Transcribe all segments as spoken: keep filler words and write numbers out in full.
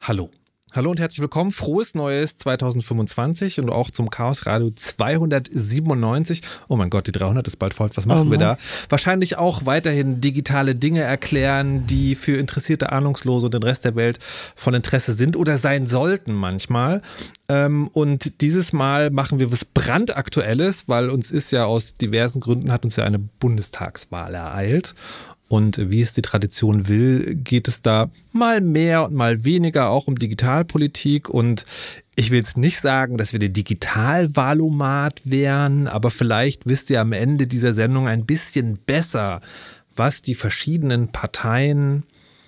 Hallo. Hallo und herzlich willkommen. Frohes Neues zweitausendfünfundzwanzig und auch zum Chaos Radio zweihundertsiebenundneunzig. Oh mein Gott, die dreihundert ist bald voll. Was machen oh wir da? Wahrscheinlich auch weiterhin digitale Dinge erklären, die für interessierte Ahnungslose und den Rest der Welt von Interesse sind oder sein sollten manchmal. Und dieses Mal machen wir was brandaktuelles, weil uns ist ja aus diversen Gründen, hat uns ja eine Bundestagswahl ereilt. Und wie es die Tradition will, geht es da mal mehr und mal weniger auch um Digitalpolitik. Und ich will jetzt nicht sagen, dass wir der Digitalwahlomat wären, aber vielleicht wisst ihr am Ende dieser Sendung ein bisschen besser, was die verschiedenen Parteien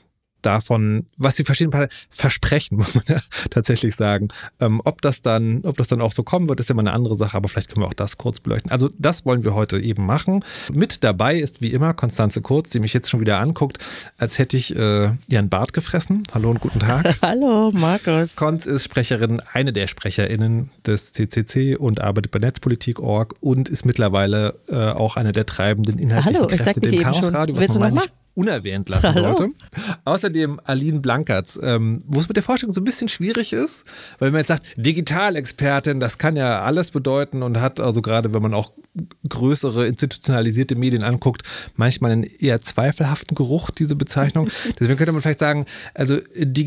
davon, was die verschiedenen Parteien versprechen, muss man ja tatsächlich sagen. Ähm, ob das dann, ob das dann auch so kommen wird, ist immer eine andere Sache, aber vielleicht können wir auch das kurz beleuchten. Also das wollen wir heute eben machen. Mit dabei ist wie immer Constanze Kurz, die mich jetzt schon wieder anguckt, als hätte ich äh, ihren Bart gefressen. Hallo und guten Tag. Hallo, Markus. Conz ist Sprecherin, eine der SprecherInnen des C C C und arbeitet bei Netzpolitik Punkt org und ist mittlerweile äh, auch eine der treibenden inhaltlichen Hallo, Kräfte dem Chaos Radio, was man nicht unerwähnt lassen Hallo. sollte. Außerdem Aline Blankertz, ähm, wo es mit der Vorstellung so ein bisschen schwierig ist, weil wenn man jetzt sagt, Digitalexpertin, das kann ja alles bedeuten und hat also gerade, wenn man auch größere institutionalisierte Medien anguckt, manchmal einen eher zweifelhaften Geruch, diese Bezeichnung. Deswegen könnte man vielleicht sagen, also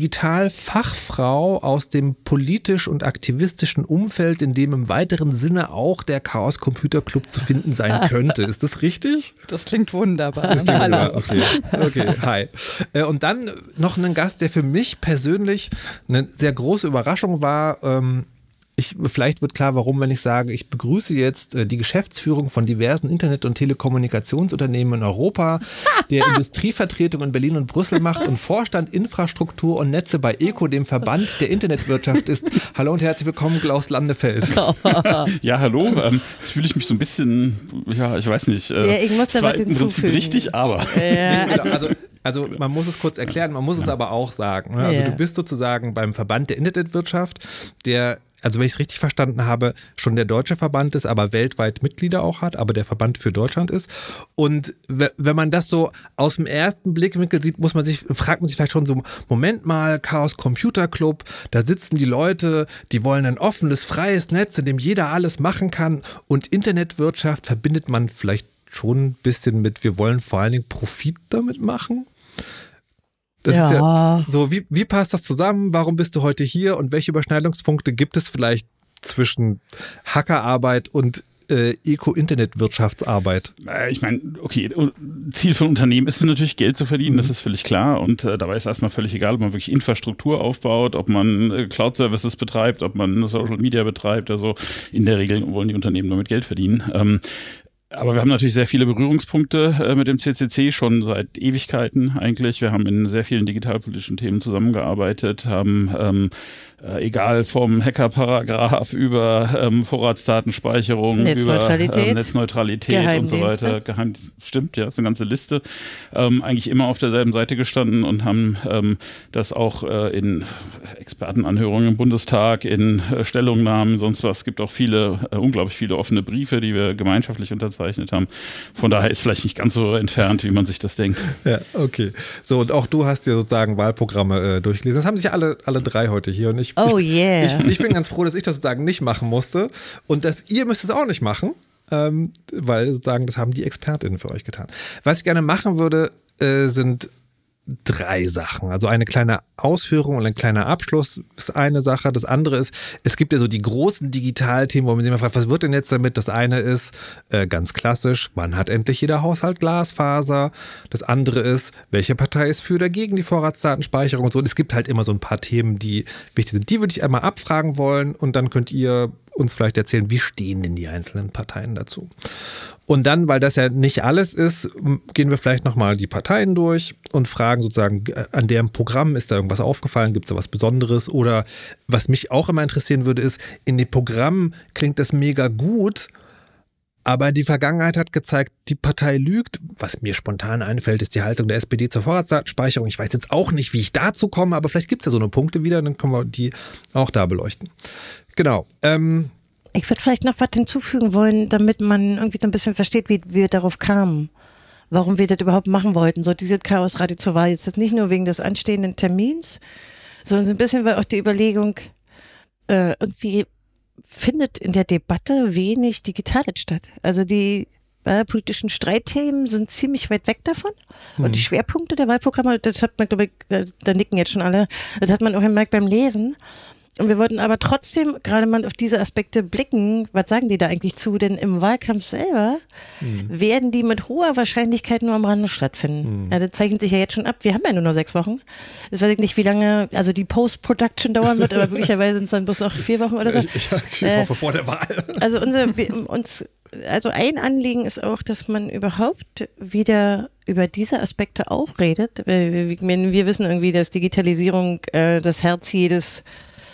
Digitalfachfrau aus dem politisch und aktivistischen Umfeld, in dem im weiteren Sinne auch der Chaos Computer Club zu finden sein könnte. Ist das richtig? Das klingt wunderbar. Das klingt wunderbar. Okay. Okay, hi. Und dann noch einen Gast, der für mich persönlich eine sehr große Überraschung war. Ich, vielleicht wird klar, warum, wenn ich sage, ich begrüße jetzt die Geschäftsführung von diversen Internet- und Telekommunikationsunternehmen in Europa, der Industrievertretung in Berlin und Brüssel macht und Vorstand Infrastruktur und Netze bei ECO, dem Verband der Internetwirtschaft ist. Hallo und herzlich willkommen, Klaus Landefeld. Ja, hallo. Ähm, jetzt fühle ich mich so ein bisschen, ja, ich weiß nicht, äh, ja, ich muss da zwar was im Prinzip richtig, aber. Ja, also, also Also man muss es kurz erklären, man muss es aber auch sagen. Ne? Also Ja. du bist sozusagen beim Verband der Internetwirtschaft, der, also wenn ich es richtig verstanden habe, schon der deutsche Verband ist, aber weltweit Mitglieder auch hat, aber der Verband für Deutschland ist. Und w- wenn man das so aus dem ersten Blickwinkel sieht, muss man sich, fragt man sich vielleicht schon so, Moment mal, Chaos Computer Club, da sitzen die Leute, die wollen ein offenes, freies Netz, in dem jeder alles machen kann, und Internetwirtschaft verbindet man vielleicht schon ein bisschen mit, wir wollen vor allen Dingen Profit damit machen. Das Ja. ist ja so, wie, wie passt das zusammen? Warum bist du heute hier? Und welche Überschneidungspunkte gibt es vielleicht zwischen Hackerarbeit und äh, Eco-Internetwirtschaftsarbeit? Äh, Ich meine, okay, Ziel von Unternehmen ist es natürlich, Geld zu verdienen, Mhm. das ist völlig klar. Und äh, dabei ist erstmal völlig egal, ob man wirklich Infrastruktur aufbaut, ob man äh, Cloud-Services betreibt, ob man Social Media betreibt. Also in der Regel wollen die Unternehmen nur mit Geld verdienen. Ähm, Aber wir haben natürlich sehr viele Berührungspunkte äh, mit dem C C C, schon seit Ewigkeiten eigentlich. Wir haben in sehr vielen digitalpolitischen Themen zusammengearbeitet, haben ähm, äh, egal vom Hackerparagraph über ähm, Vorratsdatenspeicherung, Netzneutralität, über ähm, Netzneutralität und so Geheimdienste. weiter. Geheim, stimmt, ja, ist eine ganze Liste. Ähm, eigentlich immer auf derselben Seite gestanden und haben ähm, das auch äh, in Expertenanhörungen im Bundestag, in äh, Stellungnahmen, sonst was. Es gibt auch viele, äh, unglaublich viele offene Briefe, die wir gemeinschaftlich unterzeichnet haben. Von daher ist vielleicht nicht ganz so entfernt, wie man sich das denkt. Ja, okay. So, und auch du hast dir sozusagen Wahlprogramme äh, durchgelesen. Das haben sich ja alle, alle drei heute hier. Und ich, Oh ich, yeah. ich, ich bin ganz froh, dass ich das sozusagen nicht machen musste. Und dass ihr müsst es auch nicht machen. Ähm, weil sozusagen, das haben die ExpertInnen für euch getan. Was ich gerne machen würde, äh, sind drei Sachen. Also eine kleine Ausführung und ein kleiner Abschluss ist eine Sache. Das andere ist, es gibt ja so die großen Digitalthemen, wo man sich immer fragt, was wird denn jetzt damit? Das eine ist äh, ganz klassisch, wann hat endlich jeder Haushalt Glasfaser? Das andere ist, welche Partei ist für oder gegen die Vorratsdatenspeicherung und so. Und es gibt halt immer so ein paar Themen, die wichtig sind. Die würde ich einmal abfragen wollen und dann könnt ihr uns vielleicht erzählen, wie stehen denn die einzelnen Parteien dazu. Und dann, weil das ja nicht alles ist, gehen wir vielleicht nochmal die Parteien durch und fragen sozusagen, an deren Programm ist da irgendwas aufgefallen, gibt es da was Besonderes? Oder was mich auch immer interessieren würde, ist, in dem Programm klingt das mega gut, aber die Vergangenheit hat gezeigt, die Partei lügt. Was mir spontan einfällt, ist die Haltung der S P D zur Vorratsdatenspeicherung. Ich weiß jetzt auch nicht, wie ich dazu komme, aber vielleicht gibt es ja so eine Punkte wieder, dann können wir die auch da beleuchten. Genau. Ähm, Ich würde vielleicht noch was hinzufügen wollen, damit man irgendwie so ein bisschen versteht, wie wir darauf kamen. Warum wir das überhaupt machen wollten. So, dieses Chaos Radio zur Wahl ist das nicht nur wegen des anstehenden Termins, sondern so ein bisschen war auch die Überlegung, äh, irgendwie findet in der Debatte wenig Digitales statt. Also die wahlpolitischen Streitthemen sind ziemlich weit weg davon. Und Mhm. die Schwerpunkte der Wahlprogramme, das hat man, glaube ich, da, da nicken jetzt schon alle, das hat man auch gemerkt beim Lesen. Und wir wollten aber trotzdem gerade mal auf diese Aspekte blicken, was sagen die da eigentlich zu? Denn im Wahlkampf selber mhm. werden die mit hoher Wahrscheinlichkeit nur am Rande stattfinden. Mhm. Ja, das zeichnet sich ja jetzt schon ab. Wir haben ja nur noch sechs Wochen. Jetzt weiß ich nicht, wie lange also die Post-Production dauern wird, aber möglicherweise sind es dann bloß noch vier Wochen oder so. Ich, ich, ich äh, hoffe vor der Wahl. Also unser, wir, uns, also ein Anliegen ist auch, dass man überhaupt wieder über diese Aspekte auch redet. Wir, wir, wir wissen irgendwie, dass Digitalisierung äh, das Herz jedes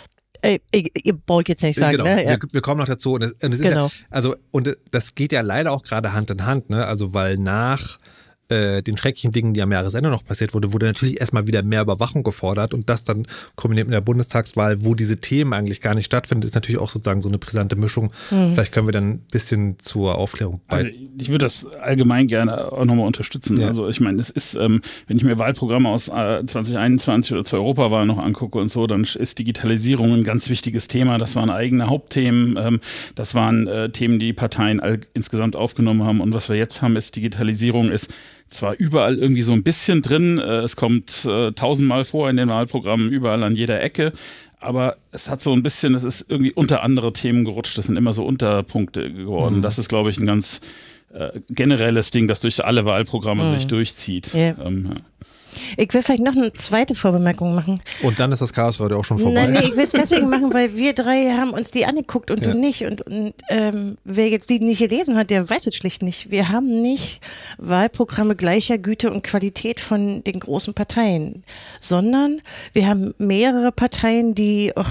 Ey, ich, ich brauche jetzt nicht sagen, genau. ne? Ja. Wir, wir kommen noch dazu. Und das, und das genau. ist ja, also, und das geht ja leider auch gerade Hand in Hand, ne? Also, weil nach äh, den schrecklichen Dingen, die am Jahresende noch passiert wurde, wurde natürlich erstmal wieder mehr Überwachung gefordert und das dann kombiniert mit der Bundestagswahl, wo diese Themen eigentlich gar nicht stattfinden, ist natürlich auch sozusagen so eine brisante Mischung. Mhm. Vielleicht können wir dann ein bisschen zur Aufklärung bei. Also ich würde das allgemein gerne auch nochmal unterstützen. Ja. Also ich meine, es ist, ähm, wenn ich mir Wahlprogramme aus äh, zwanzig einundzwanzig oder zur Europawahl noch angucke und so, dann ist Digitalisierung ein ganz wichtiges Thema. Das waren eigene Hauptthemen. Ähm, das waren äh, Themen, die Parteien all, insgesamt aufgenommen haben. Und was wir jetzt haben, ist Digitalisierung ist zwar überall irgendwie so ein bisschen drin, äh, es kommt äh, tausendmal vor in den Wahlprogrammen, überall an jeder Ecke, aber es hat so ein bisschen, es ist irgendwie unter andere Themen gerutscht, das sind immer so Unterpunkte geworden. Mhm. Das ist, glaube ich, ein ganz äh, generelles Ding, das durch alle Wahlprogramme mhm. sich durchzieht. Yeah. Ähm, ja. Ich will vielleicht noch eine zweite Vorbemerkung machen. Und dann ist das Chaos heute auch schon vorbei. Nein, nee, ich will es deswegen machen, weil wir drei haben uns die angeguckt und ja. du nicht. Und, und ähm, wer jetzt die nicht gelesen hat, der weiß es schlicht nicht. Wir haben nicht Wahlprogramme gleicher Güte und Qualität von den großen Parteien, sondern wir haben mehrere Parteien, die auch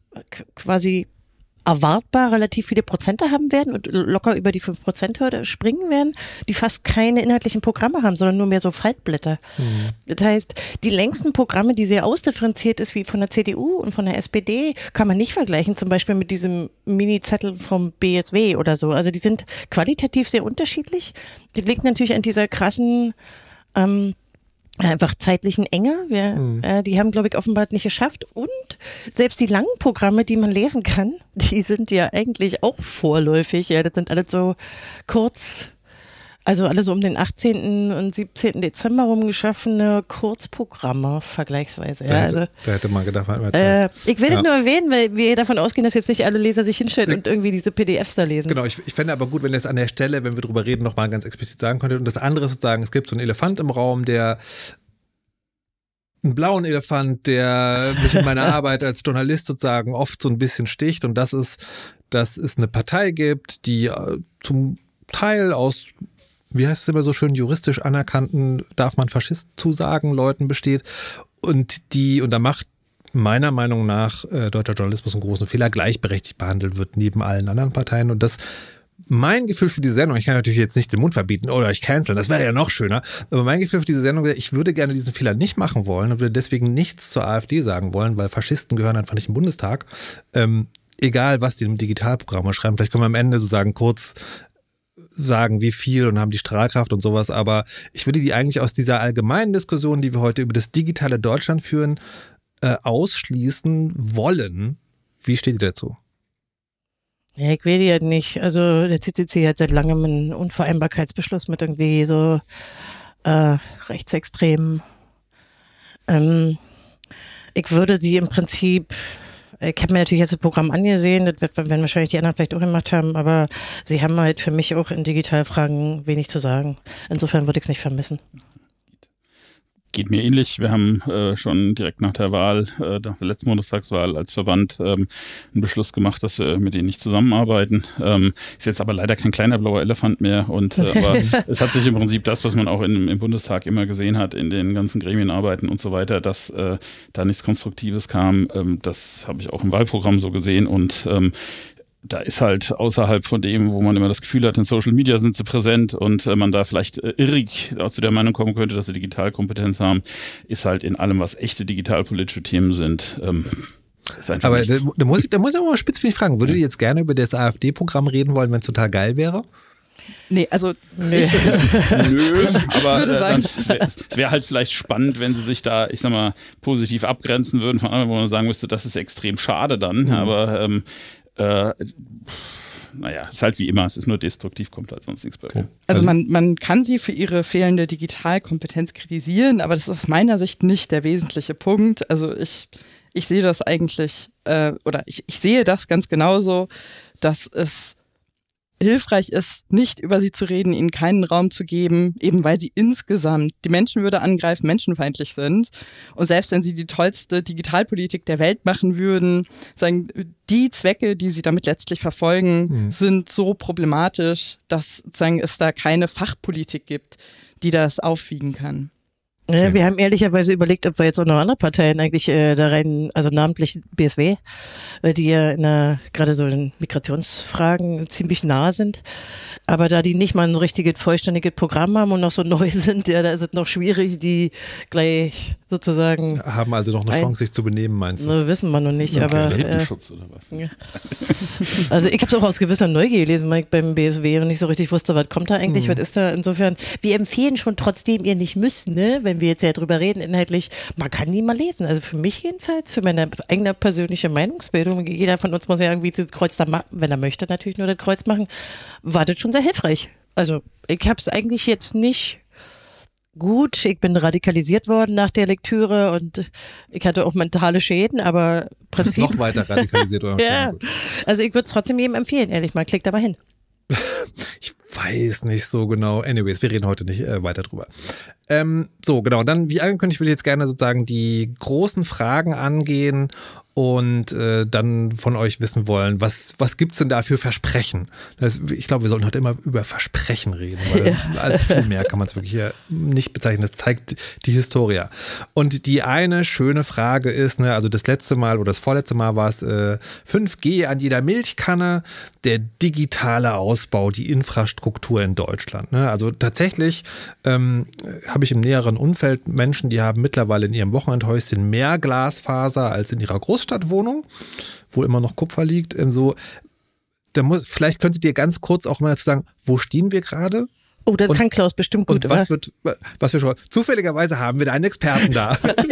quasi erwartbar relativ viele Prozente haben werden und locker über die fünf Prozent Hürde springen werden, die fast keine inhaltlichen Programme haben, sondern nur mehr so Faltblätter. Mhm. Das heißt, die längsten Programme, die sehr ausdifferenziert ist, wie von der C D U und von der S P D, kann man nicht vergleichen, zum Beispiel mit diesem Mini-Zettel vom B S W oder so. Also die sind qualitativ sehr unterschiedlich. Das liegt natürlich an dieser krassen ähm, einfach zeitlichen Enge. Wir, mhm. äh, die haben, glaube ich, offenbar nicht geschafft. Und selbst die langen Programme, die man lesen kann, die sind ja eigentlich auch vorläufig. Ja, das sind alles so kurz, also alle so um den achtzehnten und siebzehnten Dezember rum geschaffene Kurzprogramme vergleichsweise. Ja, da, hätte, also, da hätte man gedacht, man äh, ich will ja. das nur erwähnen, weil wir davon ausgehen, dass jetzt nicht alle Leser sich hinstellen und irgendwie diese P D Fs da lesen. Genau, ich, ich fände aber gut, wenn ihr es an der Stelle, wenn wir drüber reden, nochmal ganz explizit sagen könntet. Und das andere ist sozusagen, es gibt so einen Elefant im Raum, der einen blauen Elefant, der mich in meiner Arbeit als Journalist sozusagen oft so ein bisschen sticht. Und das ist, dass es eine Partei gibt, die zum Teil aus, wie heißt es immer so schön, juristisch anerkannten, darf man Faschist zusagen, Leuten besteht. Und die, und da macht meiner Meinung nach äh, deutscher Journalismus einen großen Fehler, gleichberechtigt behandelt wird neben allen anderen Parteien. Und das mein Gefühl für diese Sendung, ich kann natürlich jetzt nicht den Mund verbieten oder ich canceln, das wäre ja noch schöner, aber mein Gefühl für diese Sendung wäre, ich würde gerne diesen Fehler nicht machen wollen und würde deswegen nichts zur AfD sagen wollen, weil Faschisten gehören einfach nicht im Bundestag. Ähm, egal, was die im Digitalprogramm schreiben, vielleicht können wir am Ende sozusagen kurz sagen, wie viel und haben die Strahlkraft und sowas, aber ich würde die eigentlich aus dieser allgemeinen Diskussion, die wir heute über das digitale Deutschland führen, äh, ausschließen wollen. Wie steht ihr dazu? Ja, ich will die halt nicht. Also der C C C hat seit langem einen Unvereinbarkeitsbeschluss mit irgendwie so äh, Rechtsextremen. Ähm, ich würde sie im Prinzip, ich habe mir natürlich jetzt das Programm angesehen, das wird, werden wahrscheinlich die anderen vielleicht auch gemacht haben, aber sie haben halt für mich auch in Digitalfragen wenig zu sagen. Insofern würde ich es nicht vermissen. Geht mir ähnlich. Wir haben äh, schon direkt nach der Wahl, äh, nach der letzten Bundestagswahl als Verband ähm, einen Beschluss gemacht, dass wir mit denen nicht zusammenarbeiten. Ähm, ist jetzt aber leider kein kleiner blauer Elefant mehr. Und äh, aber es hat sich im Prinzip das, was man auch in, im Bundestag immer gesehen hat, in den ganzen Gremienarbeiten und so weiter, dass äh, da nichts Konstruktives kam. Ähm, das habe ich auch im Wahlprogramm so gesehen. Und ähm, da ist halt außerhalb von dem, wo man immer das Gefühl hat, in Social Media sind sie präsent und äh, man da vielleicht äh, irrig zu der Meinung kommen könnte, dass sie Digitalkompetenz haben, ist halt in allem, was echte digitalpolitische Themen sind, ähm, ist einfach aber nichts. Da, da muss ich, da muss ich aber mal spitzfindig fragen, würdet ihr jetzt gerne über das AfD-Programm reden wollen, wenn es total geil wäre? Nee, also Nee. Nö, aber würde äh, sagen, dann- es wäre wär halt vielleicht spannend, wenn sie sich da, ich sag mal, positiv abgrenzen würden von anderen, wo man sagen müsste, das ist extrem schade dann, Mhm. aber ähm, äh, naja, ist halt wie immer, es ist nur destruktiv, kommt halt sonst nichts bei rum. Also man, man kann sie für ihre fehlende Digitalkompetenz kritisieren, aber das ist aus meiner Sicht nicht der wesentliche Punkt. Also ich, ich sehe das eigentlich, äh, oder ich, ich sehe das ganz genauso, dass es hilfreich ist, nicht über sie zu reden, ihnen keinen Raum zu geben, eben weil sie insgesamt die Menschenwürde angreifen, menschenfeindlich sind. Und selbst wenn sie die tollste Digitalpolitik der Welt machen würden, sagen, die Zwecke, die sie damit letztlich verfolgen, Mhm. sind so problematisch, dass sagen, es da keine Fachpolitik gibt, die das aufwiegen kann. Ja, wir haben ehrlicherweise überlegt, ob wir jetzt auch noch andere Parteien eigentlich äh, da rein, also namentlich B S W, äh, die ja in der, gerade so in Migrationsfragen ziemlich nah sind. Aber da die nicht mal ein richtiges, vollständiges Programm haben und noch so neu sind, ja, da ist es noch schwierig, die gleich sozusagen, Haben also noch eine Ein- Chance, sich zu benehmen, meinst du? ne, wissen wir noch nicht, aber äh, Welpenschutz oder was? also ich habe es auch aus gewisser Neugier gelesen, weil ich beim B S W und nicht so richtig wusste, was kommt da eigentlich, Mhm. was ist da insofern. Wir empfehlen schon trotzdem, ihr nicht müsst, ne, wenn wir jetzt ja drüber reden, inhaltlich, man kann die mal lesen. Also für mich jedenfalls, für meine eigene persönliche Meinungsbildung, jeder von uns muss ja irgendwie das Kreuz da machen, wenn er möchte natürlich nur das Kreuz machen, war das schon sehr hilfreich. Also ich habe es eigentlich jetzt nicht gut, ich bin radikalisiert worden nach der Lektüre und ich hatte auch mentale Schäden, aber im Prinzip Noch weiter radikalisiert oder? ja, also ich würde es trotzdem jedem empfehlen, ehrlich mal, klickt da mal hin. Ich weiß nicht so genau. Anyways, wir reden heute nicht äh, weiter drüber. Ähm, so, genau. Dann, wie angekündigt, würde ich jetzt gerne sozusagen die großen Fragen angehen und äh, dann von euch wissen wollen, was, was gibt's denn da für Versprechen? Das, ich glaube, wir sollten heute immer über Versprechen reden, weil als viel mehr kann man es wirklich ja nicht bezeichnen. Das zeigt die Historia. Und die eine schöne Frage ist, ne, also das letzte Mal oder das vorletzte Mal war es äh, fünf G an jeder Milchkanne, der digitale Ausbau, die Infrastruktur in Deutschland. Ne? Also tatsächlich ähm, habe ich im näheren Umfeld Menschen, die haben mittlerweile in ihrem Wochenendhäuschen mehr Glasfaser als in ihrer Großstadtwohnung, wo immer noch Kupfer liegt. Ähm, so, da muss, vielleicht könntet ihr ganz kurz auch mal dazu sagen, wo stehen wir gerade? Oh, das Und- kann Klaus bestimmt gut, Und was oder? wird, was wir schon, zufälligerweise haben wir da einen Experten da.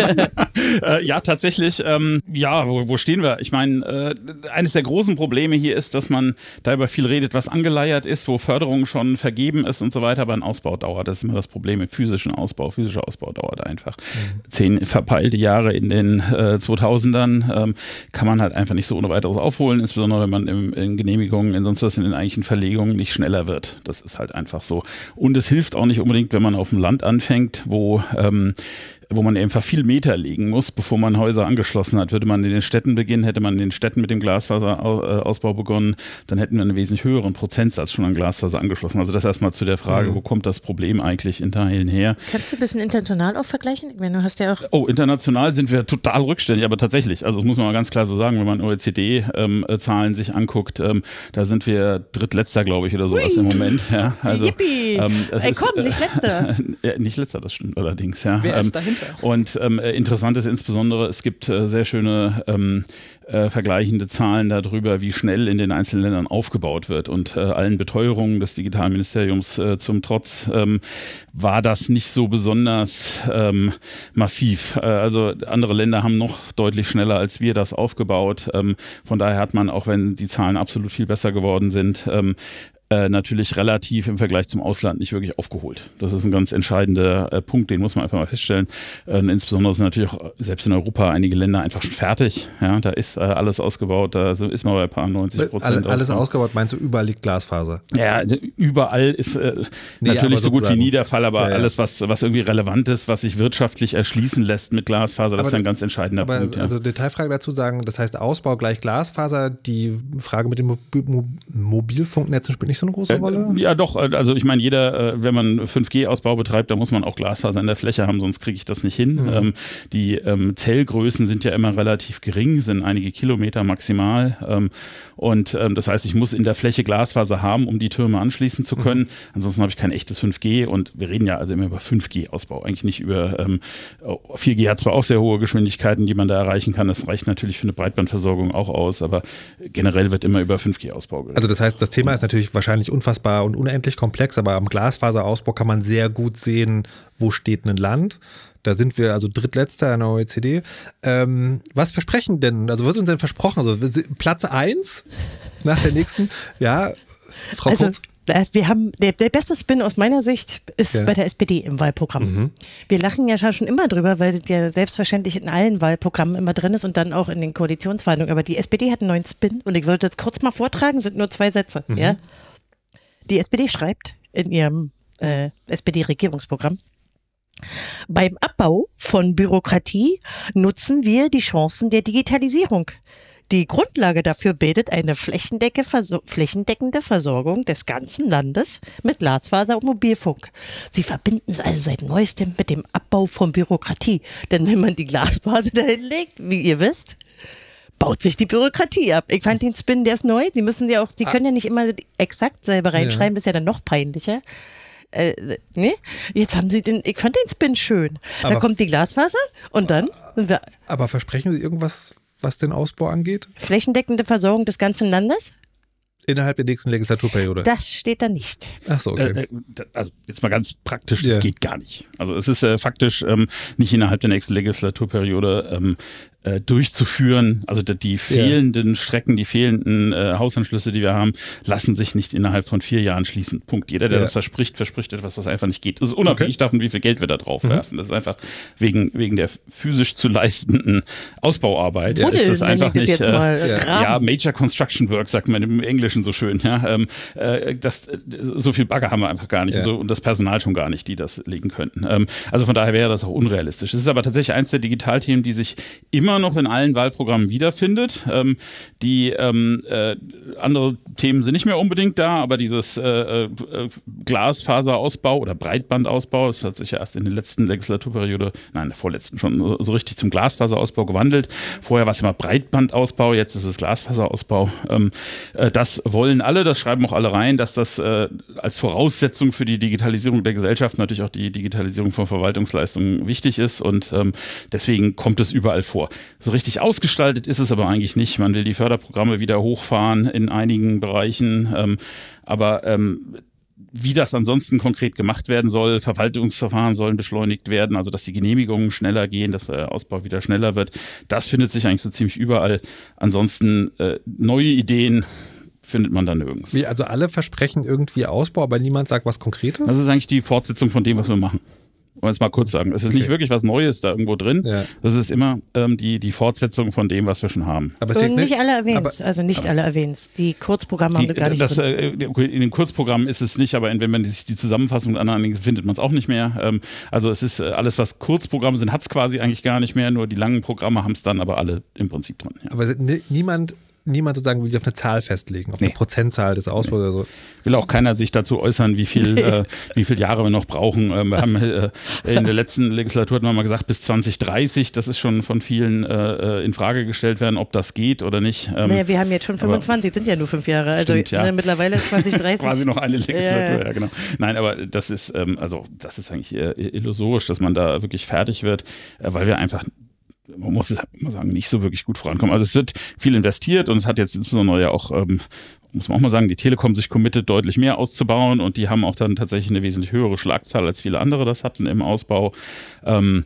Äh, ja, tatsächlich, ähm, ja, wo, wo stehen wir? Ich meine, äh, eines der großen Probleme hier ist, dass man da über viel redet, was angeleiert ist, wo Förderung schon vergeben ist und so weiter, aber ein Ausbau dauert. Das ist immer das Problem mit physischen Ausbau. Physischer Ausbau dauert einfach. Mhm. Zehn verpeilte Jahre in den äh, zweitausendern ähm, kann man halt einfach nicht so ohne weiteres aufholen, insbesondere wenn man im, in Genehmigungen, in sonst was in den eigentlichen Verlegungen nicht schneller wird. Das ist halt einfach so. Und es hilft auch nicht unbedingt, wenn man auf dem Land anfängt, wo ähm, wo man einfach viel Meter legen muss, bevor man Häuser angeschlossen hat. Würde man in den Städten beginnen, hätte man in den Städten mit dem Glasfaserausbau begonnen, dann hätten wir einen wesentlich höheren Prozentsatz schon an Glasfaser angeschlossen. Also das erstmal zu der Frage, wo kommt das Problem eigentlich in Teilen her? Kannst du ein bisschen international auch vergleichen? Ich meine, du hast ja auch Oh, international sind wir total rückständig, aber tatsächlich, also das muss man mal ganz klar so sagen, wenn man O E C D-Zahlen ähm, sich anguckt, ähm, da sind wir drittletzter, glaube ich, oder sowas Hui. im Moment. Ja, also, Yippie. ähm, es Ey, ist, komm, nicht letzter. äh, nicht letzter, das stimmt allerdings, ja. Wer Ähm, ist dahinter? Und ähm, interessant ist insbesondere, es gibt äh, sehr schöne ähm, äh, vergleichende Zahlen darüber, wie schnell in den einzelnen Ländern aufgebaut wird. Und äh, allen Beteuerungen des Digitalministeriums äh, zum Trotz ähm, war das nicht so besonders ähm, massiv. Äh, also andere Länder haben noch deutlich schneller als wir das aufgebaut. Ähm, von daher hat man, auch wenn die Zahlen absolut viel besser geworden sind, ähm, Äh, natürlich relativ im Vergleich zum Ausland nicht wirklich aufgeholt. Das ist ein ganz entscheidender äh, Punkt, den muss man einfach mal feststellen. Äh, insbesondere sind natürlich auch selbst in Europa einige Länder einfach schon fertig. Ja, da ist äh, alles ausgebaut, da ist man bei ein paar neunzig Prozent. All, alles ausgebaut, meinst du, überall liegt Glasfaser? Ja, überall ist äh, Nee, aber natürlich so gut wie sozusagen. nie der Fall, aber Ja, ja. alles, was, was irgendwie relevant ist, was sich wirtschaftlich erschließen lässt mit Glasfaser, das Aber ist ein ganz entscheidender Aber Punkt. Ja. also Detailfrage dazu sagen, das heißt Ausbau gleich Glasfaser, die Frage mit den Mo Mo Mobilfunknetzen spielt nicht so eine große Rolle? Ja, doch. Also ich meine, jeder, äh, wenn man fünf G-Ausbau betreibt, da muss man auch Glasfaser in der Fläche haben, sonst kriege ich das nicht hin. Mhm. Ähm, die ähm, Zellgrößen sind ja immer relativ gering, sind einige Kilometer maximal. Ähm, und ähm, das heißt, ich muss in der Fläche Glasfaser haben, um die Türme anschließen zu können. Mhm. Ansonsten habe ich kein echtes fünf G. Und wir reden ja also immer über fünf G-Ausbau, eigentlich nicht über ähm, vier G hat zwar auch sehr hohe Geschwindigkeiten, die man da erreichen kann. Das reicht natürlich für eine Breitbandversorgung auch aus, aber generell wird immer über fünf G-Ausbau geredet. Also das heißt, das Thema ist natürlich wahrscheinlich wahrscheinlich unfassbar und unendlich komplex, aber am Glasfaserausbau kann man sehr gut sehen, wo steht ein Land. Da sind wir also drittletzter in der O E C D. Ähm, was versprechen denn, also was ist uns denn versprochen? Also Platz eins nach der nächsten, ja, Frau also, Kurz? Wir haben, der, der beste Spin aus meiner Sicht ist ja. bei der S P D im Wahlprogramm. Mhm. Wir lachen ja schon immer drüber, weil der selbstverständlich in allen Wahlprogrammen immer drin ist und dann auch in den Koalitionsverhandlungen. Aber die S P D hat einen neuen Spin und ich würde das kurz mal vortragen, sind nur zwei Sätze. Mhm. Ja? Die S P D schreibt in ihrem äh, S P D-Regierungsprogramm: Beim Abbau von Bürokratie nutzen wir die Chancen der Digitalisierung. Die Grundlage dafür bildet eine flächendeckende Versorgung des ganzen Landes mit Glasfaser und Mobilfunk. Sie verbinden es also seit neuestem mit dem Abbau von Bürokratie. Denn wenn man die Glasfaser dahin legt, wie ihr wisst, baut sich die Bürokratie ab. Ich fand den Spin, der ist neu. Die müssen ja auch, die können ja nicht immer exakt selber reinschreiben, ja. Das ist ja dann noch peinlicher. Äh, ne? Jetzt haben sie den, ich fand den Spin schön. Da aber, kommt die Glasfaser und dann sind wir. Aber versprechen Sie irgendwas, was den Ausbau angeht? Flächendeckende Versorgung des ganzen Landes? Innerhalb der nächsten Legislaturperiode? Das steht da nicht. Ach so, okay. Äh, also jetzt mal ganz praktisch, das yeah. geht gar nicht. Also es ist äh, faktisch ähm, nicht innerhalb der nächsten Legislaturperiode ähm, äh, durchzuführen. Also die, die fehlenden yeah. Strecken, die fehlenden äh, Hausanschlüsse, die wir haben, lassen sich nicht innerhalb von vier Jahren schließen. Punkt. Jeder, der yeah. das verspricht, verspricht etwas, was einfach nicht geht. Das ist unabhängig okay. davon, wie viel Geld wir da drauf mhm. werfen. Das ist einfach wegen, wegen der physisch zu leistenden Ausbauarbeit. Ja, ist das einfach nicht, jetzt mal äh, ja, Major Construction Work, sagt man im Englischen so schön. Ja, ähm, äh, das, so viel Bagger haben wir einfach gar nicht ja. so, und das Personal schon gar nicht, die das legen könnten. Ähm, also von daher wäre das auch unrealistisch. Es ist aber tatsächlich eins der Digitalthemen, die sich immer noch in allen Wahlprogrammen wiederfindet. Ähm, die ähm, äh, andere Themen sind nicht mehr unbedingt da, aber dieses äh, äh, Glasfaserausbau oder Breitbandausbau, das hat sich ja erst in der letzten Legislaturperiode, nein, der vorletzten schon so richtig zum Glasfaserausbau gewandelt. Vorher war es immer Breitbandausbau, jetzt ist es Glasfaserausbau. Ähm, äh, das wollen alle, das schreiben auch alle rein, dass das äh, als Voraussetzung für die Digitalisierung der Gesellschaft natürlich auch die Digitalisierung von Verwaltungsleistungen wichtig ist, und ähm, deswegen kommt es überall vor. So richtig ausgestaltet ist es aber eigentlich nicht. Man will die Förderprogramme wieder hochfahren in einigen Bereichen, ähm, aber ähm, wie das ansonsten konkret gemacht werden soll, Verwaltungsverfahren sollen beschleunigt werden, also dass die Genehmigungen schneller gehen, dass der Ausbau wieder schneller wird, das findet sich eigentlich so ziemlich überall. Ansonsten äh, neue Ideen findet man da nirgends. Wie, also alle versprechen irgendwie Ausbau, aber niemand sagt was Konkretes? Das ist eigentlich die Fortsetzung von dem, was wir machen. Wollen wir es mal kurz sagen. Es ist okay. nicht wirklich was Neues da irgendwo drin. Ja. Das ist immer ähm, die, die Fortsetzung von dem, was wir schon haben. Aber es nicht, nicht alle erwähnt, also nicht aber, alle erwähnt. Die Kurzprogramme die, haben wir gar nicht das, drin. Äh, in den Kurzprogrammen ist es nicht, aber wenn man sich die Zusammenfassung mit anderen anlegt, findet man es auch nicht mehr. Ähm, also es ist äh, alles, was Kurzprogramme sind, hat es quasi eigentlich gar nicht mehr. Nur die langen Programme haben es dann aber alle im Prinzip drin. Ja. Aber niemand... Niemand sozusagen will sich auf eine Zahl festlegen, auf nee. eine Prozentzahl des Ausbaus nee. oder so. Will auch keiner sich dazu äußern, wie viel, äh, wie viel Jahre wir noch brauchen. Ähm, wir haben äh, in der letzten Legislatur hatten wir mal gesagt, bis zwanzig dreißig, das ist schon von vielen äh, in Frage gestellt werden, ob das geht oder nicht. Ähm, naja, wir haben jetzt schon fünfundzwanzig, sind ja nur fünf Jahre. Also stimmt, ja. ne, mittlerweile ist zwanzig dreißig. Das ist quasi noch eine Legislatur, ja, ja. ja, genau. Nein, aber das ist, ähm, also das ist eigentlich äh, illusorisch, dass man da wirklich fertig wird, äh, weil wir einfach man muss es immer sagen, nicht so wirklich gut vorankommen. Also es wird viel investiert, und es hat jetzt insbesondere ja auch, ähm, muss man auch mal sagen, die Telekom sich committet, deutlich mehr auszubauen, und die haben auch dann tatsächlich eine wesentlich höhere Schlagzahl, als viele andere das hatten im Ausbau. Ähm,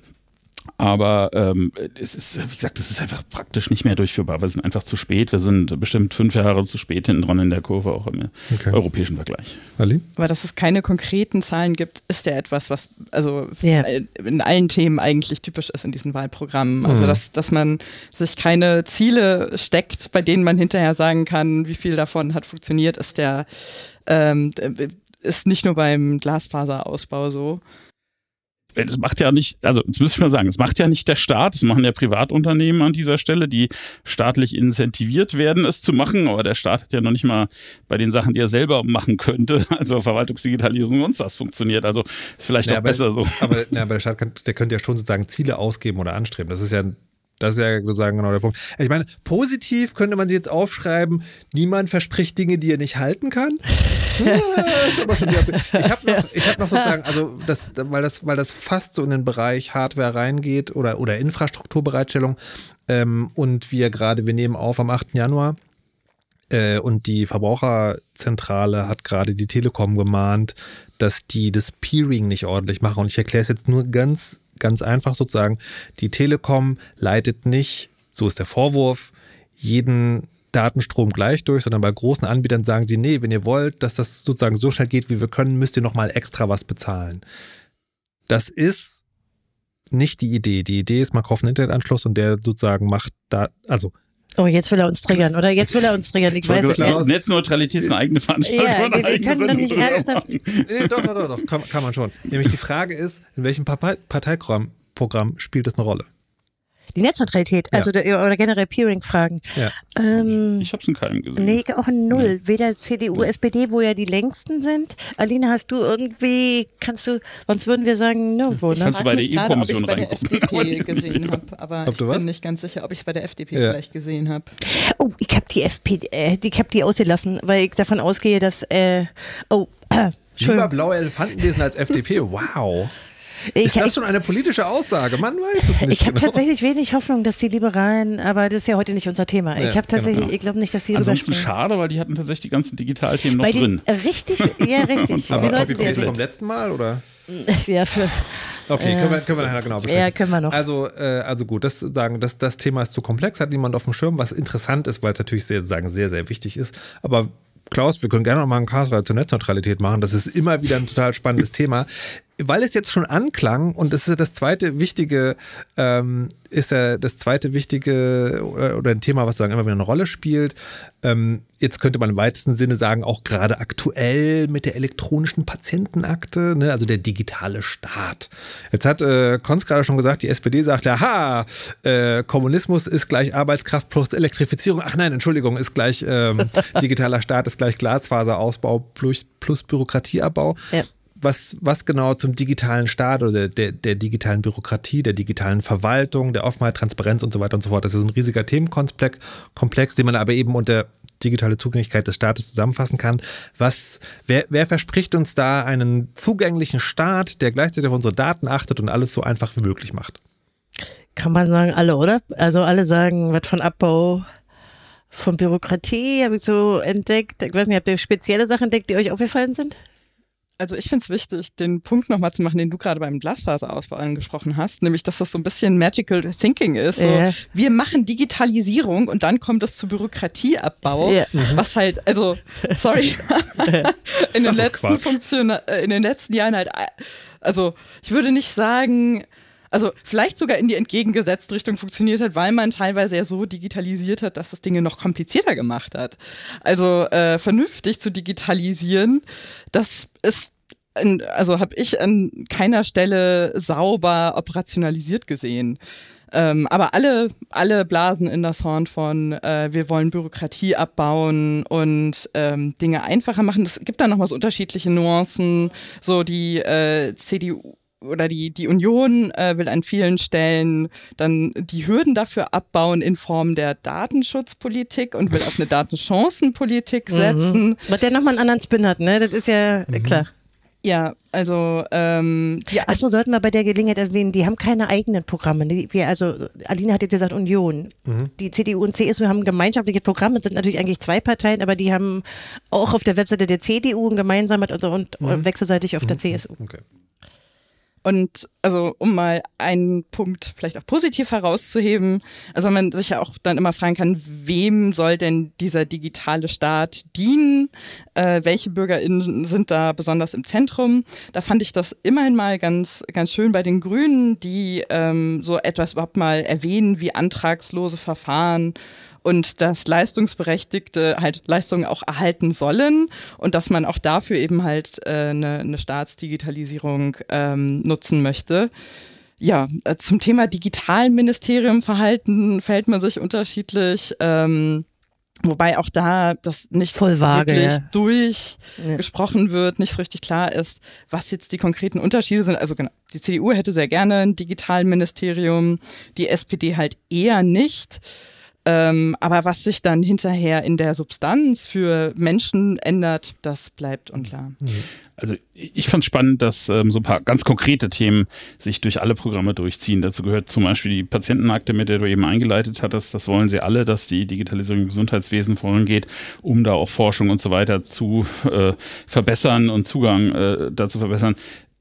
Aber ähm, es ist, wie gesagt, es ist einfach praktisch nicht mehr durchführbar. Wir sind einfach zu spät. Wir sind bestimmt fünf Jahre zu spät hinten dran in der Kurve, auch im okay. europäischen Vergleich. Ali? Aber dass es keine konkreten Zahlen gibt, ist ja etwas, was also yeah. in allen Themen eigentlich typisch ist in diesen Wahlprogrammen. Also, mhm. dass, dass man sich keine Ziele steckt, bei denen man hinterher sagen kann, wie viel davon hat funktioniert, ist der ähm, ist nicht nur beim Glasfaserausbau so. Das macht ja nicht, also das müsste ich mal sagen, das macht ja nicht der Staat, das machen ja Privatunternehmen an dieser Stelle, die staatlich incentiviert werden, es zu machen, aber der Staat hat ja noch nicht mal bei den Sachen, die er selber machen könnte, also Verwaltungsdigitalisierung und sonst was funktioniert, also ist vielleicht ja, auch aber, besser so. Aber, ja, aber der Staat kann, der könnte ja schon sozusagen Ziele ausgeben oder anstreben, das ist ja Das ist ja sozusagen genau der Punkt. Ich meine, positiv könnte man sie jetzt aufschreiben, niemand verspricht Dinge, die er nicht halten kann. Ja, ist aber schon ich habe noch, ich hab noch sozusagen, also das, weil das, weil das fast so in den Bereich Hardware reingeht oder, oder Infrastrukturbereitstellung ähm, und wir gerade, wir nehmen auf am achten Januar. Äh, und die Verbraucherzentrale hat gerade die Telekom gemahnt, dass die das Peering nicht ordentlich machen. Und ich erkläre es jetzt nur ganz, ganz einfach sozusagen. Die Telekom leitet nicht, so ist der Vorwurf, jeden Datenstrom gleich durch, sondern bei großen Anbietern sagen die, nee, wenn ihr wollt, dass das sozusagen so schnell geht, wie wir können, müsst ihr nochmal extra was bezahlen. Das ist nicht die Idee. Die Idee ist, man kauft einen Internetanschluss und der sozusagen macht da, also Oh, jetzt will er uns triggern, oder? Jetzt will er uns triggern. Ich weiß nicht. Netzneutralität ist eine eigene Veranstaltung. Ja, wir, wir können doch nicht ernsthaft. Nee, doch, doch, doch, doch. Kann, kann man schon. Nämlich die Frage ist, in welchem Parteiprogramm Programm spielt das eine Rolle? Die Netzneutralität, Ja. also der, oder generell Peering-Fragen. Ja. Ähm, Ich habe es in keinem gesehen. nee, auch ein Null. Weder C D U, S P D, wo ja die längsten sind. Aline, hast du irgendwie, kannst du, sonst würden wir sagen, nirgendwo, ne? Kannst du bei der Ich frage mich gerade, E-Kommission ob ich es bei der reingucken. F D P gesehen habe, aber Ob ich du was? bin nicht ganz sicher, ob ich es bei der F D P Ja. vielleicht gesehen habe. Oh, ich habe die F P, äh, ich habe die ausgelassen, weil ich davon ausgehe, dass, äh, oh, äh, Lieber Entschuldigung. blaue Elefanten lesen als F D P. Wow. Ich, Ist das ich, schon eine politische Aussage? Man weiß es nicht ich habe genau. tatsächlich wenig Hoffnung, dass die Liberalen, aber das ist ja heute nicht unser Thema. Ja, ich habe tatsächlich, genau. ich glaube nicht, dass sie Ansonsten rüberspringen. schade, weil die hatten tatsächlich die ganzen Digitalthemen noch Bei den, drin. äh, richtig, ja, richtig. Wir Aber sollten sie Copy-Paste jetzt vom letzten Mal, oder? ja, für, Okay, können wir, können wir nachher genau besprechen. ja, können wir noch. Also, äh, also gut, das sagen, das, das Thema ist zu komplex, hat niemand auf dem Schirm, was interessant ist, weil es natürlich sehr, sagen, sehr, sehr wichtig ist. Aber Klaus, wir können gerne noch mal einen Cast-Reihe zur Netzneutralität machen. Das ist immer wieder ein total spannendes Thema. Weil es jetzt schon anklang und das ist ja das zweite wichtige, ähm, ist ja das zweite wichtige oder, oder ein Thema, was sagen immer wieder eine Rolle spielt. Ähm, jetzt könnte man im weitesten Sinne sagen, auch gerade aktuell mit der elektronischen Patientenakte, ne, also der digitale Staat. Jetzt hat äh, Konz gerade schon gesagt, die S P D sagt, aha, äh, Kommunismus ist gleich Arbeitskraft plus Elektrifizierung. Ach nein, Entschuldigung, ist gleich ähm, digitaler Staat ist gleich Glasfaserausbau plus, plus Bürokratieabbau. Ja. Was, was genau zum digitalen Staat oder der, der digitalen Bürokratie, der digitalen Verwaltung, der Offenheit, Transparenz und so weiter und so fort. Das ist ein riesiger Themenkomplex, Komplex, den man aber eben unter digitale Zugänglichkeit des Staates zusammenfassen kann. Was, wer, wer verspricht uns da einen zugänglichen Staat, der gleichzeitig auf unsere Daten achtet und alles so einfach wie möglich macht? Kann man sagen, alle, oder? Also alle sagen, was von Abbau von Bürokratie habe ich so entdeckt. Ich weiß nicht, habt ihr spezielle Sachen entdeckt, die euch aufgefallen sind? Also ich finde es wichtig, den Punkt nochmal zu machen, den du gerade beim Glasfaserausbau angesprochen hast, nämlich, dass das so ein bisschen Magical Thinking ist. So, Ja. wir machen Digitalisierung und dann kommt es zu Bürokratieabbau, Ja. was halt, also, sorry, in den Das ist letzten Quatsch. Funktion, äh, in den letzten Jahren halt, äh, also ich würde nicht sagen, also vielleicht sogar in die entgegengesetzte Richtung funktioniert hat, weil man teilweise ja so digitalisiert hat, dass das Dinge noch komplizierter gemacht hat. Also äh, vernünftig zu digitalisieren, das ist, in, also habe ich an keiner Stelle sauber operationalisiert gesehen. Ähm, aber alle, alle blasen in das Horn von, äh, wir wollen Bürokratie abbauen und ähm, Dinge einfacher machen. Es gibt da nochmal so unterschiedliche Nuancen, so die äh, C D U oder die, die Union äh, will an vielen Stellen dann die Hürden dafür abbauen in Form der Datenschutzpolitik und will auf eine Datenchancenpolitik setzen. Was der nochmal einen anderen Spin hat, ne? Das ist ja äh, klar. Ja, also ähm, die Achso, sollten wir bei der Gelegenheit erwähnen, die haben keine eigenen Programme. Die, wir, also Aline hat jetzt gesagt Union. Die C D U und C S U haben gemeinschaftliche Programme, das sind natürlich eigentlich zwei Parteien, aber die haben auch auf der Webseite der C D U ein gemeinsames und, und, und wechselseitig auf der C S U. Okay. Und also um mal einen Punkt vielleicht auch positiv herauszuheben, also wenn man sich ja auch dann immer fragen kann, wem soll denn dieser digitale Staat dienen? Äh, welche BürgerInnen sind da besonders im Zentrum? Da fand ich das immerhin mal ganz, ganz schön bei den Grünen, die ähm, so etwas überhaupt mal erwähnen wie antragslose Verfahren und dass Leistungsberechtigte halt Leistungen auch erhalten sollen und dass man auch dafür eben halt äh, eine, eine Staatsdigitalisierung ähm, nutzen möchte. Ja, äh, zum Thema Digitalministerium verhalten verhält man sich unterschiedlich, ähm, wobei auch da das nicht Voll vage, wirklich ja. durchgesprochen wird, nicht so richtig klar ist, was jetzt die konkreten Unterschiede sind. Also genau, die C D U hätte sehr gerne ein Digitalministerium, die S P D halt eher nicht. Ähm, aber was sich dann hinterher in der Substanz für Menschen ändert, das bleibt unklar. Also ich fand spannend, dass ähm, so ein paar ganz konkrete Themen sich durch alle Programme durchziehen. Dazu gehört zum Beispiel die Patientenakte, mit der du eben eingeleitet hattest. Das wollen sie alle, dass die Digitalisierung im Gesundheitswesen vorangeht, um da auch Forschung und so weiter zu äh, verbessern und Zugang äh, dazu verbessern.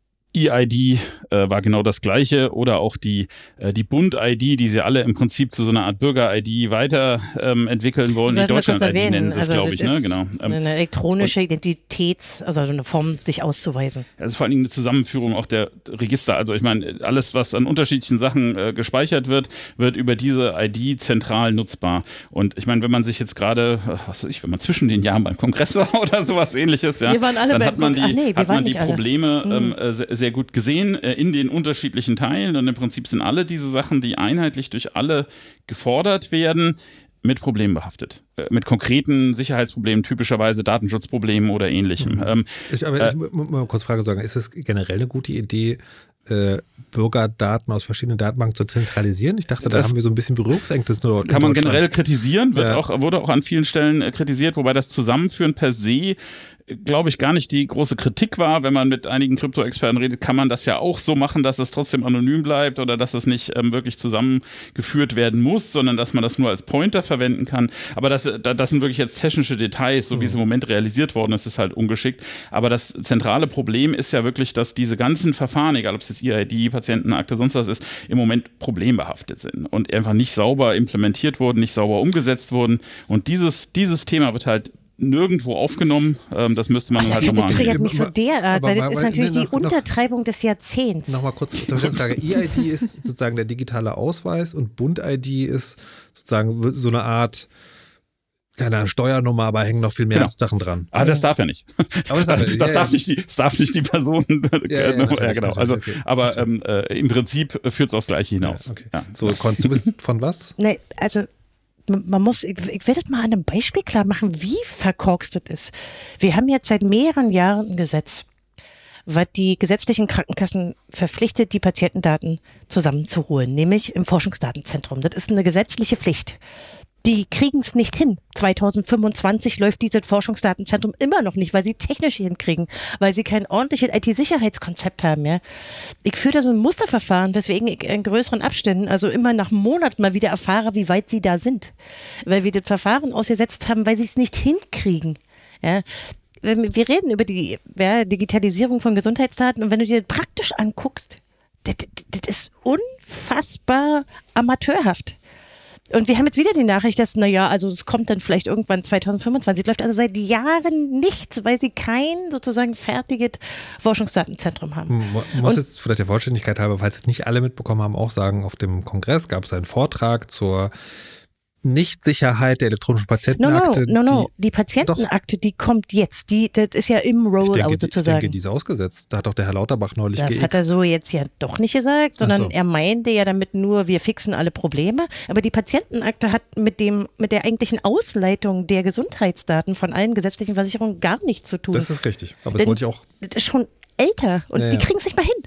E I D äh, war genau das Gleiche oder auch die, äh, die Bund-I D, die sie alle im Prinzip zu so einer Art Bürger-I D weiter ähm, entwickeln wollen. Die Deutschland-I D nennen sie es, also glaube ich. Ne? Genau. Ähm, eine elektronische Identitäts-, also eine Form, sich auszuweisen. Das ist vor allen Dingen eine Zusammenführung auch der Register. Also ich meine, alles, was an unterschiedlichen Sachen äh, gespeichert wird, wird über diese I D zentral nutzbar. Und ich meine, wenn man sich jetzt gerade, was weiß ich, wenn man zwischen den Jahren beim Kongress war oder sowas ähnliches, ja, wir waren alle dann beim hat man die, Ach nee, hat man die alle. Probleme Mhm. ähm, sehr, sehr gut gesehen äh, in den unterschiedlichen Teilen. Und im Prinzip sind alle diese Sachen, die einheitlich durch alle gefordert werden, mit Problemen behaftet. Äh, mit konkreten Sicherheitsproblemen, typischerweise Datenschutzproblemen oder ähnlichem. Mhm. Ähm, ich, aber äh, ich muss mal kurz Frage sagen, ist es generell eine gute Idee, äh, Bürgerdaten aus verschiedenen Datenbanken zu zentralisieren? Ich dachte, da Das haben wir so ein bisschen Berührungsängste nur in Kann man Deutschland. generell kritisieren, wird Ja. auch, wurde auch an vielen Stellen äh, kritisiert, wobei das Zusammenführen per se, glaube ich, gar nicht die große Kritik war. Wenn man mit einigen Krypto-Experten redet, kann man das ja auch so machen, dass es trotzdem anonym bleibt oder dass es nicht ähm, wirklich zusammengeführt werden muss, sondern dass man das nur als Pointer verwenden kann. Aber das, das sind wirklich jetzt technische Details, so wie es im Moment realisiert worden ist, ist halt ungeschickt. Aber das zentrale Problem ist ja wirklich, dass diese ganzen Verfahren, egal ob es jetzt E I D, Patientenakte, sonst was ist, im Moment problembehaftet sind und einfach nicht sauber implementiert wurden, nicht sauber umgesetzt wurden. Und dieses, dieses Thema wird halt nirgendwo aufgenommen. Ähm, das müsste man Ach, halt das nochmal triggert angehen. mich so derart, Aber weil weil- das ist natürlich nee, die noch- noch- Untertreibung des Jahrzehnts. Nochmal kurz zur Verständnisfrage. E I D ist sozusagen der digitale Ausweis und Bund-I D ist sozusagen so eine Art, keine Ahnung, Steuernummer, aber hängen noch viel mehr Genau. Sachen dran. Ah, das darf er nicht. Aber das darf er das, nicht. das, Ja, darf ja. nicht die, das darf nicht die Person. Ja, ja, natürlich, ja, genau. Also, natürlich, okay. aber ähm, äh, im Prinzip führt es aufs Gleiche hinaus. Ja, okay. Ja. So, Konz, du bist von was? Nee, also man man muss, ich, ich werde das mal an einem Beispiel klar machen, wie verkorkst das ist. Wir haben jetzt seit mehreren Jahren ein Gesetz, was die gesetzlichen Krankenkassen verpflichtet, die Patientendaten zusammenzuholen, nämlich im Forschungsdatenzentrum. Das ist eine gesetzliche Pflicht. Die kriegen es nicht hin. zweitausendfünfundzwanzig läuft dieses Forschungsdatenzentrum immer noch nicht, weil sie technisch hinkriegen, weil sie kein ordentliches I T-Sicherheitskonzept haben. Ja. Ich führe da so ein Musterverfahren, weswegen ich in größeren Abständen, also immer nach Monaten mal wieder erfahre, wie weit sie da sind. Weil wir das Verfahren ausgesetzt haben, weil sie es nicht hinkriegen. Ja. Wir reden über die ja, Digitalisierung von Gesundheitsdaten und wenn du dir das praktisch anguckst, das, das ist unfassbar amateurhaft. Und wir haben jetzt wieder die Nachricht, dass, naja, also es kommt dann vielleicht irgendwann zweitausendfünfundzwanzig, läuft also seit Jahren nichts, weil sie kein sozusagen fertiges Forschungsdatenzentrum haben. Man muss jetzt vielleicht der Vollständigkeit halber, falls es nicht alle mitbekommen haben, auch sagen, auf dem Kongress gab es einen Vortrag zur Nichtsicherheit der elektronischen No, Patientenakte. no, no, no. Die, Die Patientenakte, die kommt jetzt. Die, das ist ja im ich Rollout denke, die, ich sozusagen. denke, die ist ausgesetzt. Da hat doch der Herr Lauterbach neulich Das geixt. hat er so jetzt ja doch nicht gesagt, sondern Ach so. er meinte ja damit nur, wir fixen alle Probleme. Aber die Patientenakte hat mit dem, mit der eigentlichen Ausleitung der Gesundheitsdaten von allen gesetzlichen Versicherungen gar nichts zu tun. Das ist richtig. Aber das Denn wollte ich auch. Das ist schon älter und Ja, die ja. kriegen es nicht mal hin.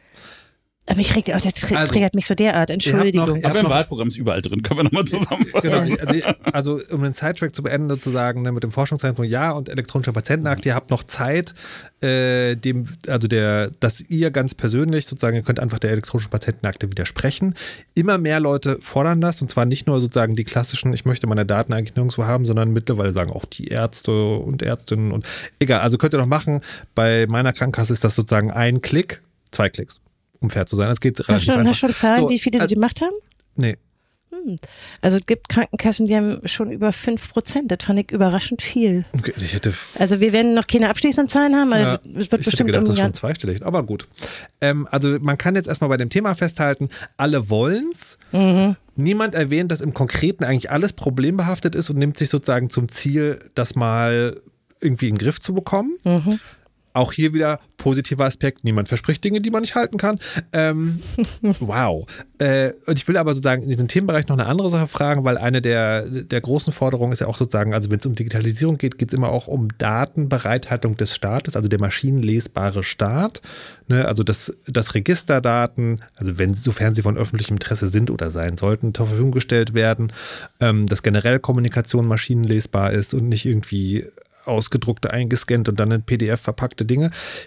Aber mich regt, oh, das tr- Also, triggert mich so derart, Entschuldigung. noch- Ihr Aber habt im noch- Wahlprogramm ist überall drin, können wir nochmal zusammenfassen. Genau, also, also um den Sidetrack zu beenden, sozusagen, ne, mit dem Forschungszentrum ja und elektronischer Patientenakte, ihr habt noch Zeit, äh, dem, also der, dass ihr ganz persönlich sozusagen, ihr könnt einfach der elektronischen Patientenakte widersprechen. Immer mehr Leute fordern das und zwar nicht nur sozusagen die klassischen, ich möchte meine Daten eigentlich nirgendwo haben, sondern mittlerweile sagen auch die Ärzte und Ärztinnen und egal, also könnt ihr noch machen. Bei meiner Krankenkasse ist das sozusagen ein Klick, zwei Klicks, um fair zu sein. Das geht Hast relativ du schon, einfach. hast schon Zahlen, So, wie viele also- die gemacht haben? Nee. Also es gibt Krankenkassen, die haben schon über fünf Prozent. Das fand ich überraschend viel. Okay, ich hätte Also wir werden noch keine abschließenden Zahlen haben, aber Ja, es wird ich hätte bestimmt gedacht, das im ist Jahr. schon zweistellig, aber gut. Ähm, also man kann jetzt erstmal bei dem Thema festhalten, alle wollen's. Mhm. Niemand erwähnt, dass im Konkreten eigentlich alles problembehaftet ist und nimmt sich sozusagen zum Ziel, das mal irgendwie in den Griff zu bekommen. Mhm. Auch hier wieder positiver Aspekt. Niemand verspricht Dinge, die man nicht halten kann. Ähm, wow. Äh, und ich will aber sozusagen in diesem Themenbereich noch eine andere Sache fragen, weil eine der, der großen Forderungen ist ja auch sozusagen, also wenn es um Digitalisierung geht, geht es immer auch um Datenbereithaltung des Staates, also der maschinenlesbare Staat. Ne? Also dass, dass Registerdaten, also wenn, sofern sie von öffentlichem Interesse sind oder sein sollten, zur Verfügung gestellt werden, ähm, dass generell Kommunikation maschinenlesbar ist und nicht irgendwie ausgedruckte, eingescannt und dann in P D F verpackte Dinge.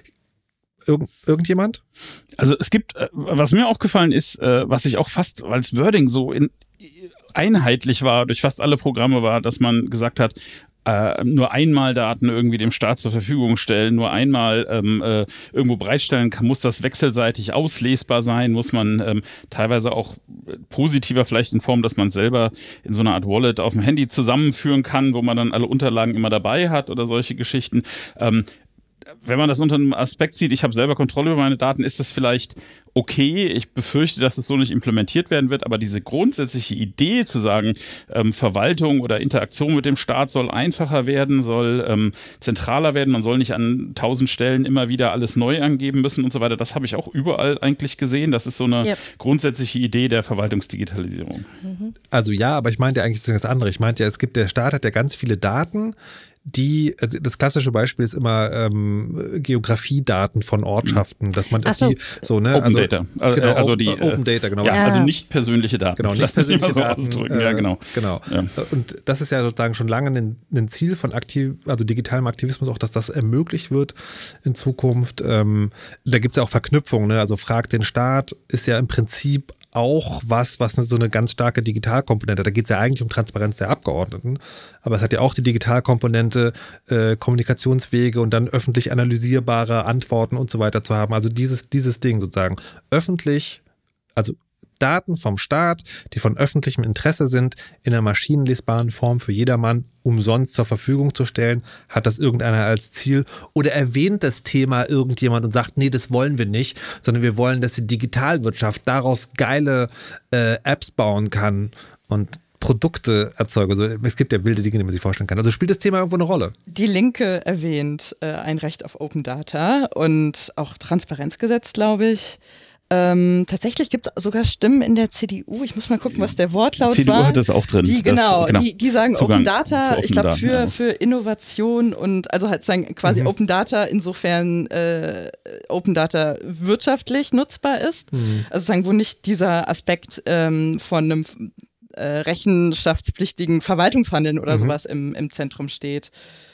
Irgend, irgendjemand? Also es gibt, was mir aufgefallen ist, was ich auch fast, weil das Wording so in, einheitlich war, durch fast alle Programme war, dass man gesagt hat, äh, nur einmal Daten irgendwie dem Staat zur Verfügung stellen, nur einmal ähm, äh, irgendwo bereitstellen kann, muss das wechselseitig auslesbar sein, muss man ähm, teilweise auch positiver vielleicht in Form, dass man selber in so einer Art Wallet auf dem Handy zusammenführen kann, wo man dann alle Unterlagen immer dabei hat oder solche Geschichten. Ähm, Wenn man das unter einem Aspekt sieht, ich habe selber Kontrolle über meine Daten, ist das vielleicht okay. Ich befürchte, dass es so nicht implementiert werden wird, aber diese grundsätzliche Idee zu sagen, ähm, Verwaltung oder Interaktion mit dem Staat soll einfacher werden, soll ähm, zentraler werden, man soll nicht an tausend Stellen immer wieder alles neu angeben müssen und so weiter, das habe ich auch überall eigentlich gesehen. Das ist so eine ja. grundsätzliche Idee der Verwaltungsdigitalisierung. Also ja, aber ich meinte eigentlich das andere. Ich meinte ja, es gibt, der Staat hat ja ganz viele Daten, die, also das klassische Beispiel ist immer ähm, Geografiedaten von Ortschaften, dass man so. die so, ne? Open also, Data. Genau, also die Open Data, genau. Ja, ja. also nicht persönliche Daten. Genau, nicht persönliche so Daten. Ausdrücken. Ja, genau. Äh, genau. Ja. Und das ist ja sozusagen schon lange ein, ein Ziel von aktiv, also digitalem Aktivismus, auch dass das ermöglicht wird in Zukunft. Ähm, da gibt es ja auch Verknüpfungen, ne? Also Frag den Staat ist ja im Prinzip auch was, was so eine ganz starke Digitalkomponente hat. Da geht es ja eigentlich um Transparenz der Abgeordneten, aber es hat ja auch die Digitalkomponente, äh, Kommunikationswege und dann öffentlich analysierbare Antworten und so weiter zu haben. Also dieses, dieses Ding sozusagen öffentlich, also Daten vom Staat, die von öffentlichem Interesse sind, in einer maschinenlesbaren Form für jedermann umsonst zur Verfügung zu stellen. Hat das irgendeiner als Ziel? Oder erwähnt das Thema irgendjemand und sagt, nee, das wollen wir nicht, sondern wir wollen, dass die Digitalwirtschaft daraus geile äh, Apps bauen kann und Produkte erzeugen. Also es gibt ja wilde Dinge, die man sich vorstellen kann. Also spielt das Thema irgendwo eine Rolle? Die Linke erwähnt äh, ein Recht auf Open Data und auch Transparenzgesetz, glaube ich. Ähm, tatsächlich gibt es sogar Stimmen in der C D U. Ich muss mal gucken, was der Wortlaut C D U war. hat das auch drin. Die, genau, das, genau. Die, die sagen Zugang Open Data, ich glaube für, ja. für Innovation und also halt sagen quasi mhm. Open Data, insofern äh, Open Data wirtschaftlich nutzbar ist. Mhm. Also sagen, wo nicht dieser Aspekt ähm, von einem äh, rechenschaftspflichtigen Verwaltungshandeln oder mhm. sowas im, im Zentrum steht.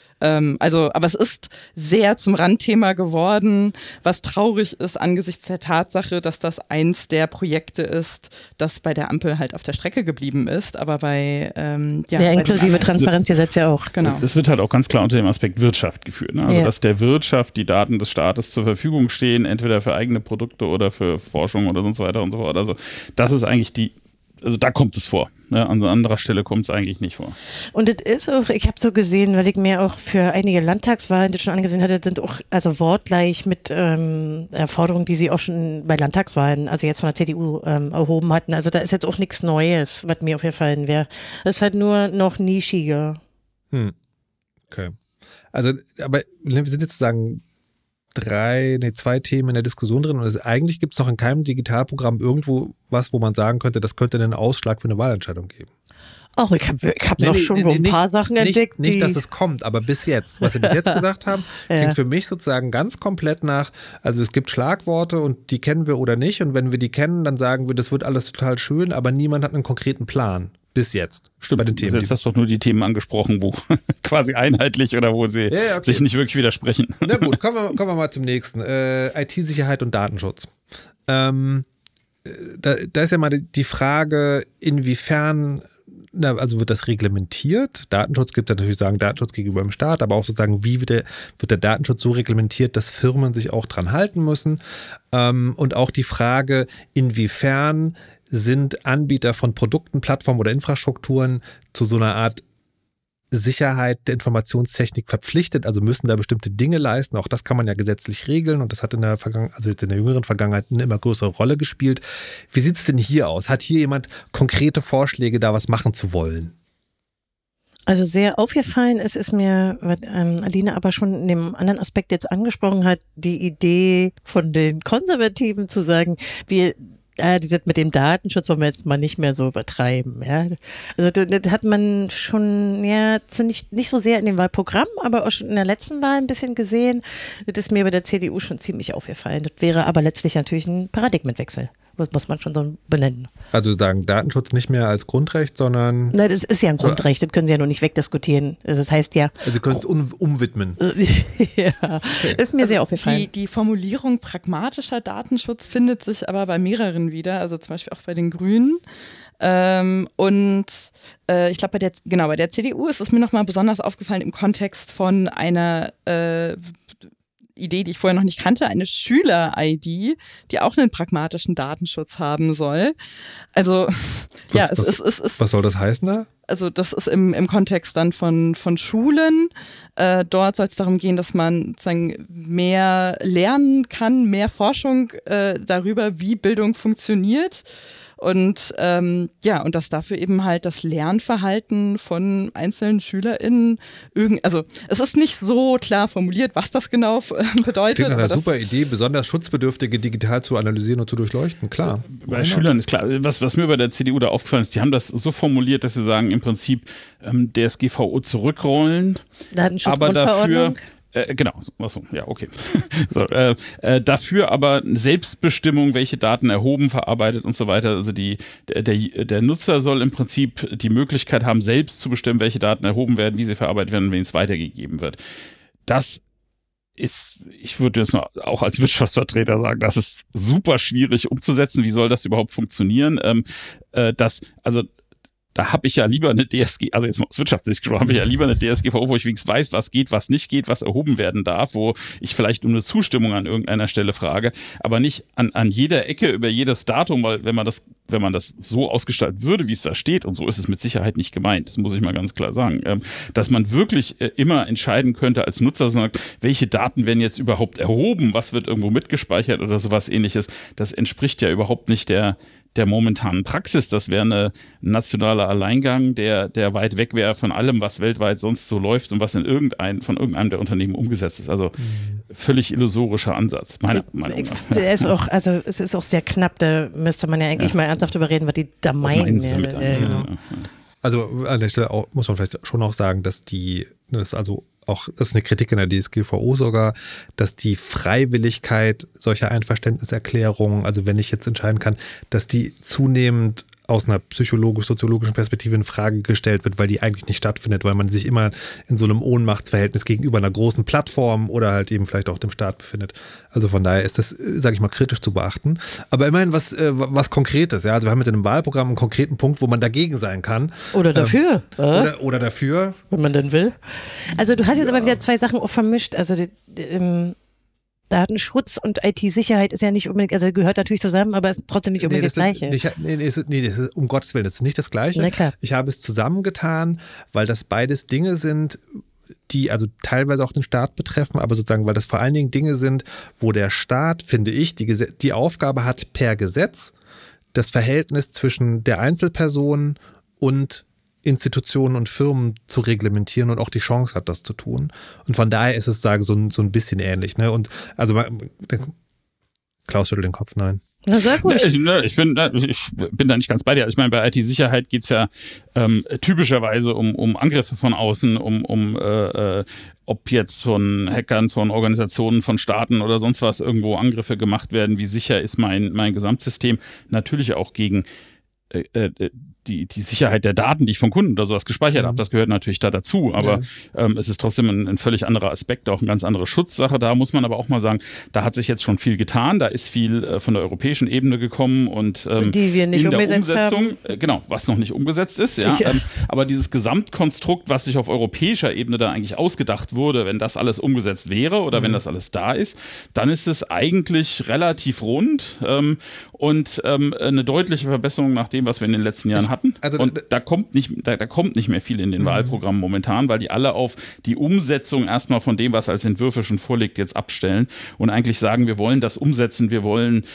Also, aber es ist sehr zum Randthema geworden, was traurig ist angesichts der Tatsache, dass das eins der Projekte ist, das bei der Ampel halt auf der Strecke geblieben ist, aber bei ähm, ja, ja, bei inklusive Transparenzgesetz ja auch. Genau. Es wird halt auch ganz klar unter dem Aspekt Wirtschaft geführt, ne? Also ja. dass der Wirtschaft die Daten des Staates zur Verfügung stehen, entweder für eigene Produkte oder für Forschung oder so weiter und so fort. Also das ist eigentlich die, also da kommt es vor. Ne? An anderer Stelle kommt es eigentlich nicht vor. Und es ist auch, ich habe so gesehen, weil ich mir auch für einige Landtagswahlen das schon angesehen hatte, sind auch also wortgleich mit ähm, Forderungen, die sie auch schon bei Landtagswahlen, also jetzt von der C D U ähm, erhoben hatten. Also da ist jetzt auch nichts Neues, was mir aufgefallen wäre. Es ist halt nur noch nischiger. Hm. Okay. Also, aber wir sind jetzt sozusagen drei, nee, zwei Themen in der Diskussion drin und es, eigentlich gibt es noch in keinem Digitalprogramm irgendwo was, wo man sagen könnte, das könnte einen Ausschlag für eine Wahlentscheidung geben. Ach, ich habe ich hab Nee, noch nee, schon nee, so ein nicht- paar Sachen Nicht, entdeckt. nicht, die, dass es kommt, aber bis jetzt, was Sie bis jetzt gesagt haben, Ja. klingt für mich sozusagen ganz komplett nach, also es gibt Schlagworte und die kennen wir oder nicht und wenn wir die kennen, dann sagen wir, das wird alles total schön, aber niemand hat einen konkreten Plan. Bis jetzt. Stimmt, Bei den Themen. jetzt hast du doch nur die Themen angesprochen, wo quasi einheitlich oder wo sie Ja, ja, okay. sich nicht wirklich widersprechen. Na gut, kommen wir, kommen wir mal zum nächsten. Äh, I T-Sicherheit und Datenschutz. Ähm, äh, da, da ist ja mal die, die Frage, inwiefern, na, also wird das reglementiert? Datenschutz gibt es natürlich sagen, Datenschutz gegenüber dem Staat, aber auch sozusagen, wie wird der, wird der Datenschutz so reglementiert, dass Firmen sich auch dran halten müssen? Ähm, und auch die Frage, inwiefern sind Anbieter von Produkten, Plattformen oder Infrastrukturen zu so einer Art Sicherheit der Informationstechnik verpflichtet, also müssen da bestimmte Dinge leisten. Auch das kann man ja gesetzlich regeln und das hat in der Vergangenheit, also jetzt in der jüngeren Vergangenheit eine immer größere Rolle gespielt. Wie sieht es denn hier aus? Hat hier jemand konkrete Vorschläge, da was machen zu wollen? Also sehr aufgefallen ist, ist mir, was ähm, Aline aber schon in dem anderen Aspekt jetzt angesprochen hat, die Idee von den Konservativen zu sagen, wir äh, die sind mit dem Datenschutz wollen wir jetzt mal nicht mehr so übertreiben. Ja? Also das hat man schon ja nicht, nicht so sehr in dem Wahlprogramm, aber auch schon in der letzten Wahl ein bisschen gesehen. Das ist mir bei der C D U schon ziemlich aufgefallen. Das wäre aber letztlich natürlich ein Paradigmenwechsel. Das muss man schon so benennen. Also sagen Datenschutz nicht mehr als Grundrecht, sondern... Nein, das ist ja ein Grundrecht, das können Sie ja nur nicht wegdiskutieren. Also das heißt ja... Also Sie können es um, umwidmen. ja, okay. Ist mir also sehr aufgefallen. Die, die Formulierung pragmatischer Datenschutz findet sich aber bei mehreren wieder, also zum Beispiel auch bei den Grünen. Ähm, und äh, ich glaube, bei der, genau, bei der C D U ist es mir nochmal besonders aufgefallen im Kontext von einer... Äh, Idee, die ich vorher noch nicht kannte, eine Schüler-I D, die auch einen pragmatischen Datenschutz haben soll. Also, was, ja, es was, ist, es ist. Was soll das heißen da? Also, das ist im, im Kontext dann von, von Schulen. Äh, dort soll es darum gehen, dass man sozusagen mehr lernen kann, mehr Forschung äh, darüber, wie Bildung funktioniert. Und ähm, ja, und dass dafür eben halt das Lernverhalten von einzelnen SchülerInnen irgend, also es ist nicht so klar formuliert, was das genau bedeutet. Klingt nach einer super Idee, besonders Schutzbedürftige digital zu analysieren und zu durchleuchten, klar. Bei Schülern ist klar. Was, was mir bei der C D U da aufgefallen ist, die haben das so formuliert, dass sie sagen, im Prinzip ähm, D S G V O zurückrollen, aber dafür Äh, genau, achso, ja, okay. so, äh, äh, dafür aber Selbstbestimmung, welche Daten erhoben, verarbeitet und so weiter. Also die, der, der Nutzer soll im Prinzip die Möglichkeit haben, selbst zu bestimmen, welche Daten erhoben werden, wie sie verarbeitet werden und wen es weitergegeben wird. Das ist, ich würde jetzt mal auch als Wirtschaftsvertreter sagen, das ist super schwierig umzusetzen. Wie soll das überhaupt funktionieren? Ähm, äh, das, also Da habe ich ja lieber eine D S G, also jetzt mal aus Wirtschaftssicht gesprochen, habe ich ja lieber eine D S G V O, wo ich wenigstens weiß, was geht, was nicht geht, was erhoben werden darf, wo ich vielleicht um eine Zustimmung an irgendeiner Stelle frage, aber nicht an, an jeder Ecke über jedes Datum, weil wenn man das, wenn man das so ausgestalten würde, wie es da steht, und so ist es mit Sicherheit nicht gemeint, das muss ich mal ganz klar sagen, dass man wirklich immer entscheiden könnte als Nutzer, welche Daten werden jetzt überhaupt erhoben, was wird irgendwo mitgespeichert oder sowas ähnliches, das entspricht ja überhaupt nicht der der momentanen Praxis. Das wäre ein nationaler Alleingang, der, der weit weg wäre von allem, was weltweit sonst so läuft und was in irgendein, von irgendeinem der Unternehmen umgesetzt ist. Also völlig illusorischer Ansatz, meiner Meinung nach. Der ist auch, also es ist auch sehr knapp, da müsste man ja eigentlich ja. mal ernsthaft darüber reden, was die da meinen. Was damit ja, genau. Also an der Stelle auch, muss man vielleicht schon auch sagen, dass die, das ist also auch, das ist eine Kritik in der D S G V O sogar, dass die Freiwilligkeit solcher Einverständniserklärungen, also wenn ich jetzt entscheiden kann, dass die zunehmend aus einer psychologisch-soziologischen Perspektive in Frage gestellt wird, weil die eigentlich nicht stattfindet, weil man sich immer in so einem Ohnmachtsverhältnis gegenüber einer großen Plattform oder halt eben vielleicht auch dem Staat befindet. Also von daher ist das, sage ich mal, kritisch zu beachten. Aber immerhin was, was Konkretes. Ja? Also wir haben jetzt in einem Wahlprogramm einen konkreten Punkt, wo man dagegen sein kann. Oder dafür. Ähm, oder, oder dafür. Wenn man denn will. Also du hast jetzt ja. aber wieder zwei Sachen auch vermischt. Also die, die, ähm Datenschutz und I T-Sicherheit ist ja nicht unbedingt, also gehört natürlich zusammen, aber ist trotzdem nicht unbedingt nee, das, das Gleiche. Nicht, nee, nee, ist, nee, das ist, um Gottes Willen, das ist nicht das Gleiche. Na klar. Ich habe es zusammengetan, weil das beides Dinge sind, die also teilweise auch den Staat betreffen, aber sozusagen, weil das vor allen Dingen Dinge sind, wo der Staat, finde ich, die, die Aufgabe hat, per Gesetz das Verhältnis zwischen der Einzelperson und Institutionen und Firmen zu reglementieren und auch die Chance hat, das zu tun. Und von daher ist es sagen so ein, so ein bisschen ähnlich. Ne? Und also Klaus schüttelt den Kopf, nein. Na, sehr gut. Ich, ich, bin, ich bin da nicht ganz bei dir. Ich meine, bei I T-Sicherheit geht es ja ähm, typischerweise um, um Angriffe von außen, um, um äh, äh, ob jetzt von Hackern, von Organisationen, von Staaten oder sonst was irgendwo Angriffe gemacht werden. Wie sicher ist mein, mein Gesamtsystem? Natürlich auch gegen äh, äh, Die, die Sicherheit der Daten, die ich von Kunden oder sowas gespeichert mhm. habe, das gehört natürlich da dazu, aber ja. ähm, es ist trotzdem ein, ein völlig anderer Aspekt, auch eine ganz andere Schutzsache. Da muss man aber auch mal sagen, da hat sich jetzt schon viel getan, da ist viel äh, von der europäischen Ebene gekommen und ähm, die wir nicht in der umgesetzt Umsetzung, haben. Äh, genau, was noch nicht umgesetzt ist, ja. ja. Ähm, aber dieses Gesamtkonstrukt, was sich auf europäischer Ebene da eigentlich ausgedacht wurde, wenn das alles umgesetzt wäre oder mhm. wenn das alles da ist, dann ist es eigentlich relativ rund ähm, und ähm, eine deutliche Verbesserung nach dem, was wir in den letzten Jahren ich hatten. Also, und da kommt nicht, da, da kommt nicht mehr viel in den mhm. Wahlprogrammen momentan, weil die alle auf die Umsetzung erstmal von dem, was als Entwürfe schon vorliegt, jetzt abstellen und eigentlich sagen, wir wollen das umsetzen, wir wollen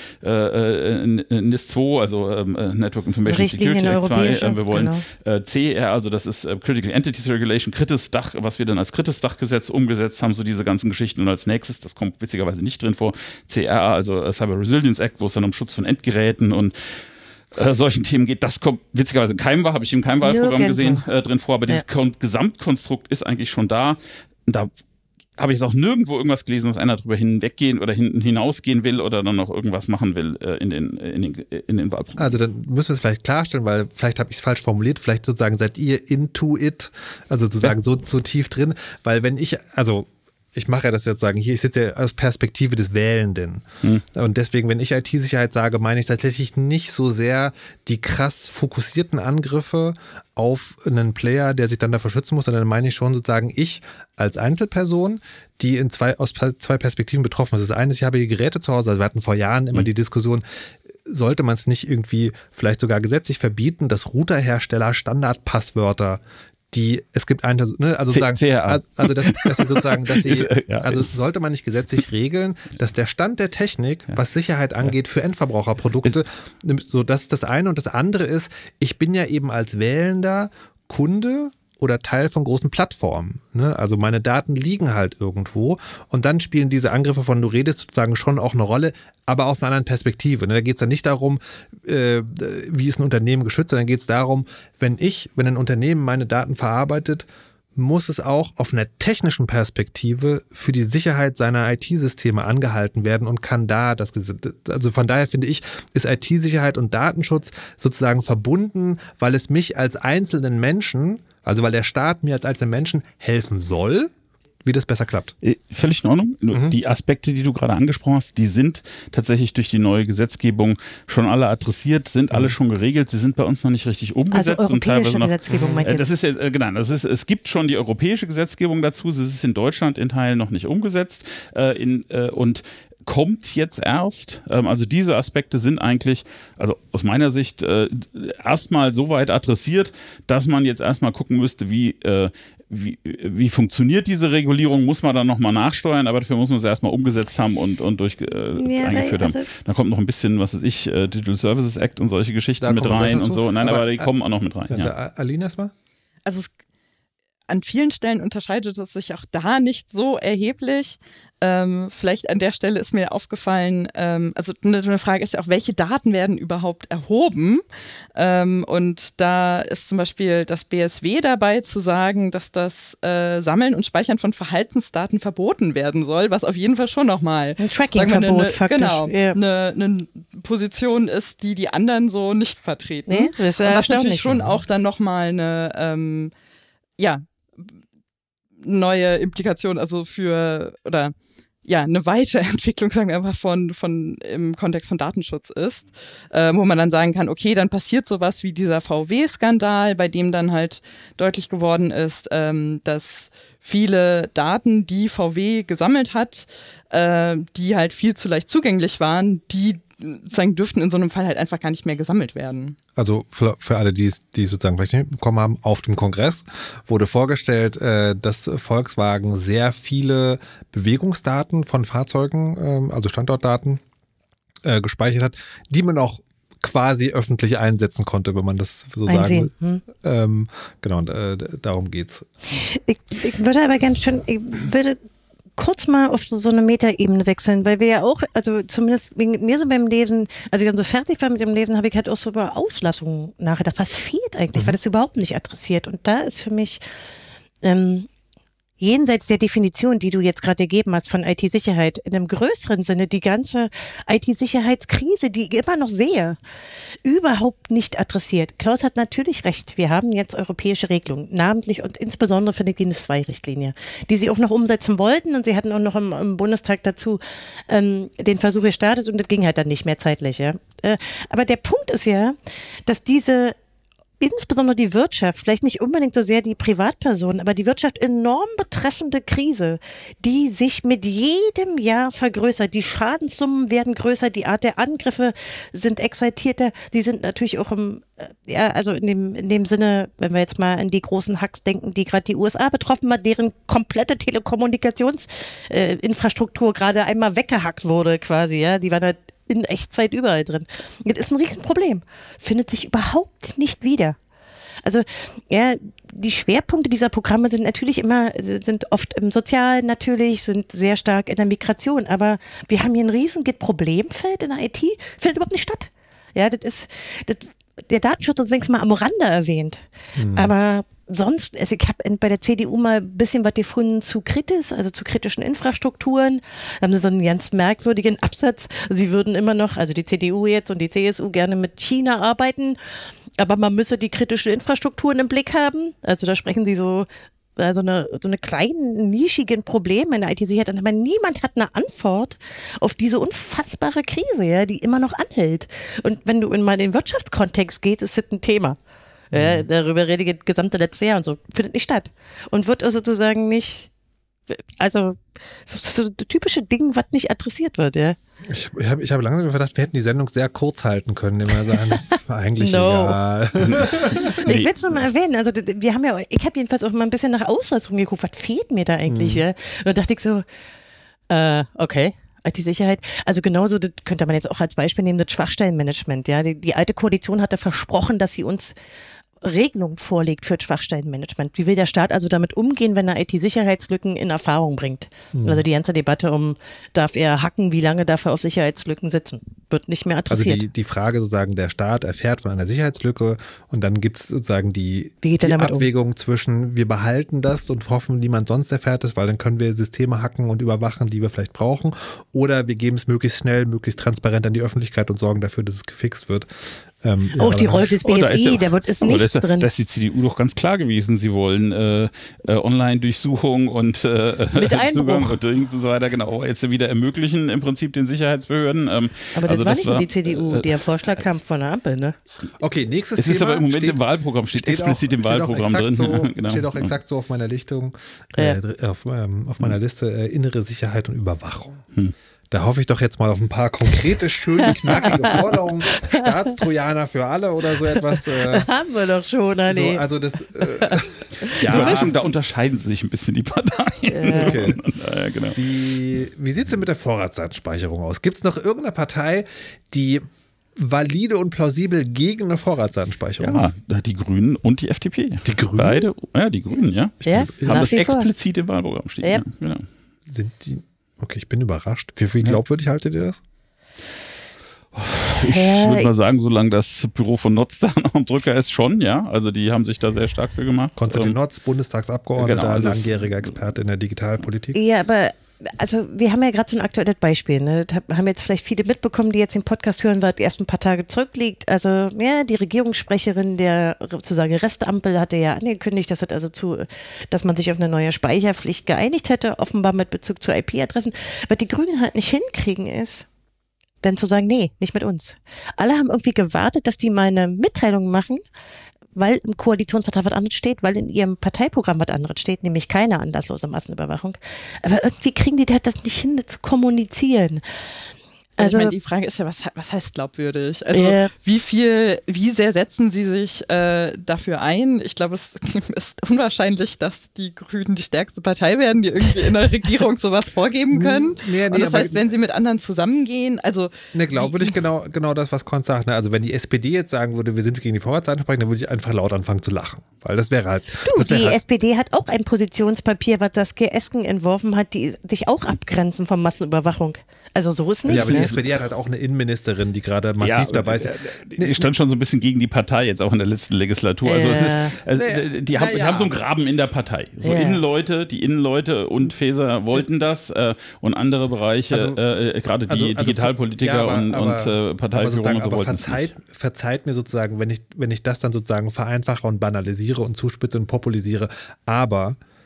äh, N I S zwei, also äh, Network Information Security Act zwei, äh, wir wollen genau. äh, C R, also das ist äh, Critical Entities Regulation, kritisches Dach, was wir dann als kritisches Dachgesetz umgesetzt haben, so diese ganzen Geschichten. Und als nächstes, das kommt witzigerweise nicht drin vor, C R, also äh, Cyber Resilience Act, wo es dann um Schutz von Endgeräten und Äh, solchen Themen geht. Das kommt witzigerweise in keinem, habe ich im keinem Wahlprogramm gesehen, äh, drin vor, aber dieses ja. Gesamtkonstrukt ist eigentlich schon da. Und da habe ich jetzt auch nirgendwo irgendwas gelesen, dass einer darüber hinweggehen oder hin, hinausgehen will oder dann noch irgendwas machen will äh, in den, in den, in den Wahlprogrammen. Also dann müssen wir es vielleicht klarstellen, weil vielleicht habe ich es falsch formuliert, vielleicht sozusagen seid ihr into it, also sozusagen ja. so, so tief drin, weil wenn ich, also ich mache ja das sozusagen hier, ich sitze ja aus Perspektive des Wählenden. Hm. Und deswegen, wenn ich I T-Sicherheit sage, meine ich tatsächlich nicht so sehr die krass fokussierten Angriffe auf einen Player, der sich dann dafür schützen muss, sondern meine ich schon sozusagen ich als Einzelperson, die in zwei, aus zwei Perspektiven betroffen ist. Das eine ist, ich habe hier Geräte zu Hause, also wir hatten vor Jahren immer hm. die Diskussion, sollte man es nicht irgendwie vielleicht sogar gesetzlich verbieten, dass Routerhersteller Standardpasswörter die, es gibt einen, ne, also sozusagen, also dass, dass sie sozusagen, dass sie, also sollte man nicht gesetzlich regeln, dass der Stand der Technik, was Sicherheit angeht, für Endverbraucherprodukte, so das ist das eine und das andere ist, ich bin ja eben als Wählender Kunde oder Teil von großen Plattformen. Ne? Also meine Daten liegen halt irgendwo und dann spielen diese Angriffe, von du redest, sozusagen schon auch eine Rolle, aber aus einer anderen Perspektive. Ne? Da geht es dann nicht darum, äh, wie ist ein Unternehmen geschützt, sondern geht es darum, wenn ich, wenn ein Unternehmen meine Daten verarbeitet, muss es auch auf einer technischen Perspektive für die Sicherheit seiner I T-Systeme angehalten werden und kann da das, also von daher finde ich, ist I T-Sicherheit und Datenschutz sozusagen verbunden, weil es mich als einzelnen Menschen, also weil der Staat mir als einzelnen Menschen helfen soll, wie das besser klappt. Völlig in Ordnung. Mhm. Die Aspekte, die du gerade angesprochen hast, die sind tatsächlich durch die neue Gesetzgebung schon alle adressiert, sind mhm. alle schon geregelt, sie sind bei uns noch nicht richtig umgesetzt. Also europäische und teilweise noch, Gesetzgebung meint das ist ja, genau, das ist, es gibt schon die europäische Gesetzgebung dazu, sie ist in Deutschland in Teilen noch nicht umgesetzt äh, in, äh, und kommt jetzt erst. Also diese Aspekte sind eigentlich, also aus meiner Sicht, äh, erstmal so weit adressiert, dass man jetzt erstmal gucken müsste, wie, äh, wie, wie funktioniert diese Regulierung, muss man dann nochmal nachsteuern, aber dafür muss man sie erstmal umgesetzt haben und, und durch, äh, ja, eingeführt also haben. Da kommt noch ein bisschen, was weiß ich, äh, Digital Services Act und solche Geschichten mit rein und so. Nein, aber, aber die kommen auch noch mit rein. Ja, ja. Aline erstmal? Also es an vielen Stellen unterscheidet es sich auch da nicht so erheblich. Ähm, vielleicht an der Stelle ist mir aufgefallen, ähm, also eine Frage ist ja auch, welche Daten werden überhaupt erhoben? Ähm, und da ist zum Beispiel das B S W dabei zu sagen, dass das äh, Sammeln und Speichern von Verhaltensdaten verboten werden soll, was auf jeden Fall schon nochmal ein Tracking-Verbot eine, faktisch. Genau, ja. eine, eine Position ist, die die anderen so nicht vertreten. Nee, das ist und das natürlich nicht. schon auch dann nochmal eine, ähm, ja, neue Implikation, also für, oder ja, eine Weiterentwicklung, sagen wir einfach, von, von im Kontext von Datenschutz ist, äh, wo man dann sagen kann, okay, dann passiert sowas wie dieser V W-Skandal, bei dem dann halt deutlich geworden ist, ähm, dass viele Daten, die V W gesammelt hat, äh, die halt viel zu leicht zugänglich waren, die sozusagen dürften in so einem Fall halt einfach gar nicht mehr gesammelt werden. Also für, für alle, die es die sozusagen vielleicht nicht mitbekommen haben, auf dem Kongress wurde vorgestellt, äh, dass Volkswagen sehr viele Bewegungsdaten von Fahrzeugen, ähm, also Standortdaten, äh, gespeichert hat, die man auch quasi öffentlich einsetzen konnte, wenn man das so sagen will. Hm. Ähm, genau, und, äh, darum geht's. Ich, ich würde aber ganz schön, ich würde kurz mal auf so, so eine Metaebene wechseln, weil wir ja auch, also zumindest wegen mir so beim Lesen, als ich dann so fertig war mit dem Lesen, habe ich halt auch so über Auslassungen nachgedacht. Was fehlt eigentlich, mhm. weil das überhaupt nicht adressiert. Und da ist für mich ähm, jenseits der Definition, die du jetzt gerade gegeben hast von I T-Sicherheit, in einem größeren Sinne die ganze I T-Sicherheitskrise, die ich immer noch sehe, überhaupt nicht adressiert. Klaus hat natürlich recht. Wir haben jetzt europäische Regelungen, namentlich und insbesondere für die N I S zwei Richtlinie, die sie auch noch umsetzen wollten und sie hatten auch noch im, im Bundestag dazu ähm, den Versuch gestartet und das ging halt dann nicht mehr zeitlich. Ja. Äh, aber der Punkt ist ja, dass diese insbesondere die Wirtschaft, vielleicht nicht unbedingt so sehr die Privatpersonen, aber die Wirtschaft enorm betreffende Krise, die sich mit jedem Jahr vergrößert. Die Schadenssummen werden größer, die Art der Angriffe sind exaltierter. Die sind natürlich auch im, ja, also in dem, in dem Sinne, wenn wir jetzt mal an die großen Hacks denken, die gerade die U S A betroffen hat, deren komplette Telekommunikationsinfrastruktur äh, gerade einmal weggehackt wurde quasi, ja, die war da in Echtzeit überall drin. Das ist ein Riesenproblem. Findet sich überhaupt nicht wieder. Also, ja, die Schwerpunkte dieser Programme sind natürlich immer, sind oft im Sozialen natürlich, sind sehr stark in der Migration, aber wir haben hier ein riesen Problemfeld in der I T, findet überhaupt nicht statt. Ja, das ist, das, der Datenschutz ist wenigstens mal am Rande erwähnt. Mhm. Aber sonst, also ich habe bei der C D U mal ein bisschen was gefunden zu Kritis, also zu kritischen Infrastrukturen. Da haben sie so einen ganz merkwürdigen Absatz. Sie würden immer noch, also die C D U jetzt und die C S U gerne mit China arbeiten, aber man müsse die kritischen Infrastrukturen im Blick haben. Also da sprechen sie so so eine, so eine kleinen, nischigen Probleme in der I T-Sicherheit. Aber niemand hat eine Antwort auf diese unfassbare Krise, ja, die immer noch anhält. Und wenn du in mal den Wirtschaftskontext gehst, ist das ein Thema. Ja, darüber rede ich das gesamte letzte Jahr und so. Findet nicht statt. Und wird also sozusagen nicht, also so, so typische Dinge, was nicht adressiert wird, ja. Ich, ich habe ich hab langsam gedacht, wir hätten die Sendung sehr kurz halten können. Immer sagen, das war eigentlich no. egal. Ich will es nur mal erwähnen, also wir haben ja, ich habe jedenfalls auch mal ein bisschen nach Ausweis rumgeguckt, was fehlt mir da eigentlich, mhm. ja. Und da dachte ich so, äh, okay. I T-Sicherheit. Also genauso, das könnte man jetzt auch als Beispiel nehmen, das Schwachstellenmanagement. Ja, die, die alte Koalition hatte versprochen, dass sie uns Regelungen vorlegt für Schwachstellenmanagement. Wie will der Staat also damit umgehen, wenn er I T-Sicherheitslücken in Erfahrung bringt? Mhm. Also die ganze Debatte um, darf er hacken, wie lange darf er auf Sicherheitslücken sitzen? Wird nicht mehr adressiert. Also die, die Frage sozusagen, der Staat erfährt von einer Sicherheitslücke und dann gibt es sozusagen die, die Abwägung um? zwischen, wir behalten das und hoffen, niemand sonst erfährt es, weil dann können wir Systeme hacken und überwachen, die wir vielleicht brauchen, oder wir geben es möglichst schnell, möglichst transparent an die Öffentlichkeit und sorgen dafür, dass es gefixt wird. Ähm, auch ja, die Rolle des B S I, oh, da, ja, da wird es nichts da drin. Da ist die C D U doch ganz klar gewesen, sie wollen äh, äh, Online-Durchsuchung und äh, Zugang und Dings und so weiter, genau, jetzt wieder ermöglichen im Prinzip den Sicherheitsbehörden. Ähm, aber das also war das nicht war, nur die C D U, äh, der Vorschlag kam von der Ampel, ne? Okay, nächstes es Thema. Es ist aber im Moment steht, im Wahlprogramm, steht, steht explizit auch, im Wahlprogramm drin. So, ja, genau. Steht auch exakt so auf meiner Lichtung, äh, ja. auf, ähm, auf meiner Liste, äh, innere Sicherheit und Überwachung. Hm. Da hoffe ich doch jetzt mal auf ein paar konkrete, schöne, knackige Forderungen. Staatstrojaner für alle oder so etwas. Äh, haben wir doch schon, Ali. So, also das, äh, ja, da unterscheiden sich ein bisschen die Parteien. Ja. Okay. Ja, genau. Wie, wie sieht es denn mit der Vorratsdatenspeicherung aus? Gibt es noch irgendeine Partei, die valide und plausibel gegen eine Vorratsdatenspeicherung ist? Ja, die Grünen und die F D P. Die Grünen? Beide, ja, die Grünen, ja. Ja, haben das explizit im Wahlprogramm stehen. Ja. Ja, genau. Sind die... Okay, ich bin überrascht. Wie viel glaubwürdig haltet ihr das? Ich würde mal sagen, solange das Büro von Notz da noch am Drücker ist, schon, ja. Also die haben sich da sehr stark für gemacht. Konstantin ähm, Notz, Bundestagsabgeordneter, genau, also langjähriger Experte in der Digitalpolitik. Ja, aber also wir haben ja gerade so ein aktuelles Beispiel, ne? Das haben jetzt vielleicht viele mitbekommen, die jetzt den Podcast hören, weil es erst ein paar Tage zurückliegt. Also ja, die Regierungssprecherin der sozusagen Restampel hatte ja angekündigt, dass, das also zu, dass man sich auf eine neue Speicherpflicht geeinigt hätte, offenbar mit Bezug zu I P-Adressen. Was die Grünen halt nicht hinkriegen ist, dann zu sagen, nee, nicht mit uns. Alle haben irgendwie gewartet, dass die mal eine Mitteilung machen, weil im Koalitionsvertrag was anderes steht, weil in ihrem Parteiprogramm was anderes steht, nämlich keine anlasslose Massenüberwachung. Aber irgendwie kriegen die das nicht hin, zu kommunizieren. Also, ich meine, die Frage ist ja, was, was heißt glaubwürdig? Also äh, wie viel, wie sehr setzen Sie sich äh, dafür ein? Ich glaube, es ist unwahrscheinlich, dass die Grünen die stärkste Partei werden, die irgendwie in der Regierung sowas vorgeben können. Nee, nee, Und das heißt, wenn sie mit anderen zusammengehen, also ne, glaubwürdig genau, genau das, was Konz sagt. Ne? Also wenn die S P D jetzt sagen würde, wir sind gegen die Vorratsdatenspeicherung, dann würde ich einfach laut anfangen zu lachen. Weil das wäre halt... Du, das wäre die halt, S P D hat auch ein Positionspapier, was das G. Esken entworfen hat, die sich auch abgrenzen von Massenüberwachung. Also so ist nicht. Ja, aber die ne? S P D hat halt auch eine Innenministerin, die gerade massiv ja, dabei ist. Die stand schon so ein bisschen gegen die Partei jetzt auch in der letzten Legislatur. Also, ja. es ist, also naja, die, haben, naja. die haben so einen Graben in der Partei. So ja. Innenleute, die Innenleute und Faeser wollten das äh, und andere Bereiche, also, äh, gerade die also, also, Digitalpolitiker ja, aber, und, aber, und äh, Parteiführung und so aber wollten verzeiht, es nicht. verzeiht mir sozusagen, wenn ich, wenn ich das dann sozusagen vereinfache und banalisiere und zuspitze und populisiere. Aber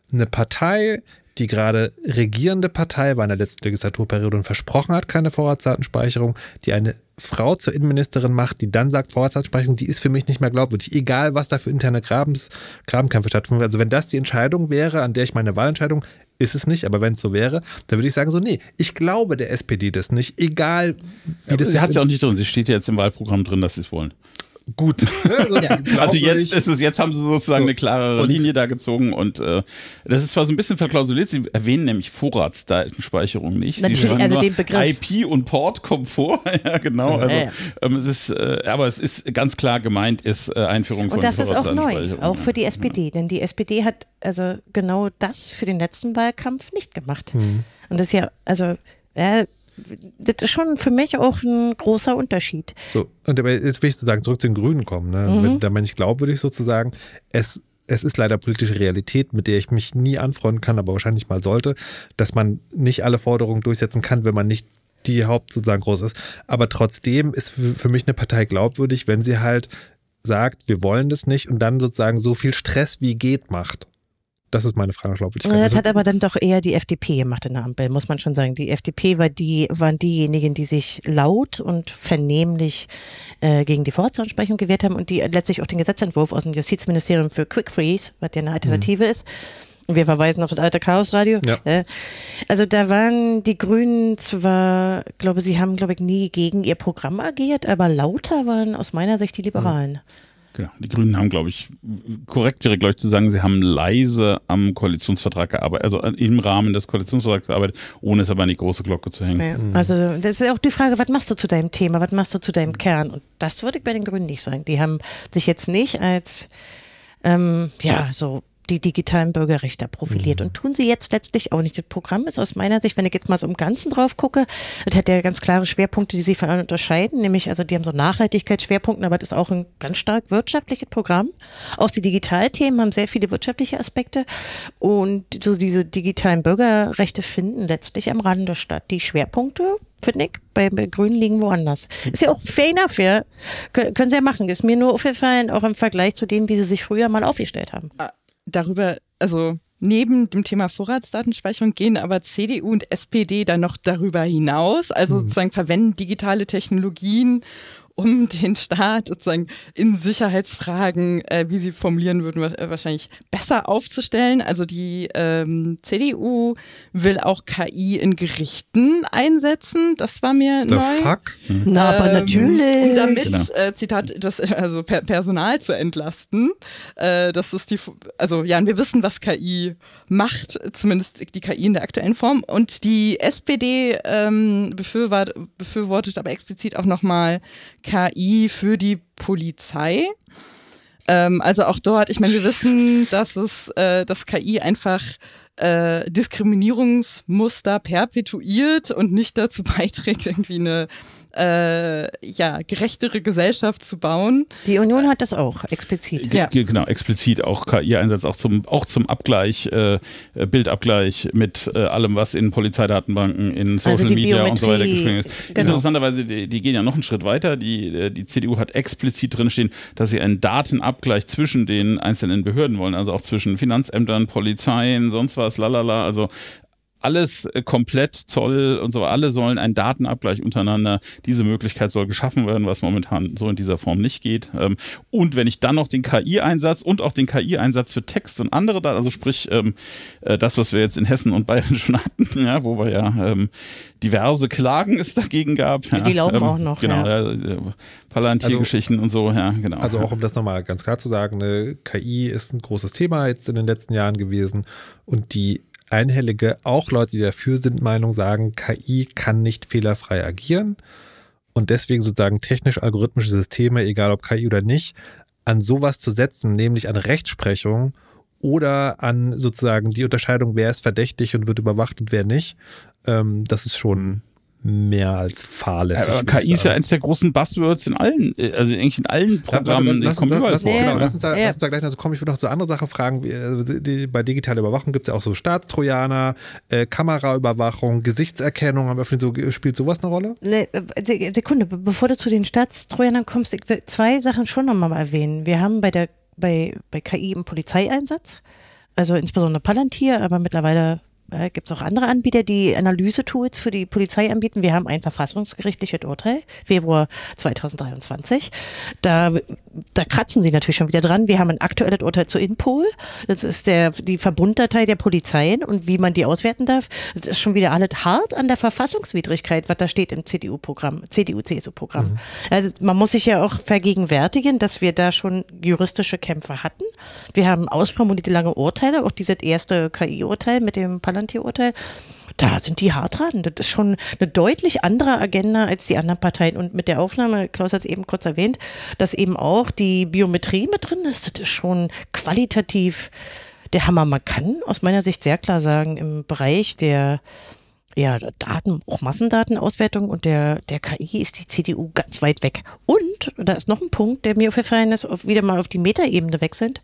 eine Partei, die gerade regierende Partei war in der letzten Legislaturperiode und versprochen hat, keine Vorratsdatenspeicherung, die eine Frau zur Innenministerin macht, die dann sagt, Vorratsdatenspeicherung, die ist für mich nicht mehr glaubwürdig, egal was da für interne Grabens, Grabenkämpfe stattfinden. Also wenn das die Entscheidung wäre, an der ich meine Wahlentscheidung, ist es nicht, aber wenn es so wäre, dann würde ich sagen so, nee, ich glaube der S P D das nicht, egal wie ja, das sie hat es ja auch nicht drin, sie steht ja jetzt im Wahlprogramm drin, dass sie es wollen. Gut. Also, ja. also jetzt ist es, jetzt haben sie sozusagen so eine klarere und Linie da gezogen und äh, das ist zwar so ein bisschen verklausuliert, sie erwähnen nämlich Vorratsdatenspeicherung nicht. Sie Natürlich, also den Begriff. I P und Port kommt vor, ja genau. Also ja, ja. Ähm, es ist, äh, aber es ist ganz klar gemeint, ist äh, Einführung von Und das ist auch neu, Vorratsdatenspeicherung. auch für die S P D, ja. Denn die S P D hat also genau das für den letzten Wahlkampf nicht gemacht. Hm. Und das ist ja, also ja, das ist schon für mich auch ein großer Unterschied. So, und jetzt will ich sozusagen zurück zu den Grünen kommen. Ne? Mhm. Da meine ich glaubwürdig sozusagen, es, es ist leider politische Realität, mit der ich mich nie anfreunden kann, aber wahrscheinlich mal sollte, dass man nicht alle Forderungen durchsetzen kann, wenn man nicht die Haupt sozusagen groß ist. Aber trotzdem ist für mich eine Partei glaubwürdig, wenn sie halt sagt, wir wollen das nicht und dann sozusagen so viel Stress wie geht macht. Das ist meine Frage, glaube ich. Das hat aber dann doch eher die F D P gemacht in der Ampel, muss man schon sagen. Die F D P war die, waren diejenigen, die sich laut und vernehmlich äh, gegen die Vorratsdatenspeicherung gewehrt haben und die letztlich auch den Gesetzentwurf aus dem Justizministerium für Quick Freeze, was ja eine Alternative mhm. ist. Wir verweisen auf das alte Chaosradio. Ja. Äh, also da waren die Grünen zwar, glaube sie haben, glaube ich, nie gegen ihr Programm agiert, aber lauter waren aus meiner Sicht die Liberalen. Mhm. Genau. Die Grünen haben, glaube ich, korrekt wäre, glaube ich, zu sagen, sie haben leise am Koalitionsvertrag gearbeitet, also im Rahmen des Koalitionsvertrags gearbeitet, ohne es aber an die große Glocke zu hängen. Ja, also das ist auch die Frage, was machst du zu deinem Thema, was machst du zu deinem Kern? Und das würde ich bei den Grünen nicht sagen. Die haben sich jetzt nicht als, ähm, ja, so die digitalen Bürgerrechte profiliert. Mhm. Und tun sie jetzt letztlich auch nicht. Das Programm ist aus meiner Sicht, wenn ich jetzt mal so im Ganzen drauf gucke, das hat ja ganz klare Schwerpunkte, die sich von anderen unterscheiden, nämlich also die haben so Nachhaltigkeitsschwerpunkte, aber das ist auch ein ganz stark wirtschaftliches Programm. Auch die Digitalthemen haben sehr viele wirtschaftliche Aspekte und so diese digitalen Bürgerrechte finden letztlich am Rande statt. Die Schwerpunkte, finde ich, bei, bei Grünen liegen woanders. Ist ja auch fair enough, ja. Kön- können sie ja machen. Ist mir nur aufgefallen, auch im Vergleich zu dem, wie sie sich früher mal aufgestellt haben. Darüber, also neben dem Thema Vorratsdatenspeicherung gehen aber C D U und S P D dann noch darüber hinaus, also mhm. sozusagen verwenden digitale Technologien, um den Staat sozusagen in Sicherheitsfragen, äh, wie sie formulieren würden, wahrscheinlich besser aufzustellen. Also die ähm, C D U will auch K I in Gerichten einsetzen. Das war mir The neu. Fuck? Hm. Na, aber ähm, natürlich. Um damit, genau. äh, Zitat, das, also per Personal zu entlasten. Äh, das ist die, also ja, und wir wissen, was K I macht, zumindest die K I in der aktuellen Form. Und die S P D ähm, befürwortet, befürwortet aber explizit auch nochmal K I für die Polizei. Ähm, also auch dort, ich meine, wir wissen, dass es, äh, dass K I einfach äh, Diskriminierungsmuster perpetuiert und nicht dazu beiträgt, irgendwie eine äh, ja, gerechtere Gesellschaft zu bauen. Die Union hat das auch explizit. G- ja. Genau, explizit auch K I-Einsatz, auch zum, auch zum Abgleich, äh, Bildabgleich mit äh, allem, was in Polizeidatenbanken, in Social also Media und so weiter geschrieben ist. Genau. Interessanterweise, die, die gehen ja noch einen Schritt weiter. Die, die C D U hat explizit drinstehen, dass sie einen Datenabgleich zwischen den einzelnen Behörden wollen, also auch zwischen Finanzämtern, Polizeien, sonst was, lalala, also alles komplett, Zoll und so, alle sollen einen Datenabgleich untereinander. Diese Möglichkeit soll geschaffen werden, was momentan so in dieser Form nicht geht. Und wenn ich dann noch den K I-Einsatz und auch den K I-Einsatz für Text und andere Daten, also sprich das, was wir jetzt in Hessen und Bayern schon hatten, ja, wo wir ja ähm, diverse Klagen es dagegen gab. Ja, die laufen ähm, auch noch. Genau, ja. ja, Palantir-Geschichten also, und so, ja, genau. Also auch um das nochmal ganz klar zu sagen, ne, K I ist ein großes Thema jetzt in den letzten Jahren gewesen und die einhellige, auch Leute, die dafür sind, Meinung sagen, K I kann nicht fehlerfrei agieren und deswegen sozusagen technisch-algorithmische Systeme, egal ob K I oder nicht, an sowas zu setzen, nämlich an Rechtsprechung oder an sozusagen die Unterscheidung, wer ist verdächtig und wird überwacht und wer nicht, ähm, das ist schon mehr als fahrlässig. Ja, K I ist ja eins der großen Buzzwords in allen, also eigentlich in allen Programmen. Ja, lass, kommen überall lass, vor. Genau, Ja. lass uns da, Ja. lass uns da gleich noch so kommen. Ich würde noch so andere Sachen fragen. Wie, also die, bei digitaler Überwachung gibt es ja auch so Staatstrojaner, äh, Kameraüberwachung, Gesichtserkennung am öffentlichen, so, spielt sowas eine Rolle? Ne, Sekunde, bevor du zu den Staatstrojanern kommst, ich will zwei Sachen schon nochmal erwähnen. Wir haben bei der bei, bei K I einen Polizeieinsatz. also insbesondere Palantir, aber mittlerweile äh, gibt es auch andere Anbieter, die Analysetools für die Polizei anbieten. Wir haben ein verfassungsgerichtliches Urteil, Februar zweitausenddreiundzwanzig. Da, da kratzen sie natürlich schon wieder dran. Wir haben ein aktuelles Urteil zu Inpol. Das ist der, die Verbunddatei der Polizeien und wie man die auswerten darf. Das ist schon wieder alles hart an der Verfassungswidrigkeit, was da steht im C D U-Programm, C D U-C S U-Programm. Mhm. Also man muss sich ja auch vergegenwärtigen, dass wir da schon juristische Kämpfe hatten. Wir haben ausformulierte lange Urteile, auch dieses erste K I-Urteil mit dem Palantir-Urteil. Da sind die hart dran. Das ist schon eine deutlich andere Agenda als die anderen Parteien. Und mit der Aufnahme, Klaus hat es eben kurz erwähnt, dass eben auch die Biometrie mit drin ist, das ist schon qualitativ der Hammer. Man kann aus meiner Sicht sehr klar sagen, im Bereich der ja, Daten, auch Massendatenauswertung und der, der K I ist die C D U ganz weit weg. Und, da ist noch ein Punkt, der mir aufgefallen ist, auf, wieder mal auf die Metaebene wechselnd.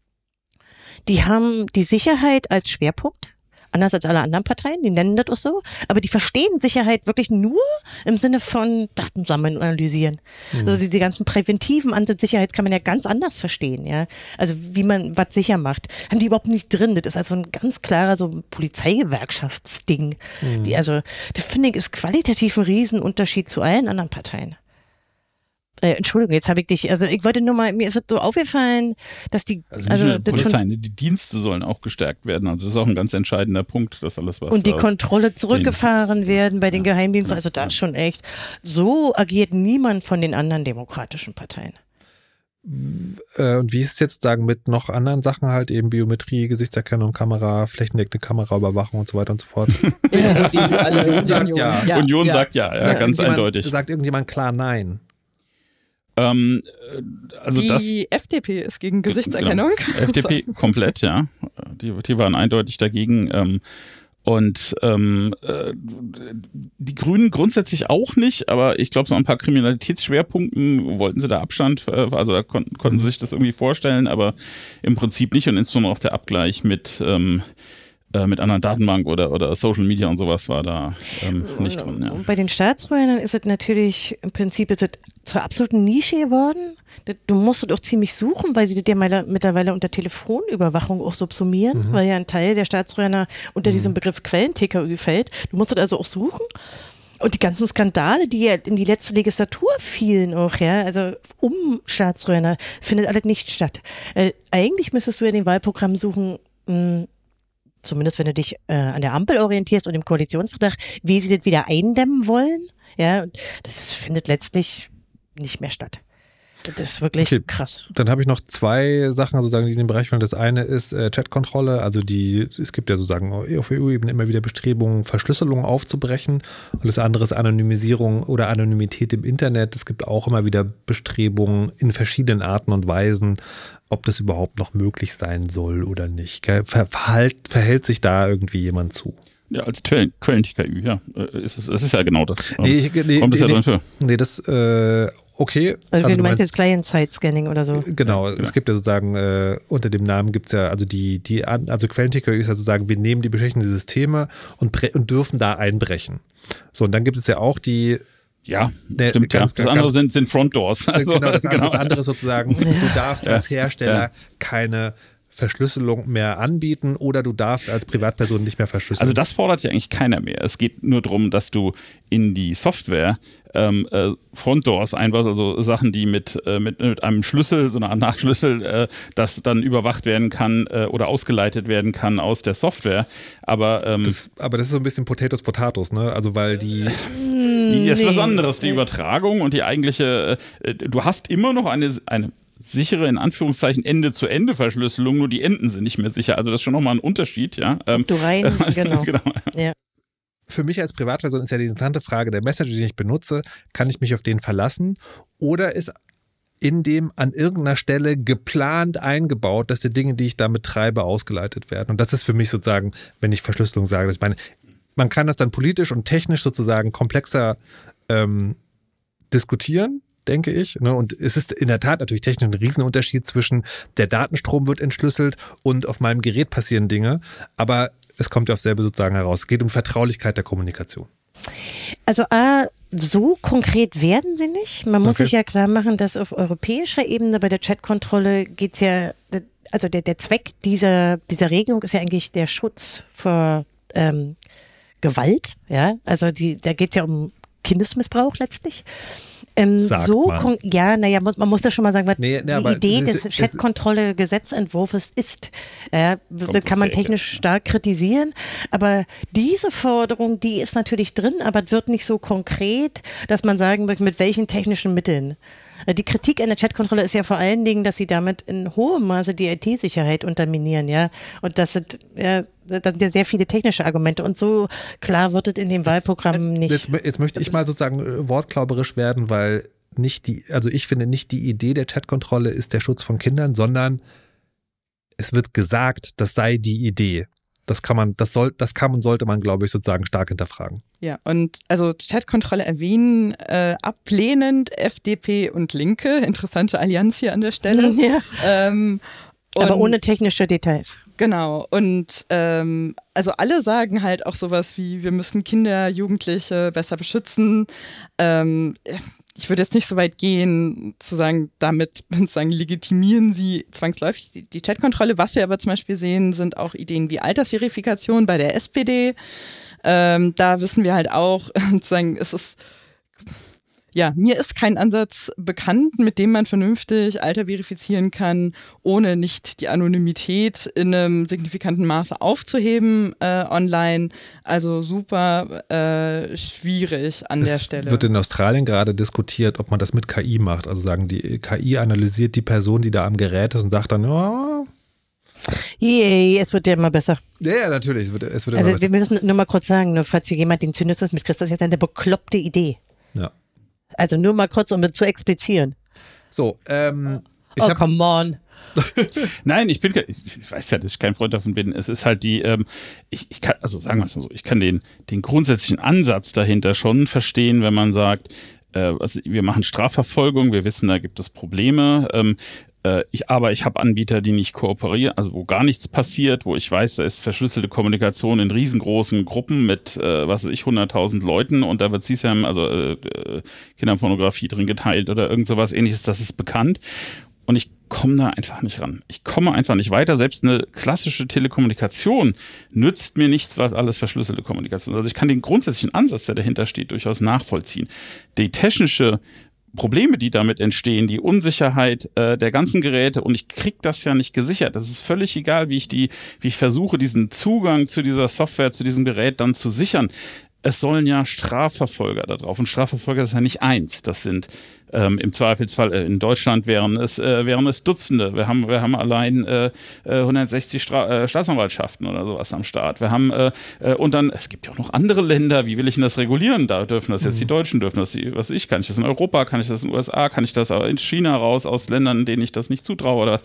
Die haben die Sicherheit als Schwerpunkt. Anders als alle anderen Parteien, die nennen das auch so, aber die verstehen Sicherheit wirklich nur im Sinne von Daten sammeln und analysieren. Mhm. Also diese ganzen präventiven Ansatz Sicherheit kann man ja ganz anders verstehen, ja. Also wie man was sicher macht, haben die überhaupt nicht drin. Das ist also ein ganz klarer so Polizeigewerkschaftsding. Mhm. Die, also das finde ich ist qualitativ ein Riesenunterschied zu allen anderen Parteien. Äh, Entschuldigung, jetzt habe ich dich, also ich wollte nur mal, mir ist es so aufgefallen, dass die, also, also nicht das Polizei, schon, die Dienste sollen auch gestärkt werden, also das ist auch ein ganz entscheidender Punkt, dass alles was. Und die Kontrolle zurückgefahren werden bei den ja. Geheimdiensten, also das ist schon echt, so agiert niemand von den anderen demokratischen Parteien. Und wie ist es jetzt sozusagen mit noch anderen Sachen halt, eben Biometrie, Gesichtserkennung, Kamera, flächendeckende Kameraüberwachung und so weiter und so fort? Ja, die alle sagt ja. ja. Union ja. sagt ja, ja sagt ganz eindeutig. Sagt irgendjemand klar nein? Ähm, also die das, F D P ist gegen Gesichtserkennung. Genau. F D P komplett, ja. Die, die waren eindeutig dagegen. Ähm, und ähm, äh, die Grünen grundsätzlich auch nicht, aber ich glaube, so ein paar Kriminalitätsschwerpunkten wollten sie da Abstand, also da kon konnten sie sich das irgendwie vorstellen, aber im Prinzip nicht. Und insbesondere auch der Abgleich mit ähm, mit anderen Datenbank oder, oder Social Media und sowas war da ähm, nicht drin. Ja. Und bei den Staatstrojanern ist es natürlich, im Prinzip ist es zur absoluten Nische geworden. Du musst es auch ziemlich suchen, weil sie das ja mittlerweile unter Telefonüberwachung auch subsumieren, mhm. weil ja ein Teil der Staatstrojaner unter mhm. diesem Begriff Quellen-T K Ü fällt. Du musst es also auch suchen. Und die ganzen Skandale, die ja in die letzte Legislatur fielen auch, ja, also um Staatstrojaner, findet alles nicht statt. Äh, eigentlich müsstest du ja den Wahlprogramm suchen, mh, zumindest wenn du dich äh, an der Ampel orientierst und im Koalitionsvertrag, wie sie das wieder eindämmen wollen. Ja, das findet letztlich nicht mehr statt. Das ist wirklich okay, krass. Dann habe ich noch zwei Sachen sozusagen, die in dem Bereich fallen. Das eine ist äh, Chatkontrolle. Also die, es gibt ja sozusagen auf E U-Ebene immer wieder Bestrebungen, Verschlüsselung aufzubrechen. Und das andere ist Anonymisierung oder Anonymität im Internet. Es gibt auch immer wieder Bestrebungen in verschiedenen Arten und Weisen, ob das überhaupt noch möglich sein soll oder nicht. Verhalt, verhält sich da irgendwie jemand zu? Ja, als Quellen-T K Ü, ja. Ist es, das ist ja genau das. Nee, ich, nee, Kommt es nee, ja drin für. Nee, das, äh, okay. Also, also du meinst jetzt Client-Side-Scanning oder so? Genau, ja, es ja. gibt ja sozusagen, äh, unter dem Namen gibt es ja, also die, die, also Quellen-T K Ü ist ja sozusagen, wir nehmen die beschädigten Systeme und, und dürfen da einbrechen. So, und dann gibt es ja auch die, Ja, der, stimmt. ganz, Ja. Das andere sind, sind Front Doors. Also, genau, das, genau. das andere ist sozusagen, du darfst als Hersteller ja. keine Verschlüsselung mehr anbieten oder du darfst als Privatperson nicht mehr verschlüsseln. Also das fordert ja eigentlich keiner mehr. Es geht nur darum, dass du in die Software ähm, äh, Front Doors einbaust, also Sachen, die mit, äh, mit, mit einem Schlüssel, so einer Art Nachschlüssel, äh, das dann überwacht werden kann äh, oder ausgeleitet werden kann aus der Software. Aber, ähm, das, aber das ist so ein bisschen Potatoes Potatoes, ne? Also weil die... Die ist nee. was anderes, die Übertragung und die eigentliche, äh, du hast immer noch eine, eine sichere, in Anführungszeichen, Ende-zu-Ende-Verschlüsselung, nur die Enden sind nicht mehr sicher. Also das ist schon nochmal ein Unterschied, ja. Ähm, du rein, genau. genau. Ja. Für mich als Privatperson ist ja die interessante Frage, der Messenger, den ich benutze, kann ich mich auf den verlassen oder ist in dem an irgendeiner Stelle geplant eingebaut, dass die Dinge, die ich damit treibe, ausgeleitet werden. Und das ist für mich sozusagen, wenn ich Verschlüsselung sage, dass ich meine, man kann das dann politisch und technisch sozusagen komplexer ähm, diskutieren, denke ich. Ne? Und es ist in der Tat natürlich technisch ein Riesenunterschied zwischen der Datenstrom wird entschlüsselt und auf meinem Gerät passieren Dinge. Aber es kommt ja auf selbe sozusagen heraus. Es geht um Vertraulichkeit der Kommunikation. Also A, so konkret werden sie nicht. Man muss okay. sich ja klar machen, dass auf europäischer Ebene bei der Chatkontrolle geht es ja, also der, der Zweck dieser, dieser Regelung ist ja eigentlich der Schutz vor ähm, Gewalt, ja, also die, da geht es ja um Kindesmissbrauch letztlich. Ähm, so, kon- ja, naja, muss, man muss da schon mal sagen, was nee, nee, die Idee des Chatkontrolle-Gesetzentwurfs ist. Äh, da kann man technisch Ecke. stark kritisieren, aber diese Forderung, die ist natürlich drin, aber es wird nicht so konkret, dass man sagen wird, mit welchen technischen Mitteln. Die Kritik an der Chatkontrolle ist ja vor allen Dingen, dass sie damit in hohem Maße die I T-Sicherheit unterminieren, ja. Und das sind, ja, das sind ja sehr viele technische Argumente. Und so klar wird es in dem Wahlprogramm nicht. Jetzt, jetzt möchte ich mal sozusagen wortklauberisch werden, weil nicht die, also ich finde nicht die Idee der Chatkontrolle ist der Schutz von Kindern, sondern es wird gesagt, das sei die Idee. Das kann man, das soll, das kann und sollte man, glaube ich, sozusagen stark hinterfragen. Ja, und also Chatkontrolle erwähnen äh, ablehnend F D P und Linke. Interessante Allianz hier an der Stelle. Ja. Ähm, Aber ohne technische Details. Genau, und ähm, also alle sagen halt auch sowas wie, wir müssen Kinder, Jugendliche besser beschützen. Ähm, ich würde jetzt nicht so weit gehen, zu sagen, damit sozusagen legitimieren sie zwangsläufig die, die Chatkontrolle. Was wir aber zum Beispiel sehen, sind auch Ideen wie Altersverifikation bei der S P D. Ähm, da wissen wir halt auch, sozusagen, es ist, ja, mir ist kein Ansatz bekannt, mit dem man vernünftig Alter verifizieren kann, ohne nicht die Anonymität in einem signifikanten Maße aufzuheben äh, online. Also super äh, schwierig an es der Stelle. Wird in Australien gerade diskutiert, ob man das mit K I macht. Also sagen, die K I analysiert die Person, die da am Gerät ist und sagt dann, oh, Yay, es wird ja immer besser. Ja, ja, natürlich, es wird, es wird immer also besser. Wir müssen nur mal kurz sagen, nur falls hier jemand den Zynismus mitkriegt, das ist jetzt eine bekloppte Idee. Ja. Also nur mal kurz, um es zu explizieren. So, ähm. Ich oh, hab, come on. Nein, ich bin, ich weiß ja, dass ich kein Freund davon bin. Es ist halt die, ähm, ich, ich kann, also sagen wir es mal so, ich kann den, den grundsätzlichen Ansatz dahinter schon verstehen, wenn man sagt, äh, also wir machen Strafverfolgung, wir wissen, da gibt es Probleme, ähm, Ich, aber ich habe Anbieter, die nicht kooperieren, also wo gar nichts passiert, wo ich weiß, da ist verschlüsselte Kommunikation in riesengroßen Gruppen mit, äh, was weiß ich, hunderttausend Leuten und da wird C SAM, also äh, Kinderpornografie drin geteilt oder irgend sowas Ähnliches, das ist bekannt. Und ich komme da einfach nicht ran. Ich komme einfach nicht weiter. Selbst eine klassische Telekommunikation nützt mir nichts, was alles verschlüsselte Kommunikation ist. Also ich kann den grundsätzlichen Ansatz, der dahinter steht, durchaus nachvollziehen. Die technische Probleme, die damit entstehen, die Unsicherheit äh, der ganzen Geräte und ich krieg das ja nicht gesichert. Das ist völlig egal, wie ich die, wie ich versuche, diesen Zugang zu dieser Software, zu diesem Gerät dann zu sichern. Es sollen ja Strafverfolger da drauf und Strafverfolger ist ja nicht eins. Das sind ähm, im Zweifelsfall äh, in Deutschland wären es äh, wären es Dutzende. Wir haben wir haben allein äh, hundertsechzig Stra- äh, Staatsanwaltschaften oder sowas am Start. Wir haben äh, äh, und dann es gibt ja auch noch andere Länder. Wie will ich denn das regulieren? Da dürfen das jetzt die Deutschen, dürfen das die, was ich kann ich das in Europa, kann ich das in den U S A, kann ich das aber in China raus aus Ländern, denen ich das nicht zutraue oder was.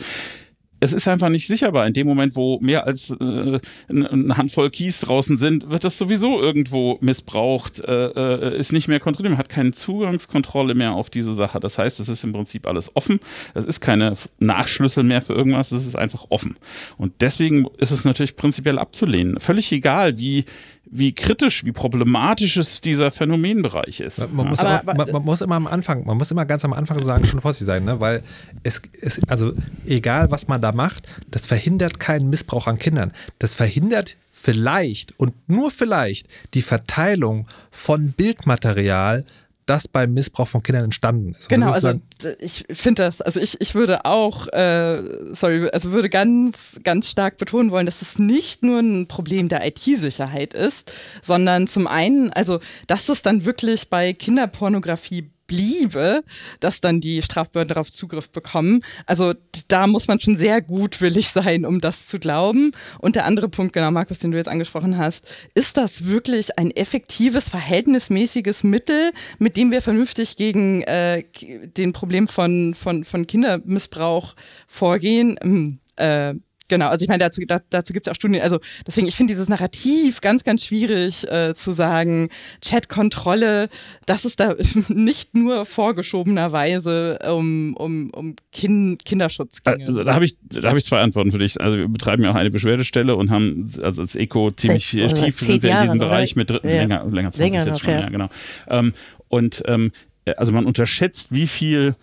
Es ist einfach nicht sicherbar. In dem Moment, wo mehr als äh, eine Handvoll Keys draußen sind, wird das sowieso irgendwo missbraucht, äh, ist nicht mehr kontrolliert. Man hat keine Zugangskontrolle mehr auf diese Sache. Das heißt, es ist im Prinzip alles offen. Es ist keine Nachschlüssel mehr für irgendwas. Es ist einfach offen. Und deswegen ist es natürlich prinzipiell abzulehnen. Völlig egal, wie wie kritisch, wie problematisch es dieser Phänomenbereich ist. Man, man, muss aber, aber, man, man muss immer am Anfang, man muss immer ganz am Anfang sagen, schon vorsichtig sein, ne? Weil es, es, also egal was man da macht, das verhindert keinen Missbrauch an Kindern. Das verhindert vielleicht und nur vielleicht die Verteilung von Bildmaterial, das beim Missbrauch von Kindern entstanden ist. Und genau, ist also ich finde das, also ich, ich würde auch, äh, sorry, also würde ganz, ganz stark betonen wollen, dass es nicht nur ein Problem der I T-Sicherheit ist, sondern zum einen, also dass es dann wirklich bei Kinderpornografie bliebe, dass dann die Strafbehörden darauf Zugriff bekommen. Also da muss man schon sehr gutwillig sein, um das zu glauben. Und der andere Punkt, genau, Markus, den du jetzt angesprochen hast, ist das wirklich ein effektives, verhältnismäßiges Mittel, mit dem wir vernünftig gegen äh, den Problem von, von, von Kindermissbrauch vorgehen? Hm, äh, Genau, also ich meine, dazu, da, dazu gibt es auch Studien, also deswegen, ich finde dieses Narrativ ganz, ganz schwierig äh, zu sagen, Chatkontrolle, das ist da nicht nur vorgeschobenerweise um, um, um kind, Kinderschutz ginge. Also da habe ich, da habe ich zwei Antworten für dich. Also wir betreiben ja auch eine Beschwerdestelle und haben, also als Eco ziemlich Seit, tief sind wir in diesem Bereich mit drin, ja. länger, länger, länger noch, jetzt schon, ja. ja, genau. Ähm, und ähm, also man unterschätzt, wie viel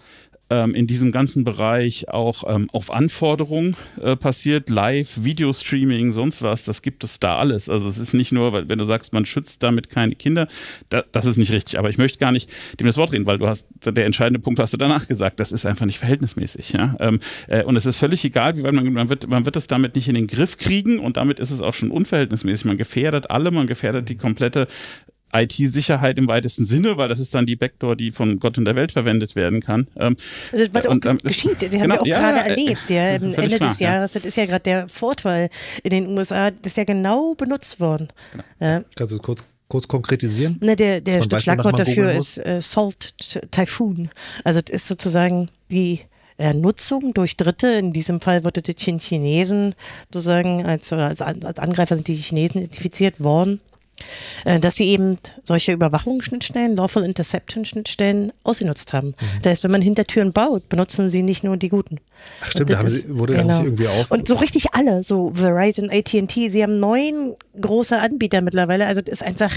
ähm, in diesem ganzen Bereich auch ähm, auf Anforderung äh, passiert, Live, Videostreaming, sonst was, das gibt es da alles. Also es ist nicht nur, weil wenn du sagst, man schützt damit keine Kinder, da, das ist nicht richtig. Aber ich möchte gar nicht dem das Wort reden, weil du hast, der entscheidende Punkt hast du danach gesagt, das ist einfach nicht verhältnismäßig. Ja? Ähm, äh, und es ist völlig egal, wie weit man, man wird, man wird es damit nicht in den Griff kriegen und damit ist es auch schon unverhältnismäßig. Man gefährdet alle, man gefährdet die komplette I T-Sicherheit im weitesten Sinne, weil das ist dann die Backdoor, die von Gott und der Welt verwendet werden kann. Ähm, das war und, auch ähm, geschieht, den genau, haben wir auch ja, gerade ja, erlebt. Der Ende klar, des Jahres, ja. Das ist ja gerade der Vorfall in den U S A, das ist ja genau benutzt worden. Genau. Ja. Kannst du kurz kurz konkretisieren? Ne, der der das Schlagwort dafür ist äh, Salt Typhoon. Also das ist sozusagen die äh, Nutzung durch Dritte. In diesem Fall wurde die Chinesen sozusagen als, als, als Angreifer sind die Chinesen identifiziert worden, äh, dass sie eben solche Überwachungsschnittstellen, Lawful Interception Schnittstellen ausgenutzt haben. Mhm. Das heißt, wenn man Hintertüren baut, benutzen sie nicht nur die guten. Ach stimmt, da haben sie, wurde genau. nicht irgendwie auf. Und so richtig alle, so Verizon, A T and T, sie haben neun große Anbieter mittlerweile, also das ist einfach.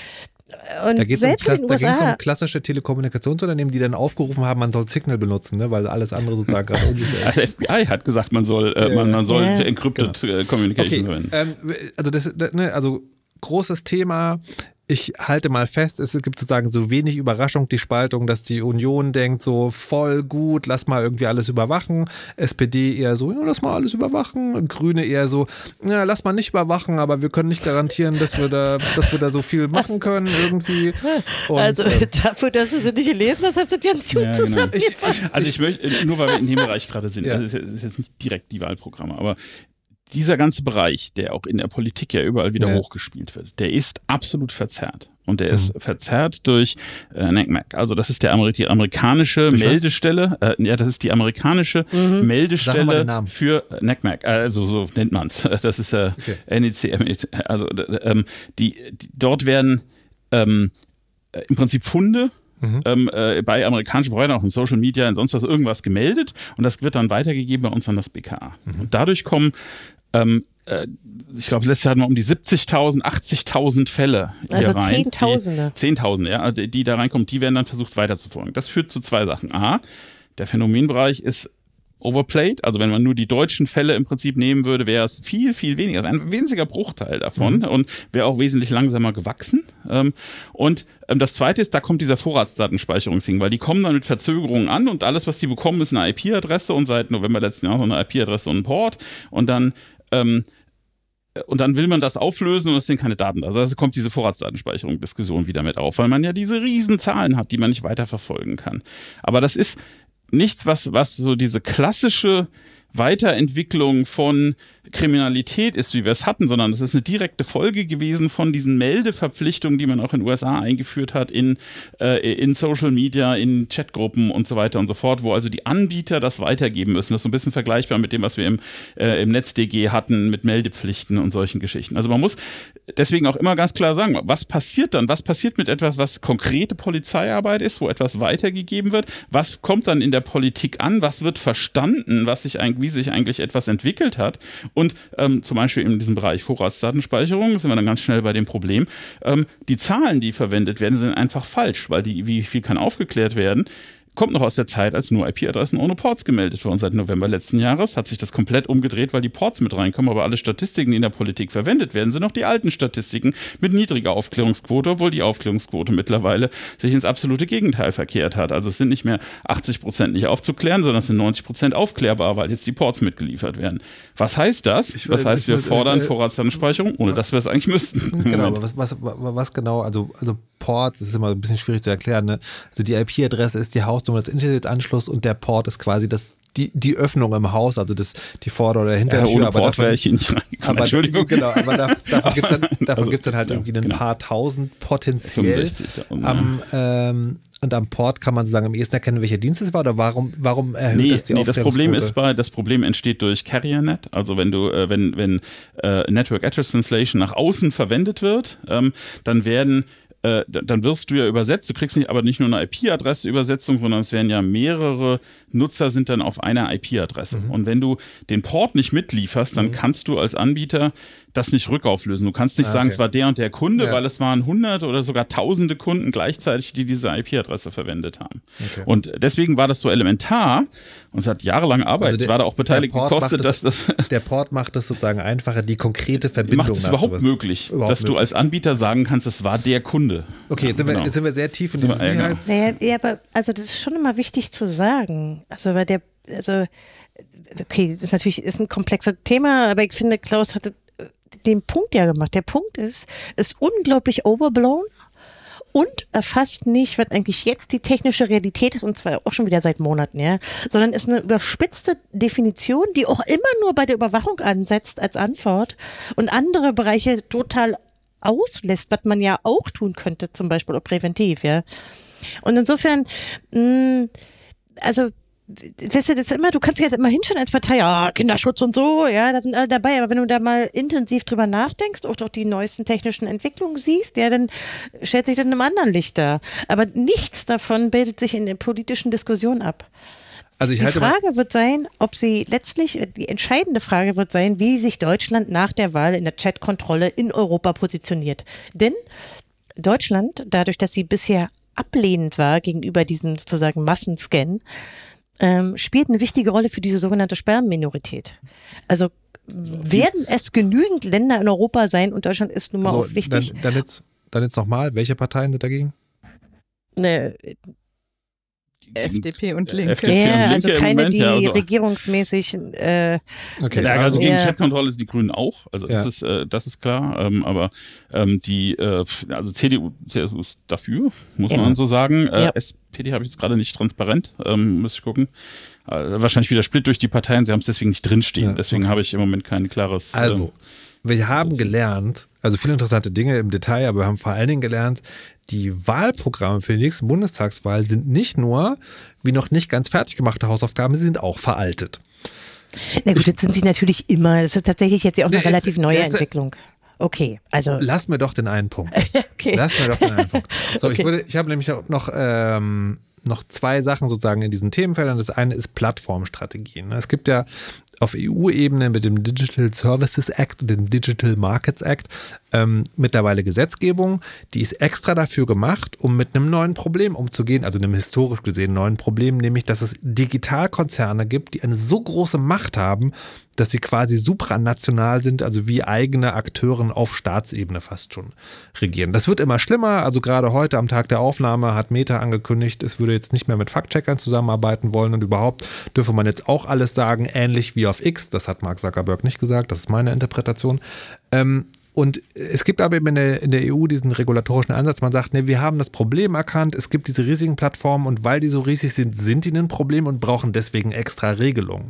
Und da geht selbst um, in den U S A. Da ging es um klassische Telekommunikationsunternehmen, die dann aufgerufen haben, man soll Signal benutzen, ne, weil alles andere sozusagen gerade unsicher ist. Das F B I hat gesagt, man soll, äh, man, man soll ja. encrypted genau. Communication okay. verwenden. Ähm, also das, ne, also großes Thema. Ich halte mal fest, es gibt sozusagen so wenig Überraschung, die Spaltung, dass die Union denkt so voll gut, lass mal irgendwie alles überwachen. S P D eher so, ja, lass mal alles überwachen. Grüne eher so, ja, lass mal nicht überwachen, aber wir können nicht garantieren, dass wir da, dass wir da so viel machen können irgendwie. Und, also ähm, dafür, dass du sie nicht gelesen hast, hast du die ganz gut ja, zusammengefasst. Genau. Also ich möchte, nur weil wir in dem Bereich gerade sind, ja. also das ist jetzt nicht direkt die Wahlprogramme, aber dieser ganze Bereich, der auch in der Politik ja überall wieder ja. hochgespielt wird, der ist absolut verzerrt. Und der mhm. ist verzerrt durch äh, N A C M A C. Also das ist der Ameri die amerikanische durch Meldestelle. Äh, ja, das ist die amerikanische mhm. Meldestelle für N A C M A C. Also so nennt man es. Das ist äh, okay. N E C M E C. Also ähm, die, die dort werden ähm, im Prinzip Funde Mhm. Ähm, äh, bei amerikanischen Providern, auch in Social Media, in sonst was irgendwas gemeldet und das wird dann weitergegeben bei uns an das B K A. Mhm. Und dadurch kommen, ähm, äh, ich glaube, letztes Jahr hatten wir um die siebzigtausend, achtzigtausend Fälle hier also rein. Zehntausende. Die, Zehntausende, ja, die, die da reinkommen, die werden dann versucht weiterzufolgen. Das führt zu zwei Sachen. A, der Phänomenbereich ist overplayed, also wenn man nur die deutschen Fälle im Prinzip nehmen würde, wäre es viel, viel weniger, also ein winziger Bruchteil davon mhm. und wäre auch wesentlich langsamer gewachsen. Und das Zweite ist, da kommt dieser Vorratsdatenspeicherungsding, weil die kommen dann mit Verzögerungen an und alles, was die bekommen, ist eine I P-Adresse und seit November letzten Jahres eine I P-Adresse und ein Port und dann ähm, Und dann will man das auflösen und es sind keine Daten da. Also kommt diese Vorratsdatenspeicherung-Diskussion wieder mit auf, weil man ja diese riesen Zahlen hat, die man nicht weiterverfolgen kann. Aber das ist nichts, was, was so diese klassische Weiterentwicklung von Kriminalität ist, wie wir es hatten, sondern es ist eine direkte Folge gewesen von diesen Meldeverpflichtungen, die man auch in den U S A eingeführt hat, in, äh, in Social Media, in Chatgruppen und so weiter und so fort, wo also die Anbieter das weitergeben müssen. Das ist so ein bisschen vergleichbar mit dem, was wir im, äh, im NetzDG hatten, mit Meldepflichten und solchen Geschichten. Also man muss deswegen auch immer ganz klar sagen, was passiert dann? Was passiert mit etwas, was konkrete Polizeiarbeit ist, wo etwas weitergegeben wird? Was kommt dann in der Politik an? Was wird verstanden, was sich eigentlich, wie sich eigentlich etwas entwickelt hat? Und ähm, zum Beispiel in diesem Bereich Vorratsdatenspeicherung sind wir dann ganz schnell bei dem Problem. Ähm, die Zahlen, die verwendet werden, sind einfach falsch, weil die, wie viel kann aufgeklärt werden, kommt noch aus der Zeit, als nur I P-Adressen ohne Ports gemeldet wurden. Seit November letzten Jahres hat sich das komplett umgedreht, weil die Ports mit reinkommen, aber alle Statistiken, die in der Politik verwendet werden, sind noch die alten Statistiken mit niedriger Aufklärungsquote, obwohl die Aufklärungsquote mittlerweile sich ins absolute Gegenteil verkehrt hat. Also es sind nicht mehr achtzig Prozent nicht aufzuklären, sondern es sind neunzig Prozent aufklärbar, weil jetzt die Ports mitgeliefert werden. Was heißt das? Ich, das heißt, ich, wir ich, fordern äh, Vorratsdatenspeicherung, ohne dass wir es eigentlich müssten. Genau, aber was, was, was genau, also, also Ports, das ist immer ein bisschen schwierig zu erklären, ne? Also die I P-Adresse ist die Hausnummer des Internetanschlusses und der Port ist quasi das, die, die Öffnung im Haus, also das, die Vorder- oder Hintertür. Ja, ohne aber Port wäre ich nicht reingekommen. Aber, Entschuldigung. Genau, aber da, davon gibt es dann, davon also, gibt's dann halt ja, irgendwie ein genau. paar tausend potenziell. fünfundsechzig, ja. Am, ähm, und am Port kann man sozusagen am ehesten erkennen, welcher Dienst es war oder warum, warum erhöht nee, das die nee, das Problem Aufklärungsquote? ist bei, das Problem entsteht durch CarrierNet, also wenn du, äh, wenn, wenn äh, Network Address Translation nach außen verwendet wird, ähm, dann werden äh, dann wirst du ja übersetzt. Du kriegst nicht, aber nicht nur eine I P-Adresse-Übersetzung, sondern es werden ja mehrere Nutzer sind dann auf einer I P-Adresse. Mhm. Und wenn du den Port nicht mitlieferst, dann mhm. kannst du als Anbieter das nicht rückauflösen. Du kannst nicht ah, sagen, okay. es war der und der Kunde, ja. weil es waren hunderte oder sogar tausende Kunden gleichzeitig, die diese I P-Adresse verwendet haben. Okay. Und deswegen war das so elementar und es hat jahrelang Arbeit, also der, war da auch beteiligt gekostet. Das, dass das der Port macht es sozusagen einfacher, die konkrete Verbindung. Macht es überhaupt sowas. möglich, überhaupt dass möglich. du als Anbieter sagen kannst, es war der Kunde. Okay, jetzt sind, genau. wir, jetzt sind wir sehr tief in diese Sicherheits... Naja, ja, aber also das ist schon immer wichtig zu sagen. Also weil der, also okay, das ist natürlich ist ein komplexes Thema, aber ich finde, Klaus hatte den Punkt ja gemacht. Der Punkt ist, ist unglaublich overblown und erfasst nicht, was eigentlich jetzt die technische Realität ist, und zwar auch schon wieder seit Monaten, ja, sondern ist eine überspitzte Definition, die auch immer nur bei der Überwachung ansetzt als Antwort und andere Bereiche total auslässt, was man ja auch tun könnte, zum Beispiel auch präventiv, ja. Und insofern, mh, also weißt du, das ist immer, du kannst dich jetzt immer hinschauen als Partei, ja, Kinderschutz und so, ja, da sind alle dabei, aber wenn du da mal intensiv drüber nachdenkst, auch doch die neuesten technischen Entwicklungen siehst, ja, dann stellt sich das in einem anderen Licht dar. Aber nichts davon bildet sich in der politischen Diskussion ab. Also ich die halte Frage wird sein, ob sie letztlich, die entscheidende Frage wird sein, wie sich Deutschland nach der Wahl in der Chatkontrolle in Europa positioniert. Denn Deutschland, dadurch, dass sie bisher ablehnend war gegenüber diesem sozusagen Massenscan, Ähm, spielt eine wichtige Rolle für diese sogenannte Sperrenminorität. Also werden es genügend Länder in Europa sein und Deutschland ist nun mal so, auch wichtig. Dann, dann jetzt, dann jetzt nochmal, welche Parteien sind dagegen? Ne, F D P und Linke. F D P ja, und Linke also keine, Moment, die ja, also regierungsmäßig äh, okay. Ja, also gegen ja. Chatkontrolle sind die Grünen auch, also ja. das ist äh, das ist klar, ähm, aber ähm, die äh, also C D U, C S U ist dafür, muss ja. man so sagen. Äh, ja. S P D habe ich jetzt gerade nicht transparent, ähm, muss ich gucken. Äh, wahrscheinlich wieder Split durch die Parteien, sie haben es deswegen nicht drinstehen, ja. deswegen habe ich im Moment kein klares... Also, äh, wir haben gelernt, also viele interessante Dinge im Detail, aber wir haben vor allen Dingen gelernt, die Wahlprogramme für die nächste Bundestagswahl sind nicht nur wie noch nicht ganz fertig gemachte Hausaufgaben, sie sind auch veraltet. Na gut, jetzt sind sie natürlich immer, das ist tatsächlich jetzt ja auch eine nee, relativ jetzt, neue jetzt, Entwicklung. Okay, also. Lass mir doch den einen Punkt. okay. Lass mir doch den einen Punkt. So, okay. ich, würde, ich habe nämlich noch, ähm, noch zwei Sachen sozusagen in diesen Themenfeldern. Das eine ist Plattformstrategien. Es gibt ja auf E U-Ebene mit dem Digital Services Act und dem Digital Markets Act ähm, mittlerweile Gesetzgebung, die ist extra dafür gemacht, um mit einem neuen Problem umzugehen, also einem historisch gesehen neuen Problem, nämlich, dass es Digitalkonzerne gibt, die eine so große Macht haben, dass sie quasi supranational sind, also wie eigene Akteuren auf Staatsebene fast schon regieren. Das wird immer schlimmer, also gerade heute am Tag der Aufnahme hat Meta angekündigt, es würde jetzt nicht mehr mit Faktcheckern zusammenarbeiten wollen und überhaupt dürfe man jetzt auch alles sagen, ähnlich wie auf X, das hat Mark Zuckerberg nicht gesagt, das ist meine Interpretation. Ähm, und es gibt aber eben in der, in der E U diesen regulatorischen Ansatz, man sagt, nee, wir haben das Problem erkannt, es gibt diese riesigen Plattformen und weil die so riesig sind, sind die ein Problem und brauchen deswegen extra Regelungen.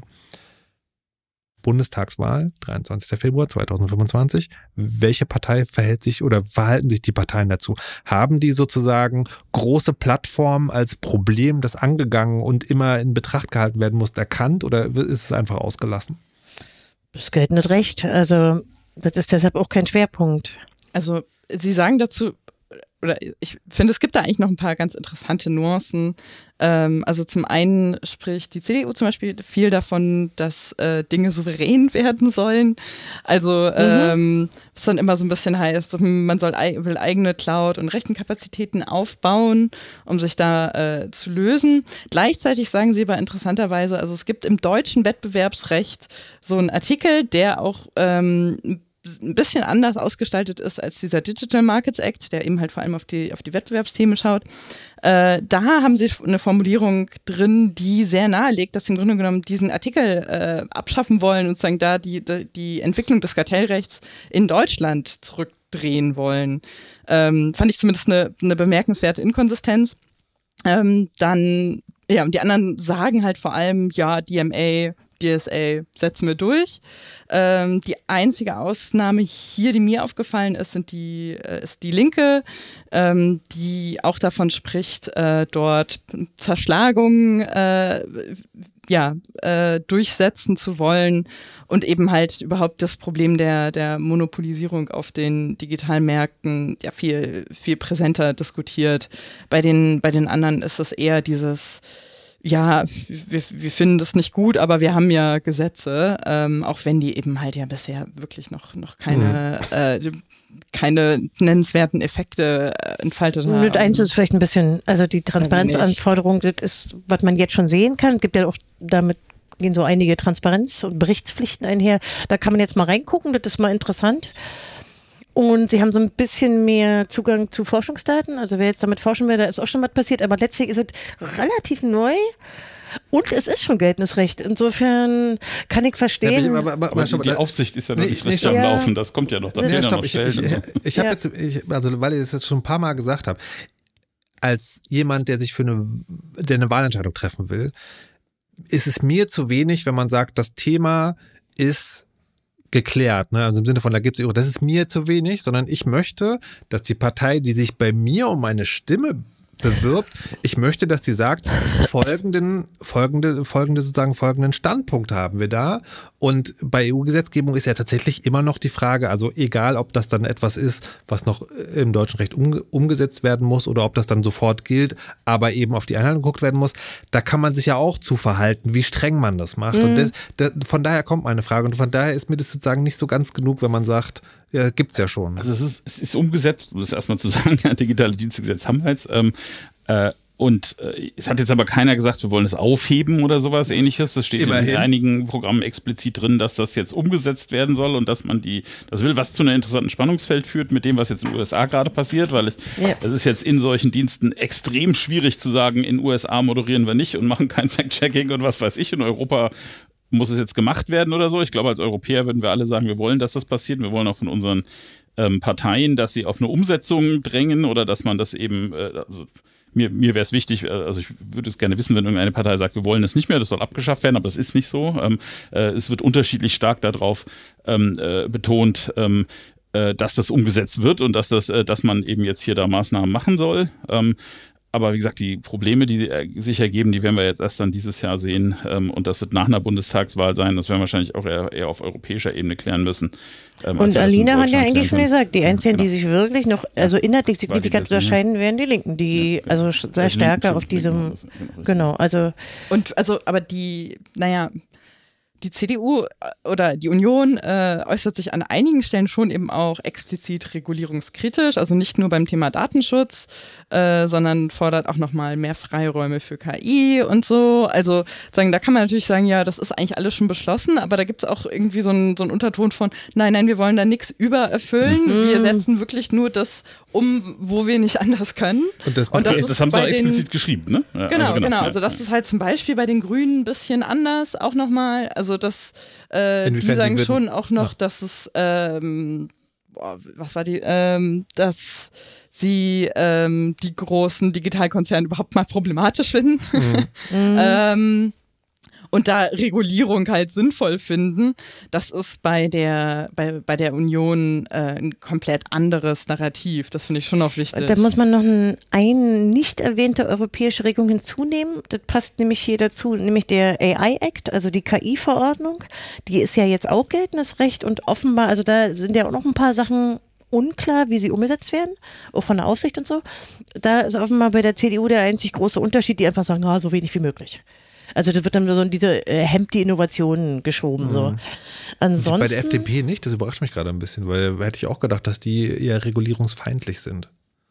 Bundestagswahl, dreiundzwanzigster Februar zweitausendfünfundzwanzig. Welche Partei verhält sich oder verhalten sich die Parteien dazu? Haben die sozusagen große Plattformen als Problem, das angegangen und immer in Betracht gehalten werden muss, erkannt oder ist es einfach ausgelassen? Das gilt nicht recht. Also das ist deshalb auch kein Schwerpunkt. Also Sie sagen dazu, oder ich finde, es gibt da eigentlich noch ein paar ganz interessante Nuancen. Ähm, also zum einen spricht die C D U zum Beispiel viel davon, dass äh, Dinge souverän werden sollen. Also mhm. ähm, was dann immer so ein bisschen heißt, man soll will eigene Cloud- und Rechenkapazitäten aufbauen, um sich da äh, zu lösen. Gleichzeitig sagen sie aber interessanterweise, also es gibt im deutschen Wettbewerbsrecht so einen Artikel, der auch ähm, ein bisschen anders ausgestaltet ist als dieser Digital Markets Act, der eben halt vor allem auf die, auf die Wettbewerbsthemen schaut. Äh, da haben sie eine Formulierung drin, die sehr nahelegt, dass sie im Grunde genommen diesen Artikel äh, abschaffen wollen und sozusagen da die, die Entwicklung des Kartellrechts in Deutschland zurückdrehen wollen. Ähm, fand ich zumindest eine, eine bemerkenswerte Inkonsistenz. Ähm, dann, ja, und die anderen sagen halt vor allem, ja, D M A, D S A setzen wir durch. Ähm, die einzige Ausnahme hier, die mir aufgefallen ist, sind die, äh, ist die Linke, ähm, die auch davon spricht, äh, dort Zerschlagung äh, ja, äh, durchsetzen zu wollen und eben halt überhaupt das Problem der, der Monopolisierung auf den digitalen Märkten ja viel, viel präsenter diskutiert. Bei den, bei den anderen ist es eher dieses, ja, wir, wir finden das nicht gut, aber wir haben ja Gesetze, ähm, auch wenn die eben halt ja bisher wirklich noch, noch keine, mhm. äh, keine nennenswerten Effekte äh, entfaltet haben. Und eins ist vielleicht ein bisschen, also die Transparenzanforderung, das ist, was man jetzt schon sehen kann. Es gibt ja auch damit gehen so einige Transparenz- und Berichtspflichten einher. Da kann man jetzt mal reingucken, das ist mal interessant. Und sie haben so ein bisschen mehr Zugang zu Forschungsdaten. Also wer jetzt damit forschen will, da ist auch schon was passiert. Aber letztlich ist es relativ neu. Und es ist schon geltendes Recht. Insofern kann ich verstehen. Ja, aber, aber, aber, aber die Aufsicht ist ja noch nee, nicht richtig am ja, Laufen. Das kommt ja noch. Das ja, ja stopp, noch ich, ich, ich, ich habe ja. jetzt, ich, also weil ich es jetzt schon ein paar Mal gesagt habe, als jemand, der sich für eine, der eine Wahlentscheidung treffen will, ist es mir zu wenig, wenn man sagt, das Thema ist geklärt, ne? Also im Sinne von, da gibt es, das ist mir zu wenig, sondern ich möchte, dass die Partei, die sich bei mir um meine Stimme bewirbt, ich möchte, dass sie sagt, folgenden, folgende, folgende sozusagen folgenden Standpunkt haben wir da. Und bei E U-Gesetzgebung ist ja tatsächlich immer noch die Frage, also egal, ob das dann etwas ist, was noch im deutschen Recht um, umgesetzt werden muss oder ob das dann sofort gilt, aber eben auf die Einhaltung geguckt werden muss, da kann man sich ja auch zu verhalten, wie streng man das macht. Mhm. Und das, das, von daher kommt meine Frage und von daher ist mir das sozusagen nicht so ganz genug, wenn man sagt, ja, gibt's ja schon. Also es ist, es ist umgesetzt, um das erstmal zu sagen, ja, digitale Dienstegesetz haben wir jetzt. Ähm, äh, und äh, es hat jetzt aber keiner gesagt, wir wollen es aufheben oder sowas ähnliches. Das steht Immerhin. in einigen Programmen explizit drin, dass das jetzt umgesetzt werden soll und dass man die, das will, was zu einem interessanten Spannungsfeld führt mit dem, was jetzt in den U S A gerade passiert, weil ich, ja. es ist jetzt in solchen Diensten extrem schwierig zu sagen, in den U S A moderieren wir nicht und machen kein Fact-Checking und was weiß ich, in Europa muss es jetzt gemacht werden oder so. Ich glaube, als Europäer würden wir alle sagen, wir wollen, dass das passiert. Wir wollen auch von unseren ähm, Parteien, dass sie auf eine Umsetzung drängen oder dass man das eben, äh, also mir, mir wäre es wichtig, also ich würde es gerne wissen, wenn irgendeine Partei sagt, wir wollen es nicht mehr, das soll abgeschafft werden, aber das ist nicht so. Ähm, äh, es wird unterschiedlich stark darauf ähm, äh, betont, ähm, äh, dass das umgesetzt wird und dass, das, äh, dass man eben jetzt hier da Maßnahmen machen soll. Ähm, Aber wie gesagt, die Probleme, die sich ergeben, die werden wir jetzt erst dann dieses Jahr sehen. Und das wird nach einer Bundestagswahl sein. Das werden wir wahrscheinlich auch eher, eher auf europäischer Ebene klären müssen. Und Alina hat ja eigentlich schon gesagt, die Einzigen, die sich wirklich noch, also inhaltlich signifikant unterscheiden, werden die Linken, die also sehr stärker auf diesem, genau, also. Und also, aber die, naja, die C D U oder die Union äh, äußert sich an einigen Stellen schon eben auch explizit regulierungskritisch, also nicht nur beim Thema Datenschutz, äh, sondern fordert auch nochmal mehr Freiräume für K I und so. Also sagen, da kann man natürlich sagen, ja, das ist eigentlich alles schon beschlossen, aber da gibt es auch irgendwie so einen so einen Unterton von, nein, nein, wir wollen da nichts übererfüllen, mhm. wir setzen wirklich nur das um, wo wir nicht anders können. Und das, und das, das haben sie auch explizit den, geschrieben, ne? Ja, genau, also genau, genau. Also das ist halt zum Beispiel bei den Grünen ein bisschen anders auch nochmal. Also das, äh, die sagen die schon auch noch, ja. dass es, ähm, boah, was war die, ähm, dass sie ähm, die großen Digitalkonzerne überhaupt mal problematisch finden. Mhm. ähm, und da Regulierung halt sinnvoll finden, das ist bei der, bei, bei der Union äh, ein komplett anderes Narrativ. Das finde ich schon auch wichtig. Da muss man noch ein, ein nicht erwähnte europäische Regelung hinzunehmen. Das passt nämlich hier dazu, nämlich der A I Act, also die K I-Verordnung. Die ist ja jetzt auch geltendes Recht und offenbar, also da sind ja auch noch ein paar Sachen unklar, wie sie umgesetzt werden, auch von der Aufsicht und so. Da ist offenbar bei der C D U der einzig große Unterschied, die einfach sagen, ah, so wenig wie möglich. Also das wird dann so in diese äh, hemmt die Innovationen geschoben. So. Mhm. Ansonsten, bei der F D P nicht, das überrascht mich gerade ein bisschen, weil hätte ich auch gedacht, dass die eher regulierungsfeindlich sind.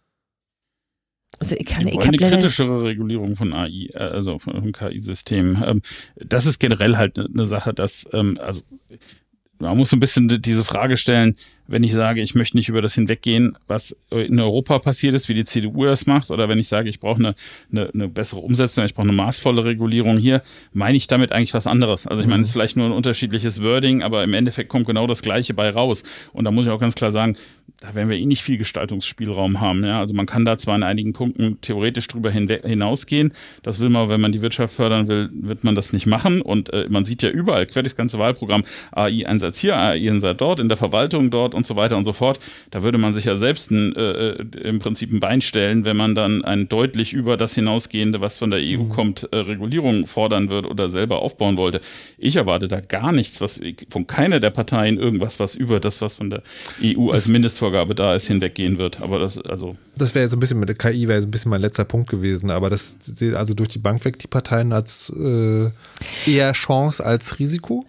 Also ich kann, die ich wollen habe eine kritischere Regulierung von A I, also von K I-Systemen. Das ist generell halt eine Sache, dass, also man muss so ein bisschen diese Frage stellen, wenn ich sage, ich möchte nicht über das hinweggehen, was in Europa passiert ist, wie die C D U das macht, oder wenn ich sage, ich brauche eine, eine, eine bessere Umsetzung, ich brauche eine maßvolle Regulierung hier, meine ich damit eigentlich was anderes. Also ich meine, es ist vielleicht nur ein unterschiedliches Wording, aber im Endeffekt kommt genau das Gleiche bei raus. Und da muss ich auch ganz klar sagen, da werden wir eh nicht viel Gestaltungsspielraum haben. Ja? Also man kann da zwar in einigen Punkten theoretisch drüber hinausgehen, das will man, wenn man die Wirtschaft fördern will, wird man das nicht machen. Und äh, man sieht ja überall, quer durchs ganze Wahlprogramm, A I eins Jenseits hier, jenseits dort, in der Verwaltung dort und so weiter und so fort. Da würde man sich ja selbst ein, äh, im Prinzip ein Bein stellen, wenn man dann ein deutlich über das hinausgehende, was von der E U mhm. kommt, äh, Regulierung fordern wird oder selber aufbauen wollte. Ich erwarte da gar nichts, was von keiner der Parteien irgendwas, was über das, was von der E U als Mindestvorgabe da ist, hinweggehen wird. Aber das, also. Das wäre jetzt ein bisschen mit der K I, wäre jetzt ein bisschen mein letzter Punkt gewesen, aber das sieht also durch die Bank weg die Parteien als äh, eher Chance als Risiko?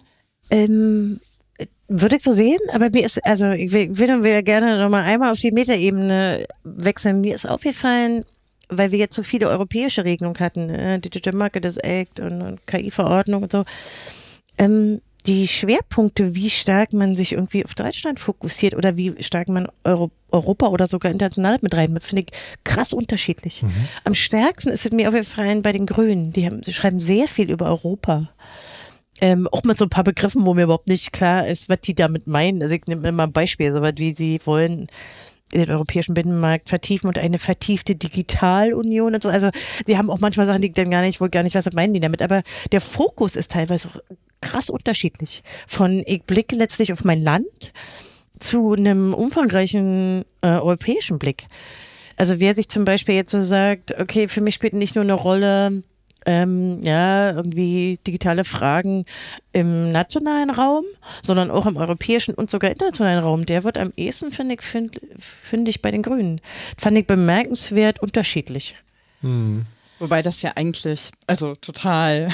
Ähm, würde ich so sehen, aber mir ist, also ich will, will und will gerne nochmal einmal auf die Metaebene wechseln. Mir ist aufgefallen, weil wir jetzt so viele europäische Regelungen hatten, äh, Digital Markets Act und, und K I-Verordnung und so, ähm, die Schwerpunkte, wie stark man sich irgendwie auf Deutschland fokussiert oder wie stark man Euro, Europa oder sogar international mit rein, finde ich krass unterschiedlich. Mhm. Am stärksten ist es mir aufgefallen bei den Grünen. Die, haben, die schreiben sehr viel über Europa. Ähm, auch mit so ein paar Begriffen, wo mir überhaupt nicht klar ist, was die damit meinen. Also ich nehme mir mal ein Beispiel, so was wie sie wollen den europäischen Binnenmarkt vertiefen und eine vertiefte Digitalunion und so. Also sie haben auch manchmal Sachen, die ich dann gar nicht, wohl gar nicht, was meinen die damit. Aber der Fokus ist teilweise krass unterschiedlich. Von ich blicke letztlich auf mein Land zu einem umfangreichen äh, europäischen Blick. Also wer sich zum Beispiel jetzt so sagt, okay, für mich spielt nicht nur eine Rolle, ähm, ja, irgendwie digitale Fragen im nationalen Raum, sondern auch im europäischen und sogar internationalen Raum, der wird am ehesten, finde ich, finde find ich bei den Grünen. Fand ich bemerkenswert unterschiedlich. Hm. Wobei das ja eigentlich, also total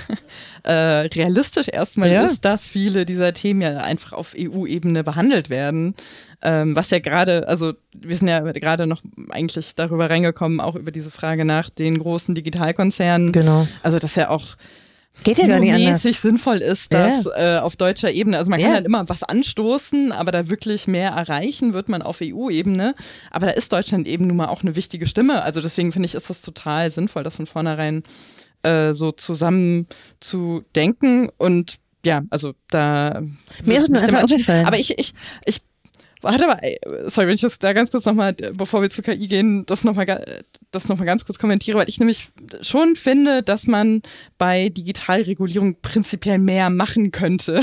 äh, realistisch erstmal ja. ist, dass viele dieser Themen ja einfach auf E U-Ebene behandelt werden. Ähm, was ja gerade, also wir sind ja gerade noch eigentlich darüber reingekommen, auch über diese Frage nach den großen Digitalkonzernen. Genau. Also das ja auch Geht ja gar nicht anders. mäßig sinnvoll ist, das ja. äh, auf deutscher Ebene, also man ja. kann halt immer was anstoßen, aber da wirklich mehr erreichen wird man auf E U-Ebene, aber da ist Deutschland eben nun mal auch eine wichtige Stimme, also deswegen finde ich, ist das total sinnvoll, das von vornherein äh, so zusammen zu denken und ja, also da mir ist es nur einfach aufgefallen. Aber ich, ich, ich Warte mal, sorry, wenn ich das da ganz kurz nochmal, bevor wir zu K I gehen, das nochmal das noch mal ganz kurz kommentiere, weil ich nämlich schon finde, dass man bei Digitalregulierung prinzipiell mehr machen könnte.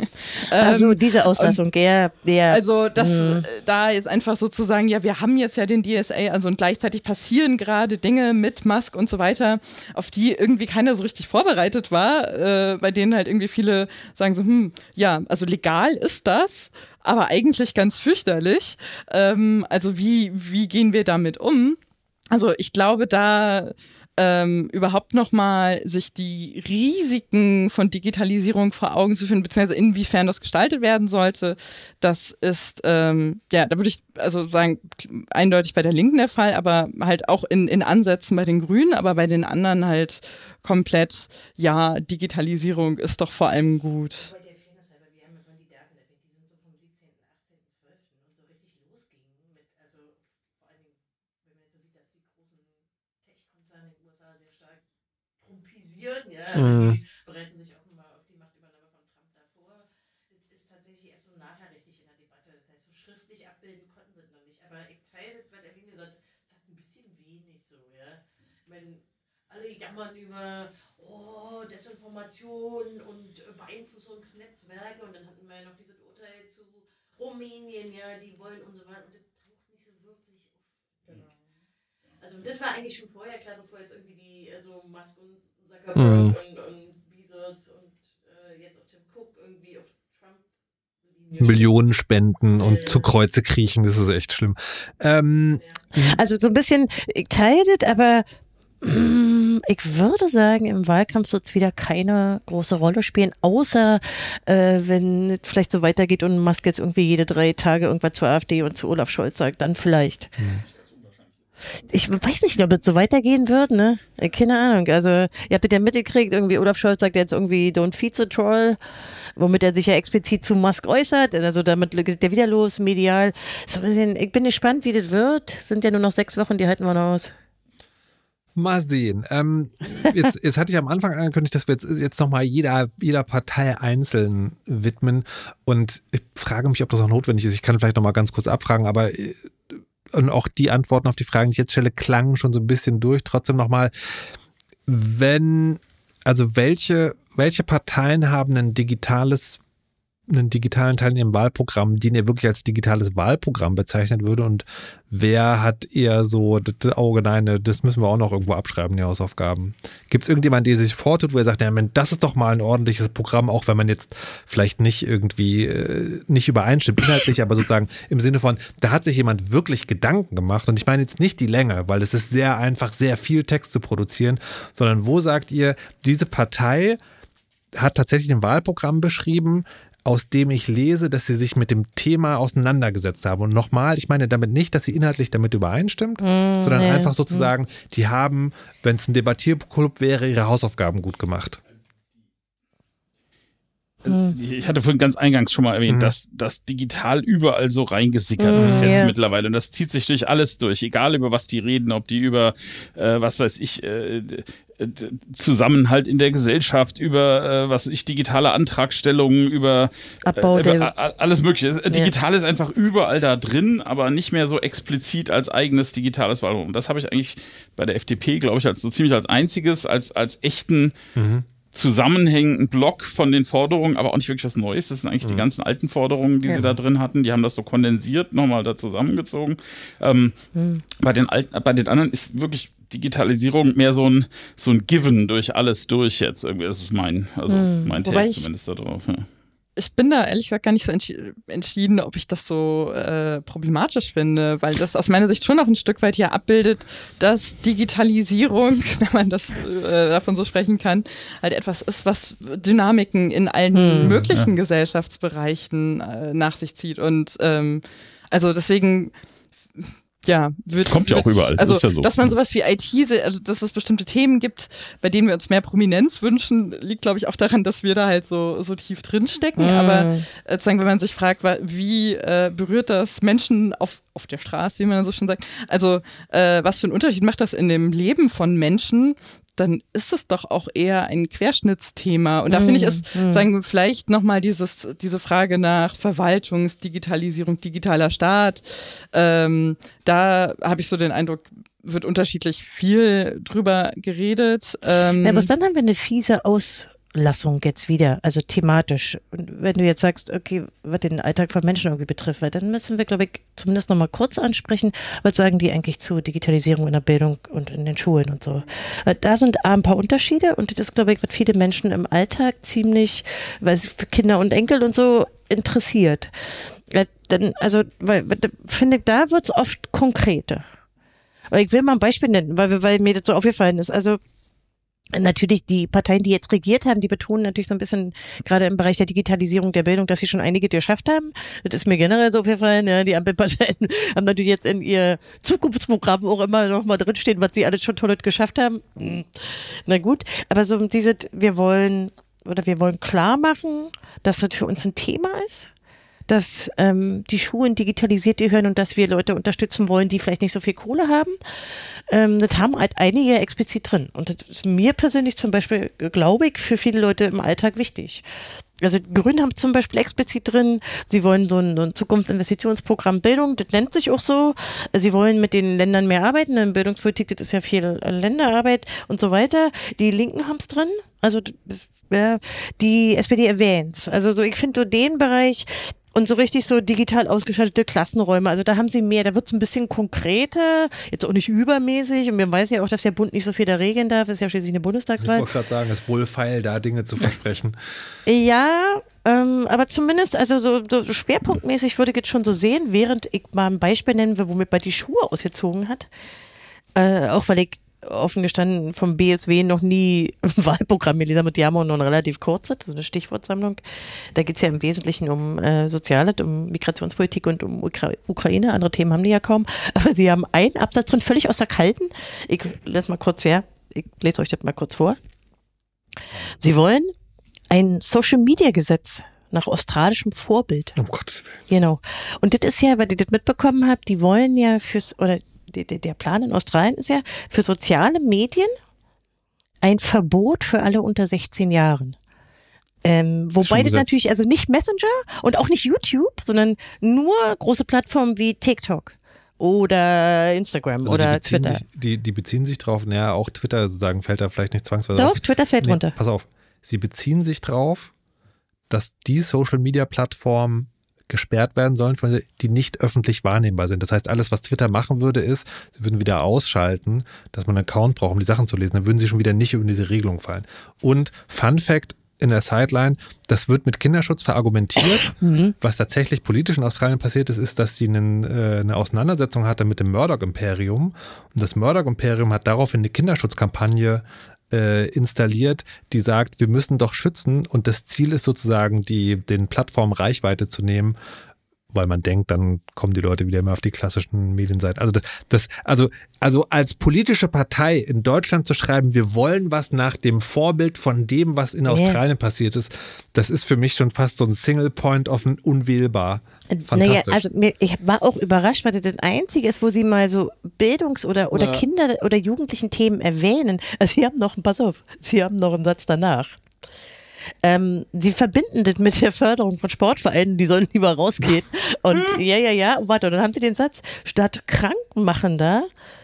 Also diese Auslassung, ja, ja. Also das mhm. da jetzt einfach sozusagen, ja, wir haben jetzt ja den D S A, also und gleichzeitig passieren gerade Dinge mit Musk und so weiter, auf die irgendwie keiner so richtig vorbereitet war, äh, bei denen halt irgendwie viele sagen so, hm, ja, also legal ist das, aber eigentlich ganz fürchterlich. Ähm, also wie, wie gehen wir damit um? Also ich glaube, da ähm, überhaupt nochmal sich die Risiken von Digitalisierung vor Augen zu führen, beziehungsweise inwiefern das gestaltet werden sollte, das ist, ähm, ja, da würde ich also sagen, eindeutig bei der Linken der Fall, aber halt auch in, in Ansätzen bei den Grünen, aber bei den anderen halt komplett, ja, Digitalisierung ist doch vor allem gut. Ja, also die bereiten sich offenbar auf die Machtübernahme von Trump davor. Das ist tatsächlich erst so nachher richtig in der Debatte. Das heißt, so schriftlich abbilden konnten sie noch nicht. Aber ich teile das, weil Aline sagt, es hat ein bisschen wenig so, ja. Ich meine, alle jammern über oh, Desinformation und Beeinflussungsnetzwerke und dann hatten wir ja noch dieses Urteil zu Rumänien, ja, die wollen und so weiter. Und das taucht nicht so wirklich auf. Genau. Also das war eigentlich schon vorher klar, bevor jetzt irgendwie die, also Musk und Zuckerberg mhm. und, und Bezos und äh, jetzt auch Tim Cook irgendwie auf Trump Millionen spenden und äh, zu Kreuze kriechen, das ist echt schlimm. Ähm, ja. Also so ein bisschen, ich teile das, aber mm, ich würde sagen, im Wahlkampf wird es wieder keine große Rolle spielen, außer äh, wenn es vielleicht so weitergeht und Musk jetzt irgendwie jede drei Tage irgendwas zur AfD und zu Olaf Scholz sagt, dann vielleicht. Mhm. Ich weiß nicht, ob das so weitergehen wird, ne? Keine Ahnung. Also, ihr habt das ja mitgekriegt, irgendwie Olaf Scholz sagt jetzt irgendwie Don't feed the troll, womit er sich ja explizit zu Musk äußert. Also damit geht der wieder los, medial. So, ich bin gespannt, wie das wird. Sind ja nur noch sechs Wochen, die halten wir noch aus. Mal sehen. Ähm, jetzt, jetzt hatte ich am Anfang angekündigt, dass wir jetzt, jetzt nochmal jeder, jeder Partei einzeln widmen. Und ich frage mich, ob das auch notwendig ist. Ich kann vielleicht nochmal ganz kurz abfragen, aber und auch die Antworten auf die Fragen, die ich jetzt stelle, klangen schon so ein bisschen durch. Trotzdem nochmal, wenn, also welche, welche Parteien haben ein digitales einen digitalen Teil in ihrem Wahlprogramm, den ihr wirklich als digitales Wahlprogramm bezeichnet würde und wer hat eher so, das Auge, nein, das müssen wir auch noch irgendwo abschreiben, die Hausaufgaben. Gibt es irgendjemanden, der sich vortut, wo er sagt, ja, das ist doch mal ein ordentliches Programm, auch wenn man jetzt vielleicht nicht irgendwie äh, nicht übereinstimmt inhaltlich, aber sozusagen im Sinne von, da hat sich jemand wirklich Gedanken gemacht und ich meine jetzt nicht die Länge, weil es ist sehr einfach, sehr viel Text zu produzieren, sondern wo sagt ihr, diese Partei hat tatsächlich ein Wahlprogramm beschrieben, aus dem ich lese, dass sie sich mit dem Thema auseinandergesetzt haben. Und nochmal, ich meine damit nicht, dass sie inhaltlich damit übereinstimmt, mm, sondern nee. einfach sozusagen, die haben, wenn es ein Debattierclub wäre, ihre Hausaufgaben gut gemacht. Ich hatte vorhin ganz eingangs schon mal erwähnt, mhm. dass das digital überall so reingesickert mhm, ist jetzt yeah. mittlerweile. Und das zieht sich durch alles durch, egal über was die reden, ob die über, äh, was weiß ich, äh, Zusammenhalt in der Gesellschaft, über, äh, was weiß ich, digitale Antragstellungen, über, Abbau äh, über a- alles Mögliche. Ja. Digital ist einfach überall da drin, aber nicht mehr so explizit als eigenes digitales Wahlprogramm. Das habe ich eigentlich bei der F D P, glaube ich, als so ziemlich als einziges, als, als echten mhm. zusammenhängenden Block von den Forderungen, aber auch nicht wirklich was Neues. Das sind eigentlich mhm. die ganzen alten Forderungen, die ja. sie da drin hatten. Die haben das so kondensiert nochmal da zusammengezogen. Ähm, mhm. bei den alten, bei den anderen ist wirklich Digitalisierung mehr so ein, so ein Given durch alles durch jetzt. Irgendwie, das ist mein, also mhm. mein Take zumindest da drauf. Ja. Ich bin da ehrlich gesagt gar nicht so entschi- entschieden, ob ich das so äh, problematisch finde, weil das aus meiner Sicht schon noch ein Stück weit hier abbildet, dass Digitalisierung, wenn man das äh, davon so sprechen kann, halt etwas ist, was Dynamiken in allen hm, möglichen ja. Gesellschaftsbereichen äh, nach sich zieht. Und ähm, also deswegen ja, wird, kommt ja wird, auch überall. Also, das ist ja so. Dass man sowas wie I T, also dass es bestimmte Themen gibt, bei denen wir uns mehr Prominenz wünschen, liegt, glaube ich, auch daran, dass wir da halt so, so tief drinstecken. Mm. Aber äh, sozusagen, wenn man sich fragt, wie äh, berührt das Menschen auf, auf der Straße, wie man dann so schon sagt, also äh, was für einen Unterschied macht das in dem Leben von Menschen, dann ist es doch auch eher ein Querschnittsthema. Und da finde ich es, mm. sagen wir, vielleicht nochmal dieses, diese Frage nach Verwaltungsdigitalisierung, digitaler Staat, ähm, da habe ich so den Eindruck, wird unterschiedlich viel drüber geredet. Ähm, ja, aber dann haben wir eine fiese Auslassung jetzt wieder, also thematisch. Und wenn du jetzt sagst, okay, was den Alltag von Menschen irgendwie betrifft, weil dann müssen wir, glaube ich, zumindest nochmal kurz ansprechen, was sagen die eigentlich zu Digitalisierung in der Bildung und in den Schulen und so. Da sind ein paar Unterschiede und das ist, glaube ich, was viele Menschen im Alltag ziemlich, weil es für Kinder und Enkel und so interessiert. Dann, also, weil, finde ich, da wird es oft konkreter. Aber ich will mal ein Beispiel nennen, weil, weil mir das so aufgefallen ist. Also natürlich die Parteien, die jetzt regiert haben, die betonen natürlich so ein bisschen, gerade im Bereich der Digitalisierung der Bildung, dass sie schon einige geschafft haben. Das ist mir generell so aufgefallen. Ja, die Ampelparteien haben natürlich jetzt in ihr Zukunftsprogramm auch immer noch mal drinstehen, was sie alles schon toll geschafft haben. Na gut, aber so diese, wir wollen, oder wir wollen klar machen, dass das für uns ein Thema ist, dass ähm, die Schulen digitalisiert gehören und dass wir Leute unterstützen wollen, die vielleicht nicht so viel Kohle haben. Ähm, das haben halt einige explizit drin. Und das ist mir persönlich zum Beispiel, glaube ich, für viele Leute im Alltag wichtig. Also die Grünen haben zum Beispiel explizit drin, sie wollen so ein, so ein Zukunftsinvestitionsprogramm Bildung, das nennt sich auch so. Sie wollen mit den Ländern mehr arbeiten, in Bildungspolitik, das ist ja viel Länderarbeit und so weiter. Die Linken haben es drin, also ja, die S P D erwähnt. Also so, ich finde so den Bereich, und so richtig so digital ausgestaltete Klassenräume, also da haben sie mehr, da wird es ein bisschen konkreter, jetzt auch nicht übermäßig und wir weiß ja auch, dass der Bund nicht so viel da regeln darf, ist ja schließlich eine Bundestagswahl. Ich wollte gerade sagen, es ist wohlfeil, da Dinge zu versprechen. Ja, ähm, aber zumindest, also so, so schwerpunktmäßig würde ich jetzt schon so sehen, während ich mal ein Beispiel nennen will, womit man die Schuhe ausgezogen hat, äh, auch weil ich offen gestanden vom B S W noch nie ein Wahlprogramm gelesen habe, die haben auch noch ein relativ kurzes, so eine Stichwortsammlung. Da geht es ja im Wesentlichen um äh, Soziales, um Migrationspolitik und um Ukra- Ukraine. Andere Themen haben die ja kaum. Aber sie haben einen Absatz drin, völlig aus der Kalten. Ich lese mal kurz her. Ich lese euch das mal kurz vor. Sie wollen ein Social-Media-Gesetz nach australischem Vorbild. Um Gottes Willen. Genau. Und das ist ja, weil ihr das mitbekommen habt, die wollen ja fürs, oder der Plan in Australien ist ja für soziale Medien ein Verbot für alle unter sechzehn Jahren. Ähm, wobei das natürlich, also nicht Messenger und auch nicht YouTube, sondern nur große Plattformen wie TikTok oder Instagram also oder die Twitter. Sich, die, die beziehen sich drauf, naja, auch Twitter sozusagen fällt da vielleicht nicht zwangsweise Doch, auf. Twitter fällt nee, runter. Pass auf, sie beziehen sich drauf, dass die Social-Media-Plattformen gesperrt werden sollen, die nicht öffentlich wahrnehmbar sind. Das heißt, alles, was Twitter machen würde, ist, sie würden wieder ausschalten, dass man einen Account braucht, um die Sachen zu lesen. Dann würden sie schon wieder nicht über diese Regelung fallen. Und Fun Fact in der Sideline, das wird mit Kinderschutz verargumentiert. Mhm. Was tatsächlich politisch in Australien passiert ist, ist, dass sie einen, äh, eine Auseinandersetzung hatte mit dem Murdoch-Imperium. Und das Murdoch-Imperium hat daraufhin eine Kinderschutzkampagne äh, installiert, die sagt, wir müssen doch schützen. Und das Ziel ist sozusagen, die, den Plattformen Reichweite zu nehmen, weil man denkt, dann kommen die Leute wieder mehr auf die klassischen Medienseiten. Also das, also, also als politische Partei in Deutschland zu schreiben, wir wollen was nach dem Vorbild von dem, was in Australien yeah. passiert ist, das ist für mich schon fast so ein Single Point of ein unwählbar. Fantastisch. Naja, also mir, ich war auch überrascht, weil das das Einzige ist, wo sie mal so Bildungs- oder, oder ja. Kinder- oder jugendlichen Themen erwähnen. Also sie haben noch, pass auf, sie haben noch einen Satz danach. Ähm, sie verbinden das mit der Förderung von Sportvereinen, die sollen lieber rausgehen. Und ja, ja, ja, warte, und dann haben sie den Satz, statt krankmachender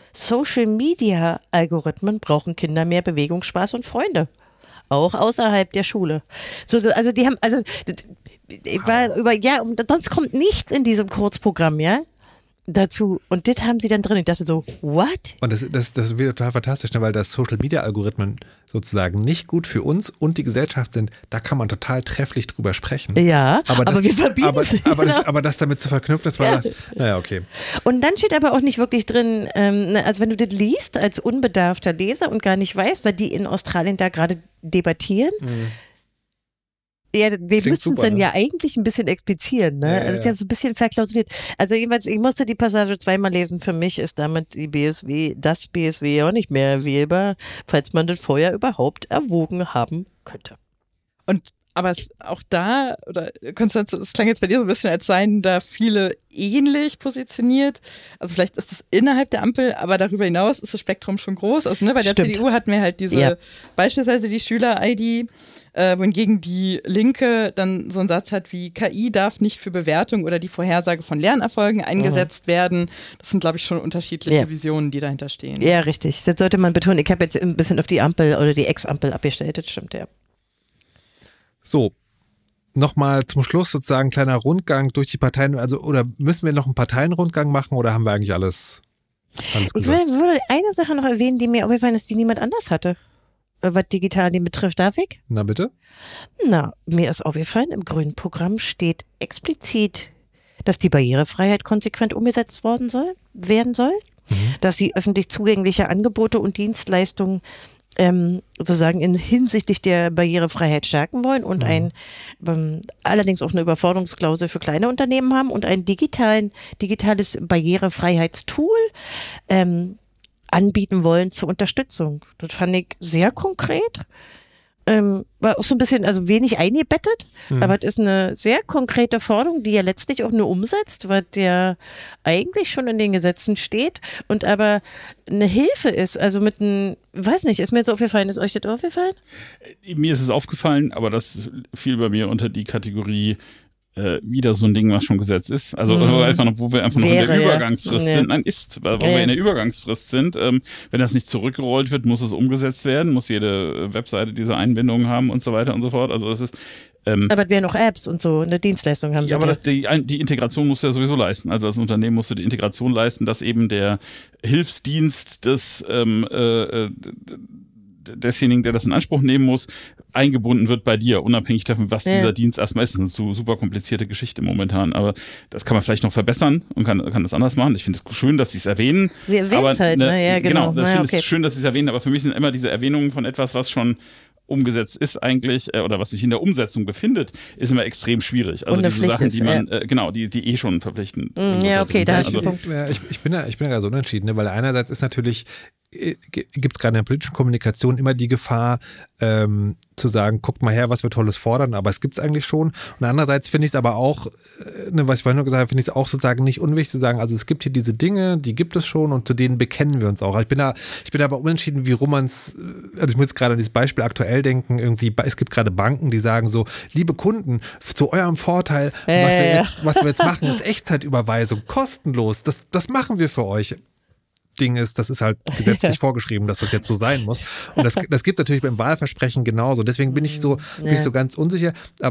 Social-Media-Algorithmen brauchen Kinder mehr Bewegung, Spaß und Freunde. Auch außerhalb der Schule. So, so, also die haben, also ich war über, ja, sonst kommt nichts in diesem Kurzprogramm, ja? Dazu. Und das haben sie dann drin. Ich dachte so, what? Und das, das, das wird total fantastisch, ne? Weil das Social-Media-Algorithmen sozusagen nicht gut für uns und die Gesellschaft sind. Da kann man total trefflich drüber sprechen. Ja, aber, das, aber wir verbieten aber, es. Aber, das, aber das damit zu verknüpfen, das war, ja. naja, okay. Und dann steht aber auch nicht wirklich drin, ähm, also wenn du das liest als unbedarfter Leser und gar nicht weißt, weil die in Australien da gerade debattieren, mhm. Ja, wir müssen es dann ne? ja eigentlich ein bisschen explizieren, ne? Ja, also es ist ja so ein bisschen verklausuliert. Also jedenfalls, ich musste die Passage zweimal lesen. Für mich ist damit die B S W, das B S W auch nicht mehr wählbar, falls man das vorher überhaupt erwogen haben könnte. Und aber es, auch da, oder Konstanze, es klang jetzt bei dir so ein bisschen, als seien da viele ähnlich positioniert. Also vielleicht ist das innerhalb der Ampel, aber darüber hinaus ist das Spektrum schon groß. Also ne, bei der Stimmt. C D U hatten wir halt diese, ja. beispielsweise die Schüler-I D, äh, wohingegen die Linke dann so einen Satz hat wie, K I darf nicht für Bewertung oder die Vorhersage von Lernerfolgen eingesetzt mhm. werden. Das sind, glaube ich, schon unterschiedliche ja. Visionen, die dahinter stehen. Ja, richtig. Das sollte man betonen. Ich habe jetzt ein bisschen auf die Ampel oder die Ex-Ampel abgestellt. Das stimmt, ja. So, nochmal zum Schluss sozusagen ein kleiner Rundgang durch die Parteien. Also, oder müssen wir noch einen Parteienrundgang machen oder haben wir eigentlich alles, alles gesagt? Ich würde eine Sache noch erwähnen, die mir aufgefallen ist, die niemand anders hatte, was Digitalien betrifft. Darf ich? Na bitte? Na, mir ist aufgefallen, im grünen Programm steht explizit, dass die Barrierefreiheit konsequent umgesetzt worden soll, werden soll, mhm. dass sie öffentlich zugängliche Angebote und Dienstleistungen Ähm, sozusagen in hinsichtlich der Barrierefreiheit stärken wollen und mhm. ein ähm, allerdings auch eine Überforderungsklausel für kleine Unternehmen haben und ein digitalen, digitales Barrierefreiheitstool ähm, anbieten wollen zur Unterstützung. Das fand ich sehr konkret. Ähm, war auch so ein bisschen, also wenig eingebettet, mhm. aber es ist eine sehr konkrete Forderung, die ja letztlich auch nur umsetzt, was ja eigentlich schon in den Gesetzen steht und aber eine Hilfe ist, also mit einem, weiß nicht, ist mir jetzt aufgefallen, ist euch das aufgefallen? Mir ist es aufgefallen, aber das fiel bei mir unter die Kategorie äh, wieder so ein Ding, was schon gesetzt ist. Also mhm. einfach noch, wo wir einfach noch Wäre, in der Übergangsfrist ja. sind. Nein, ist, weil, weil ja. wir in der Übergangsfrist sind. Ähm, wenn das nicht zurückgerollt wird, muss es umgesetzt werden, muss jede Webseite diese Einbindungen haben und so weiter und so fort. Also das ist ähm, aber es wären noch Apps und so, eine Dienstleistung haben sie. Ja, aber das, die, die Integration musst du ja sowieso leisten. Also das Unternehmen musst du die Integration leisten, dass eben der Hilfsdienst des ähm, äh, desjenigen, der das in Anspruch nehmen muss, eingebunden wird bei dir, unabhängig davon, was ja. dieser Dienst erstmal ist. Das ist eine super komplizierte Geschichte momentan, aber das kann man vielleicht noch verbessern und kann, kann das anders machen. Ich finde es schön, dass sie es erwähnen. Sie erwähnen es halt, ne, ne? Ja, genau. Genau, ich Na, finde okay. es schön, dass sie es erwähnen, aber für mich sind immer diese Erwähnungen von etwas, was schon umgesetzt ist eigentlich, äh, oder was sich in der Umsetzung befindet, ist immer extrem schwierig. Also diese Sachen, ist, die man, ja. äh, genau, die, die eh schon verpflichtend mm, ja, okay, da hast du also, den Punkt. Ja, ich, ich bin ja, ich bin ja so unentschieden, ne? Weil einerseits ist natürlich, gibt es gerade in der politischen Kommunikation immer die Gefahr, ähm, zu sagen, guckt mal her, was wir Tolles fordern, aber es gibt es eigentlich schon. Und andererseits finde ich es aber auch, ne, was ich vorhin nur gesagt habe, finde ich es auch sozusagen nicht unwichtig zu sagen, also es gibt hier diese Dinge, die gibt es schon und zu denen bekennen wir uns auch. Ich bin da, ich bin aber unentschieden, wie rum man es, also ich muss jetzt gerade an dieses Beispiel aktuell denken, irgendwie, es gibt gerade Banken, die sagen so, liebe Kunden, zu eurem Vorteil, äh, was, wir jetzt, was wir jetzt machen, ist Echtzeitüberweisung, kostenlos, das, das machen wir für euch. Ding ist, das ist halt gesetzlich vorgeschrieben, dass das jetzt so sein muss. Und das, das gibt natürlich beim Wahlversprechen genauso. Deswegen bin ich so, bin ich so ganz unsicher. Aber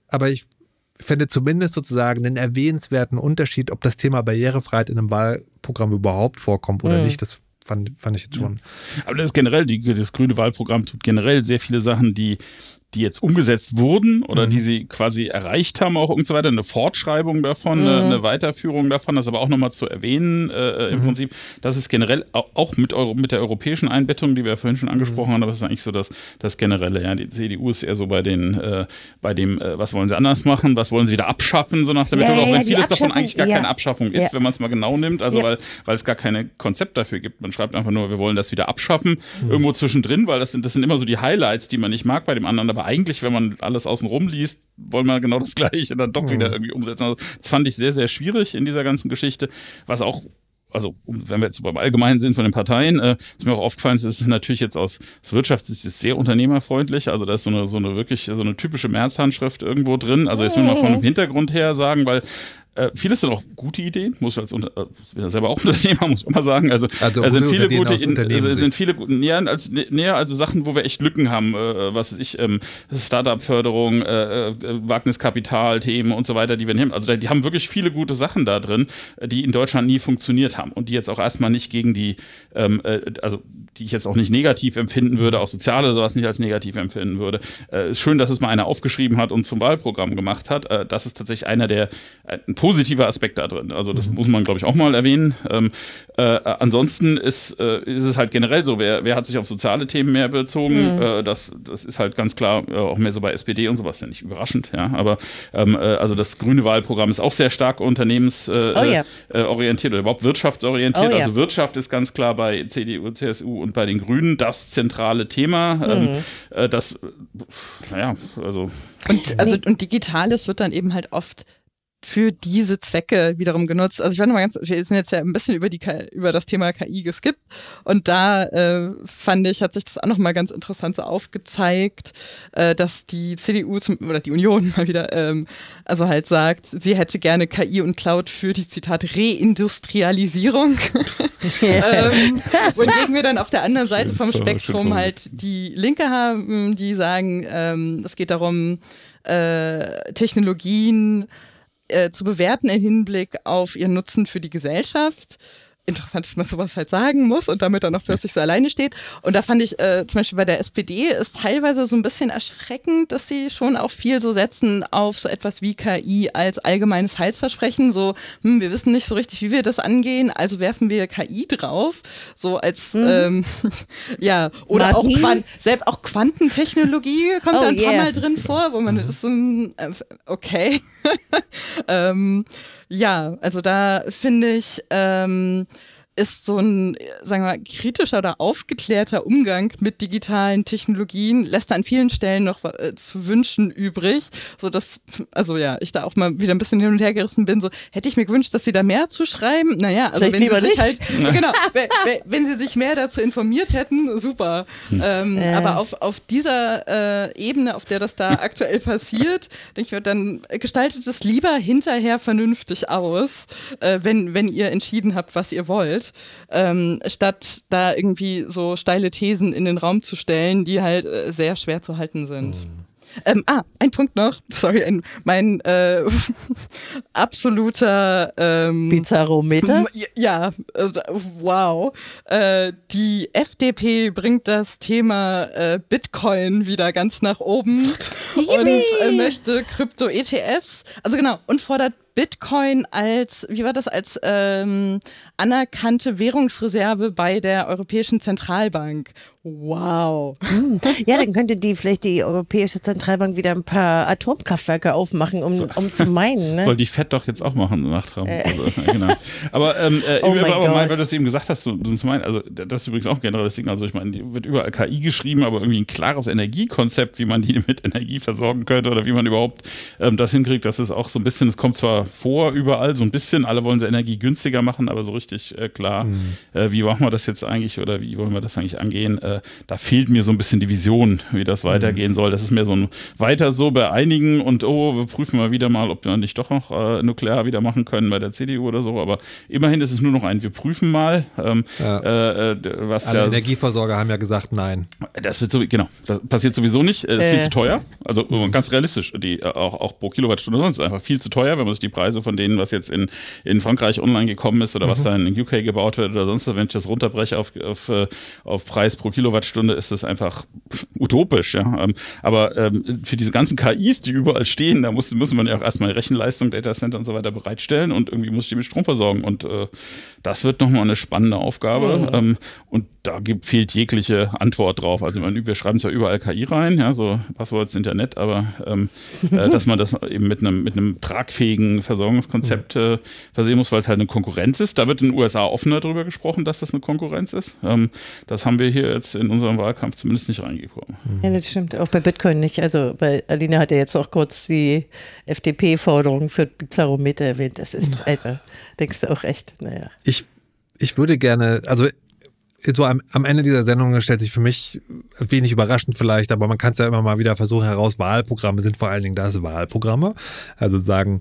aber ich fände zumindest sozusagen einen erwähnenswerten Unterschied, ob das Thema Barrierefreiheit in einem Wahlprogramm überhaupt vorkommt oder mhm. nicht. Das fand, fand ich jetzt schon. Ja. Aber das ist generell, die, das grüne Wahlprogramm tut generell sehr viele Sachen, die die jetzt umgesetzt wurden oder mhm. die sie quasi erreicht haben auch und so weiter, eine Fortschreibung davon, mhm. eine, eine Weiterführung davon, das aber auch nochmal zu erwähnen äh, im mhm. Prinzip, das ist generell auch mit, Euro, mit der europäischen Einbettung, die wir ja vorhin schon angesprochen haben, aber das ist eigentlich so das, das Generelle, ja, die C D U ist eher so bei den, äh, bei dem, äh, was wollen sie anders machen, was wollen sie wieder abschaffen, so nach der ja, Methode, auch ja, wenn vieles davon eigentlich gar ja. keine Abschaffung ist, ja. wenn man es mal genau nimmt, also ja. weil, weil es gar kein Konzept dafür gibt, man schreibt einfach nur, wir wollen das wieder abschaffen, mhm. irgendwo zwischendrin, weil das sind, das sind immer so die Highlights, die man nicht mag bei dem anderen, aber eigentlich, wenn man alles außen rum liest, wollen wir genau das Gleiche dann doch mhm. wieder irgendwie umsetzen. Also das fand ich sehr, sehr schwierig in dieser ganzen Geschichte, was auch, also wenn wir jetzt beim Allgemeinen sind von den Parteien, äh, ist mir auch aufgefallen, es ist natürlich jetzt aus, aus Wirtschaftssicht ist sehr unternehmerfreundlich, also da ist so eine, so eine wirklich, so eine typische Märzhandschrift irgendwo drin, also jetzt will man von dem Hintergrund her sagen, weil Äh, vieles sind auch gute Ideen, muss ich als unter, äh, bin ja selber auch Unternehmer, muss ich immer sagen. Also, also äh, sind viele gute in, also sind viele näher als näher also Sachen, wo wir echt Lücken haben, äh, was weiß ich, ähm, Startup-Förderung, äh, äh, Wagniskapital-Themen und so weiter, die wir nehmen. Also die haben wirklich viele gute Sachen da drin, die in Deutschland nie funktioniert haben und die jetzt auch erstmal nicht gegen die, ähm, äh, also die ich jetzt auch nicht negativ empfinden würde, auch soziale sowas nicht als negativ empfinden würde. Äh, ist schön, dass es mal einer aufgeschrieben hat und zum Wahlprogramm gemacht hat. Äh, das ist tatsächlich einer der äh, ein positiver Aspekt da drin. Also das mhm. muss man, glaube ich, auch mal erwähnen. Ähm, äh, ansonsten ist, äh, ist es halt generell so, wer, wer hat sich auf soziale Themen mehr bezogen? Mhm. Äh, das, das ist halt ganz klar äh, auch mehr so bei S P D und sowas, ja nicht überraschend. Ja, aber ähm, äh, also das grüne Wahlprogramm ist auch sehr stark unternehmensorientiert äh, oh, ja. äh, oder überhaupt wirtschaftsorientiert. Oh, ja. Also Wirtschaft ist ganz klar bei C D U, C S U und bei den Grünen das zentrale Thema. Mhm. Ähm, äh, das, naja, also und, also und Digitales wird dann eben halt oft für diese Zwecke wiederum genutzt. Also ich war noch mal ganz, wir sind jetzt ja ein bisschen über die über das Thema K I geskippt und da äh, fand ich, hat sich das auch noch mal ganz interessant so aufgezeigt, äh, dass die C D U zum, oder die Union mal wieder ähm, also halt sagt, sie hätte gerne K I und Cloud für die Zitat Reindustrialisierung. ähm, wohingegen wir dann auf der anderen Seite vom Spektrum halt die Linke haben, die sagen, ähm, es geht darum, äh, Technologien Äh, zu bewerten im Hinblick auf ihren Nutzen für die Gesellschaft. Interessant, dass man sowas halt sagen muss und damit dann auch plötzlich so alleine steht. Und da fand ich äh, zum Beispiel bei der S P D ist teilweise so ein bisschen erschreckend, dass sie schon auch viel so setzen auf so etwas wie K I als allgemeines Heilsversprechen. So, hm, wir wissen nicht so richtig, wie wir das angehen, also werfen wir K I drauf. So als, mhm. ähm, ja, oder Martin? auch, Quant- selbst auch Quantentechnologie kommt oh, da ein yeah. paar Mal drin vor, wo man mhm. das ist so ein, äh, okay. ähm, Ja, also da finde ich, ähm, ist so ein, sagen wir mal, kritischer oder aufgeklärter Umgang mit digitalen Technologien, lässt an vielen Stellen noch äh, zu wünschen übrig, so dass, also ja, ich da auch mal wieder ein bisschen hin und her gerissen bin, so, hätte ich mir gewünscht, dass sie da mehr zu schreiben, naja, also Vielleicht wenn sie sich nicht. halt, genau, wenn, wenn sie sich mehr dazu informiert hätten, super, hm. ähm, äh. aber auf, auf dieser äh, Ebene, auf der das da aktuell passiert, denke ich mir, dann gestaltet es lieber hinterher vernünftig aus, äh, wenn, wenn ihr entschieden habt, was ihr wollt. Ähm, statt da irgendwie so steile Thesen in den Raum zu stellen, die halt äh, sehr schwer zu halten sind. Mhm. Ähm, ah, ein Punkt noch, sorry, ein, mein äh, absoluter ähm, Bizarrometer? Ja, äh, wow. Äh, die F D P bringt das Thema äh, Bitcoin wieder ganz nach oben und äh, möchte Krypto-E T Fs, also genau, und fordert Bitcoin als, wie war das, als ähm, anerkannte Währungsreserve bei der Europäischen Zentralbank. Wow. Ja, dann könnte die vielleicht die Europäische Zentralbank wieder ein paar Atomkraftwerke aufmachen, um, so. um zu meinen. Ne? Soll die Fed doch jetzt auch machen, Nachtraum. Äh. Also, ja, genau. Aber, ähm, äh, oh über, aber mein, weil du es eben gesagt hast, so, so zu meinen, also das ist übrigens auch generell das Signal. Also ich meine, wird überall K I geschrieben, aber irgendwie ein klares Energiekonzept, wie man die mit Energie versorgen könnte oder wie man überhaupt ähm, das hinkriegt, das ist auch so ein bisschen, es kommt zwar vor überall, so ein bisschen. Alle wollen sie Energie günstiger machen, aber so richtig äh, klar, mhm. äh, wie machen wir das jetzt eigentlich oder wie wollen wir das eigentlich angehen? Äh, da fehlt mir so ein bisschen die Vision, wie das weitergehen mhm. soll. Das ist mehr so ein weiter so bei einigen und oh, wir prüfen mal wieder mal, ob wir nicht doch noch äh, nuklear wieder machen können bei der C D U oder so. Aber immerhin ist es nur noch ein, wir prüfen mal. Ähm, ja. äh, was Alle ja, Energieversorger haben ja gesagt, nein. Das wird so, genau, das passiert sowieso nicht. Das ist äh. viel zu teuer. Also ganz realistisch, die auch, auch pro Kilowattstunde sonst einfach viel zu teuer, wenn man sich die Preise von denen, was jetzt in, in Frankreich online gekommen ist oder mhm. was da in U K gebaut wird oder sonst, wenn ich das runterbreche auf, auf, auf Preis pro Kilowattstunde, ist das einfach utopisch. Ja. Aber ähm, für diese ganzen K Is, die überall stehen, da muss, muss man ja auch erstmal Rechenleistung, Datacenter und so weiter bereitstellen und irgendwie muss ich die mit Strom versorgen. Und äh, das wird nochmal eine spannende Aufgabe. Mhm. Ähm, und da gibt, fehlt jegliche Antwort drauf. Also man, wir schreiben zwar überall K I rein, ja, so Passwort sind ja nett, aber ähm, äh, dass man das eben mit einem mit einem tragfähigen Versorgungskonzept äh, versehen muss, weil es halt eine Konkurrenz ist. Da wird in den U S A offener darüber gesprochen, dass das eine Konkurrenz ist. Ähm, das haben wir hier jetzt in unserem Wahlkampf zumindest nicht reingekommen. Ja, das stimmt. Auch bei Bitcoin nicht. Also bei Alina hat ja jetzt auch kurz die F D P-Forderung für Bizarrometer erwähnt. Das ist, also, denkst du auch echt, naja. Ich, ich würde gerne, also so am, am Ende dieser Sendung stellt sich für mich wenig überraschend vielleicht, aber man kann es ja immer mal wieder versuchen heraus. Wahlprogramme sind vor allen Dingen das Wahlprogramme. Also sagen,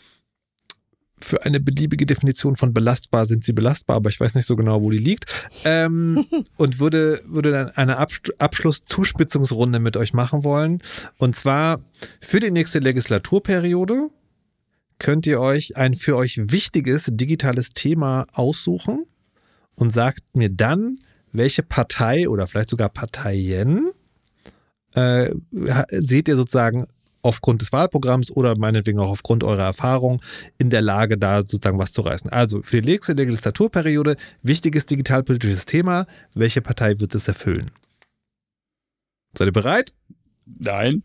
für eine beliebige Definition von belastbar sind sie belastbar, aber ich weiß nicht so genau, wo die liegt. Ähm, und würde, würde dann eine Abschluss-Zuspitzungsrunde mit euch machen wollen. Und zwar für die nächste Legislaturperiode könnt ihr euch ein für euch wichtiges digitales Thema aussuchen und sagt mir dann, welche Partei oder vielleicht sogar Parteien äh, seht ihr sozusagen aufgrund des Wahlprogramms oder meinetwegen auch aufgrund eurer Erfahrung in der Lage, da sozusagen was zu reißen. Also für die nächste Legislaturperiode, wichtiges digitalpolitisches Thema, welche Partei wird es erfüllen? Seid ihr bereit? Nein.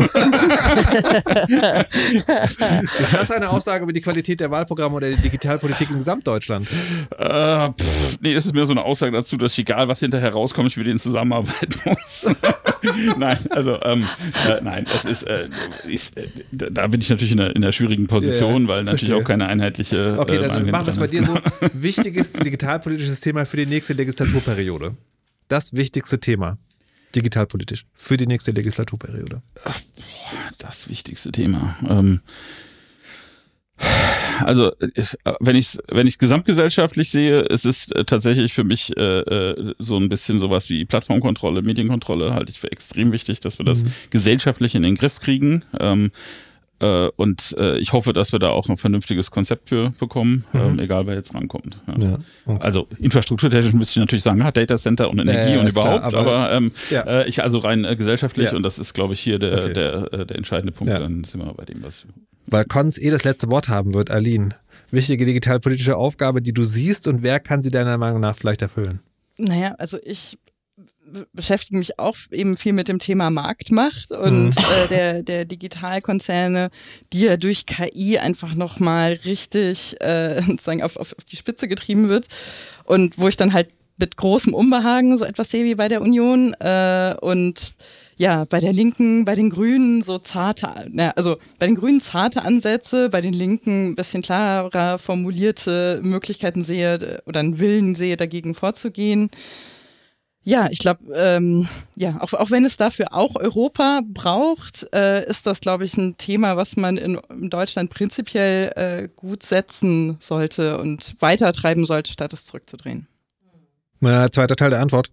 Ist das eine Aussage über die Qualität der Wahlprogramme oder der Digitalpolitik in Gesamtdeutschland? Äh, pff, nee, es ist mehr so eine Aussage dazu, dass egal, was hinterher rauskommt, ich mit denen zusammenarbeiten muss. Nein, also ähm, äh, nein, es ist, äh, ist äh, da bin ich natürlich in einer, in einer schwierigen Position, ja, weil natürlich verstehe. Auch keine einheitliche. Okay, äh, dann machen wir es bei dir so. Wichtiges digitalpolitisches Thema für die nächste Legislaturperiode. Das wichtigste Thema. Digitalpolitisch für die nächste Legislaturperiode. Das wichtigste Thema. Ähm, also ich, wenn ich es wenn ich's gesamtgesellschaftlich sehe, es ist tatsächlich für mich äh, so ein bisschen sowas wie Plattformkontrolle, Medienkontrolle halte ich für extrem wichtig, dass wir das mhm. gesellschaftlich in den Griff kriegen. Ähm, Äh, und äh, ich hoffe, dass wir da auch ein vernünftiges Konzept für bekommen, mhm. ähm, egal wer jetzt rankommt. Ja. Ja, okay. Also infrastrukturtechnisch müsste ich natürlich sagen, Data Center und Energie äh, und überhaupt, klar, aber, aber ähm, ja. äh, ich also rein äh, gesellschaftlich ja. und das ist, glaube ich, hier der, okay. der, der, der entscheidende Punkt, ja. dann sind wir bei dem, was... Weil Konz eh das letzte Wort haben wird, Aline. Wichtige digitalpolitische Aufgabe, die du siehst und wer kann sie deiner Meinung nach vielleicht erfüllen? Naja, also ich beschäftige mich auch eben viel mit dem Thema Marktmacht und mhm. äh, der, der Digitalkonzerne, die ja durch K I einfach nochmal richtig äh, sozusagen auf, auf, auf die Spitze getrieben wird und wo ich dann halt mit großem Unbehagen so etwas sehe wie bei der Union äh, und ja, bei der Linken, bei den Grünen so zarte, na, also bei den Grünen zarte Ansätze, bei den Linken ein bisschen klarer formulierte Möglichkeiten sehe oder einen Willen sehe, dagegen vorzugehen. Ja, ich glaube, ähm, ja, auch, auch wenn es dafür auch Europa braucht, äh, ist das, glaube ich, ein Thema, was man in, in Deutschland prinzipiell äh, gut setzen sollte und weitertreiben sollte, statt es zurückzudrehen. Na, zweiter Teil der Antwort.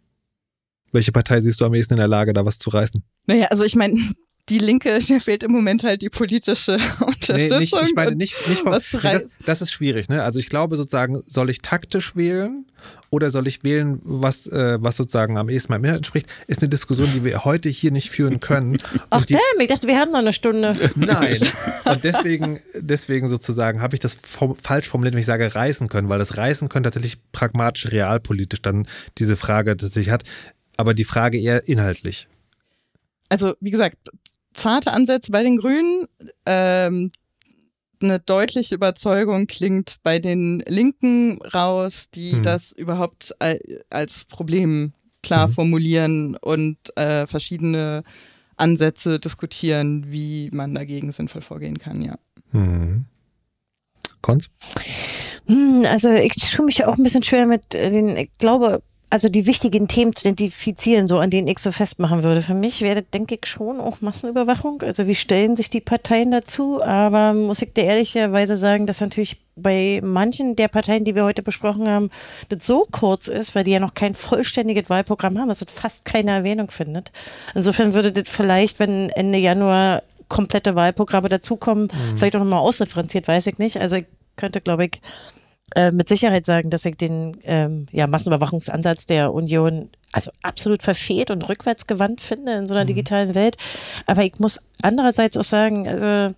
Welche Partei siehst du am ehesten in der Lage, da was zu reißen? Naja, also ich meine, die Linke, der fehlt im Moment halt die politische Unterstützung. Nee, nicht, ich meine nicht, nicht vom, was nee, das, das ist schwierig, ne? Also ich glaube sozusagen, soll ich taktisch wählen oder soll ich wählen, was, äh, was sozusagen am ehesten meinem Inhalt entspricht, ist eine Diskussion, die wir heute hier nicht führen können. Ach damn, ich dachte, wir haben noch eine Stunde. Nein. Und deswegen, deswegen sozusagen habe ich das vom, falsch formuliert, wenn ich sage reißen können, weil das reißen können tatsächlich pragmatisch, realpolitisch dann diese Frage tatsächlich hat, aber die Frage eher inhaltlich. Also wie gesagt, zarte Ansätze bei den Grünen, ähm, eine deutliche Überzeugung klingt bei den Linken raus, die hm. das überhaupt als Problem klar hm. formulieren und äh, verschiedene Ansätze diskutieren, wie man dagegen sinnvoll vorgehen kann, ja. Hm. Konz? Hm, also ich tue mich auch ein bisschen schwer mit den, ich glaube, also die wichtigen Themen zu identifizieren, so an denen ich so festmachen würde. Für mich wäre, denke ich, schon auch Massenüberwachung. Also wie stellen sich die Parteien dazu? Aber muss ich dir ehrlicherweise sagen, dass natürlich bei manchen der Parteien, die wir heute besprochen haben, das so kurz ist, weil die ja noch kein vollständiges Wahlprogramm haben, dass das fast keine Erwähnung findet. Insofern würde das vielleicht, wenn Ende Januar komplette Wahlprogramme dazukommen, mhm. vielleicht auch nochmal ausdifferenziert, weiß ich nicht. Also ich könnte, glaube ich, äh, mit Sicherheit sagen, dass ich den ähm, ja, Massenüberwachungsansatz der Union also absolut verfehlt und rückwärtsgewandt finde in so einer mhm. digitalen Welt. Aber ich muss andererseits auch sagen, also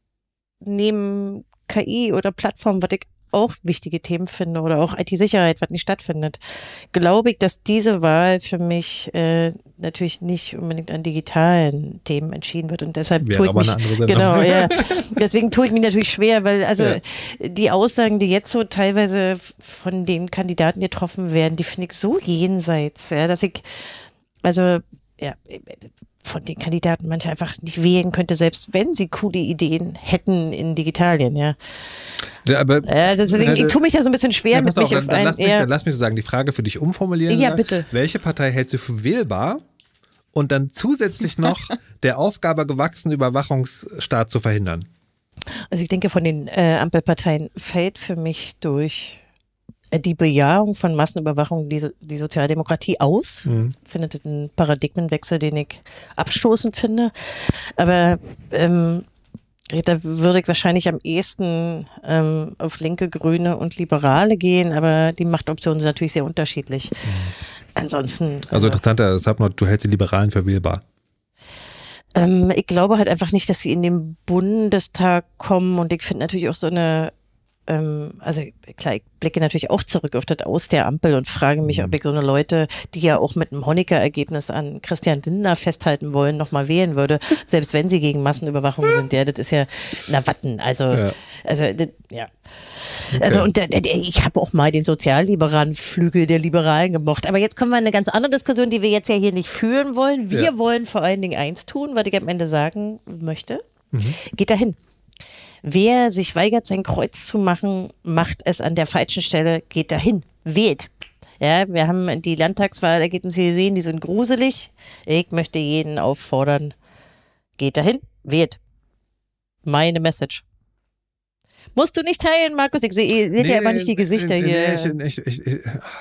neben K I oder Plattformen, was ich auch wichtige Themen finde oder auch I T-Sicherheit, was nicht stattfindet, glaube ich, dass diese Wahl für mich äh, natürlich nicht unbedingt an digitalen Themen entschieden wird und deshalb Wäre tue ich aber mich, eine andere Sendung. genau, ja, deswegen tue ich mich natürlich schwer, weil also ja. die Aussagen, die jetzt so teilweise von den Kandidaten getroffen werden, die finde ich so jenseits, ja, dass ich, also, ja, von den Kandidaten manche einfach nicht wählen könnte, selbst wenn sie coole Ideen hätten in Digitalien, ja. Ja, aber, äh, deswegen, äh, ich tue mich ja so ein bisschen schwer ja, mit auf, mich dann, auf dann, ein, lass mich, ja, dann lass mich so sagen, die Frage für dich umformulieren. Ja, bitte. Welche Partei hältst du für wählbar und dann zusätzlich noch der Aufgabe gewachsen, Überwachungsstaat zu verhindern? Also ich denke, von den äh, Ampelparteien fällt für mich durch die Bejahung von Massenüberwachung die, die Sozialdemokratie aus. Mhm. Findet das einen Paradigmenwechsel, den ich abstoßend finde. Aber ähm, da würde ich wahrscheinlich am ehesten ähm, auf Linke, Grüne und Liberale gehen, aber die Machtoptionen sind natürlich sehr unterschiedlich. Mhm. Ansonsten. Also interessanter, du hältst die Liberalen für wählbar. Ähm, ich glaube halt einfach nicht, dass sie in den Bundestag kommen und ich finde natürlich auch so eine Ähm, also klar, ich blicke natürlich auch zurück auf das Aus der Ampel und frage mich, ob ich so eine Leute, die ja auch mit einem Honecker-Ergebnis an Christian Lindner festhalten wollen, nochmal wählen würde, selbst wenn sie gegen Massenüberwachung sind. Ja, das ist ja, na Watten, also, ja. also, das, ja. Okay. Also und äh, ich habe auch mal den sozialliberalen Flügel der Liberalen gemocht. Aber jetzt kommen wir in eine ganz andere Diskussion, die wir jetzt ja hier nicht führen wollen. Wir ja. wollen vor allen Dingen eins tun, was ich am Ende sagen möchte. Mhm. Geht dahin. Wer sich weigert, sein Kreuz zu machen, macht es an der falschen Stelle, geht dahin, wählt. Ja, wir haben die Landtagswahlergebnisse gesehen, die sind gruselig. Ich möchte jeden auffordern, geht dahin, wählt. Meine Message. Musst du nicht teilen, Markus? Ich sehe nee, ja immer nicht die Gesichter nee, hier. Nee, ich, ich, ich, ich,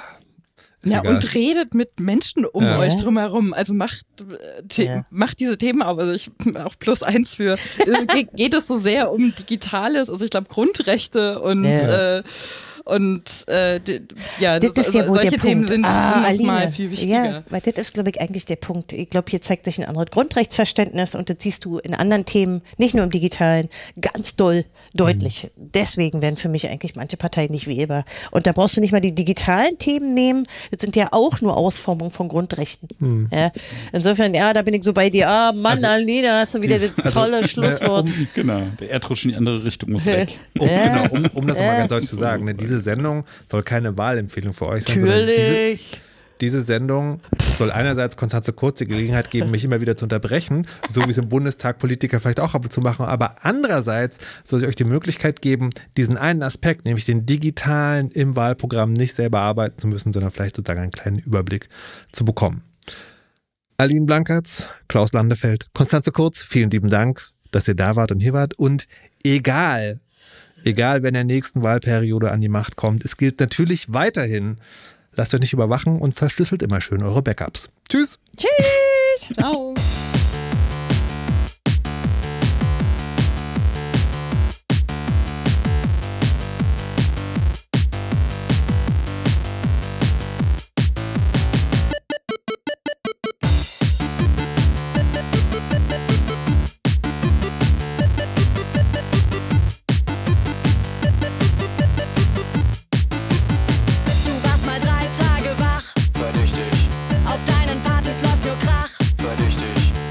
ja, egal. Und redet mit Menschen um ja. euch drumherum. Also macht, äh, ja. macht diese Themen auf. Also ich auch plus eins für. Ge- geht es so sehr um Digitales, also ich glaube Grundrechte und ja. äh, und äh, die, ja, das das, ist ja also, wohl solche der Themen Punkt. sind, ah, sind nochmal viel wichtiger. Ja, weil das ist, glaube ich, eigentlich der Punkt. Ich glaube, hier zeigt sich ein anderes Grundrechtsverständnis und das siehst du in anderen Themen, nicht nur im Digitalen, ganz doll deutlich. Mhm. Deswegen werden für mich eigentlich manche Parteien nicht wählbar. Und da brauchst du nicht mal die digitalen Themen nehmen, das sind ja auch nur Ausformungen von Grundrechten. Mhm. Ja. Insofern, ja, da bin ich so bei dir. Ah, Mann, also, Alina, hast du wieder das also, tolle also, Schlusswort. Um, genau, der Erdrutsch in die andere Richtung muss weg. Um, genau, um, um das nochmal ganz deutlich zu sagen, ne, diese Sendung soll keine Wahlempfehlung für euch sein, sondern diese, diese Sendung soll einerseits Constanze Kurz die Gelegenheit geben, mich immer wieder zu unterbrechen, so wie es im Bundestag Politiker vielleicht auch ab und zu machen, aber andererseits soll sie euch die Möglichkeit geben, diesen einen Aspekt, nämlich den digitalen im Wahlprogramm nicht selber arbeiten zu müssen, sondern vielleicht sozusagen einen kleinen Überblick zu bekommen. Aline Blankertz, Klaus Landefeld, Constanze Kurz, vielen lieben Dank, dass ihr da wart und hier wart und egal, Egal, wer in der nächsten Wahlperiode an die Macht kommt, es gilt natürlich weiterhin, lasst euch nicht überwachen und verschlüsselt immer schön eure Backups. Tschüss. Tschüss. Ciao. Auf deinen Partys läuft nur Krach. Verdächtig.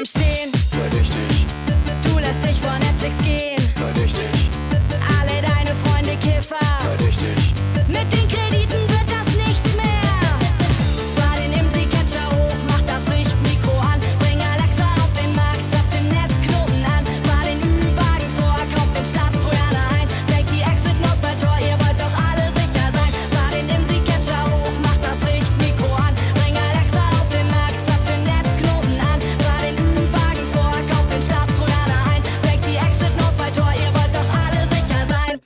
Stehen. Verdächtig, Du lässt dich vor Netflix gehen. verdächtig, Alle deine Freunde Kiffer. verdächtig, Mit den Krediten wird das nichts mehr. Fahr den IMSI-Catcher hoch, mach das Richtmikro an. Bring Alexa auf den Markt, zapf den Netzknoten an. Fahr den Ü-Wagen vor, kauf den Staatstrojaner ein. Fake die Exit-Maus bei Tor, ihr wollt doch alle sicher sein. Fahr den IMSI-Catcher hoch, mach das Richtmikro an. Bring Alexa auf den Markt, zapf den Netzknoten an. Fahr den Ü-Wagen vor, kauf den Staatstrojaner ein. Fake die Exit-Maus bei Tor, ihr wollt doch alle sicher sein.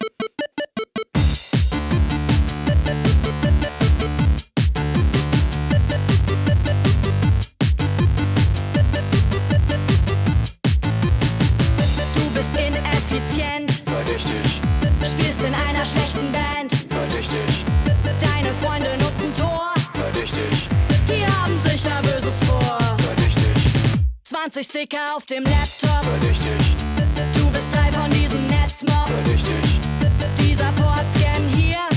Du bist ineffizient, verdächtig, spielst in einer schlechten Band. verdächtig, Deine Freunde nutzen Tor, verdächtig, die haben sicher Böses vor. verdächtig, zwanzig Sticker auf dem Laptop, verdächtig, du bist Teil von diesem Netzmob. verdächtig, Dieser Portscan hier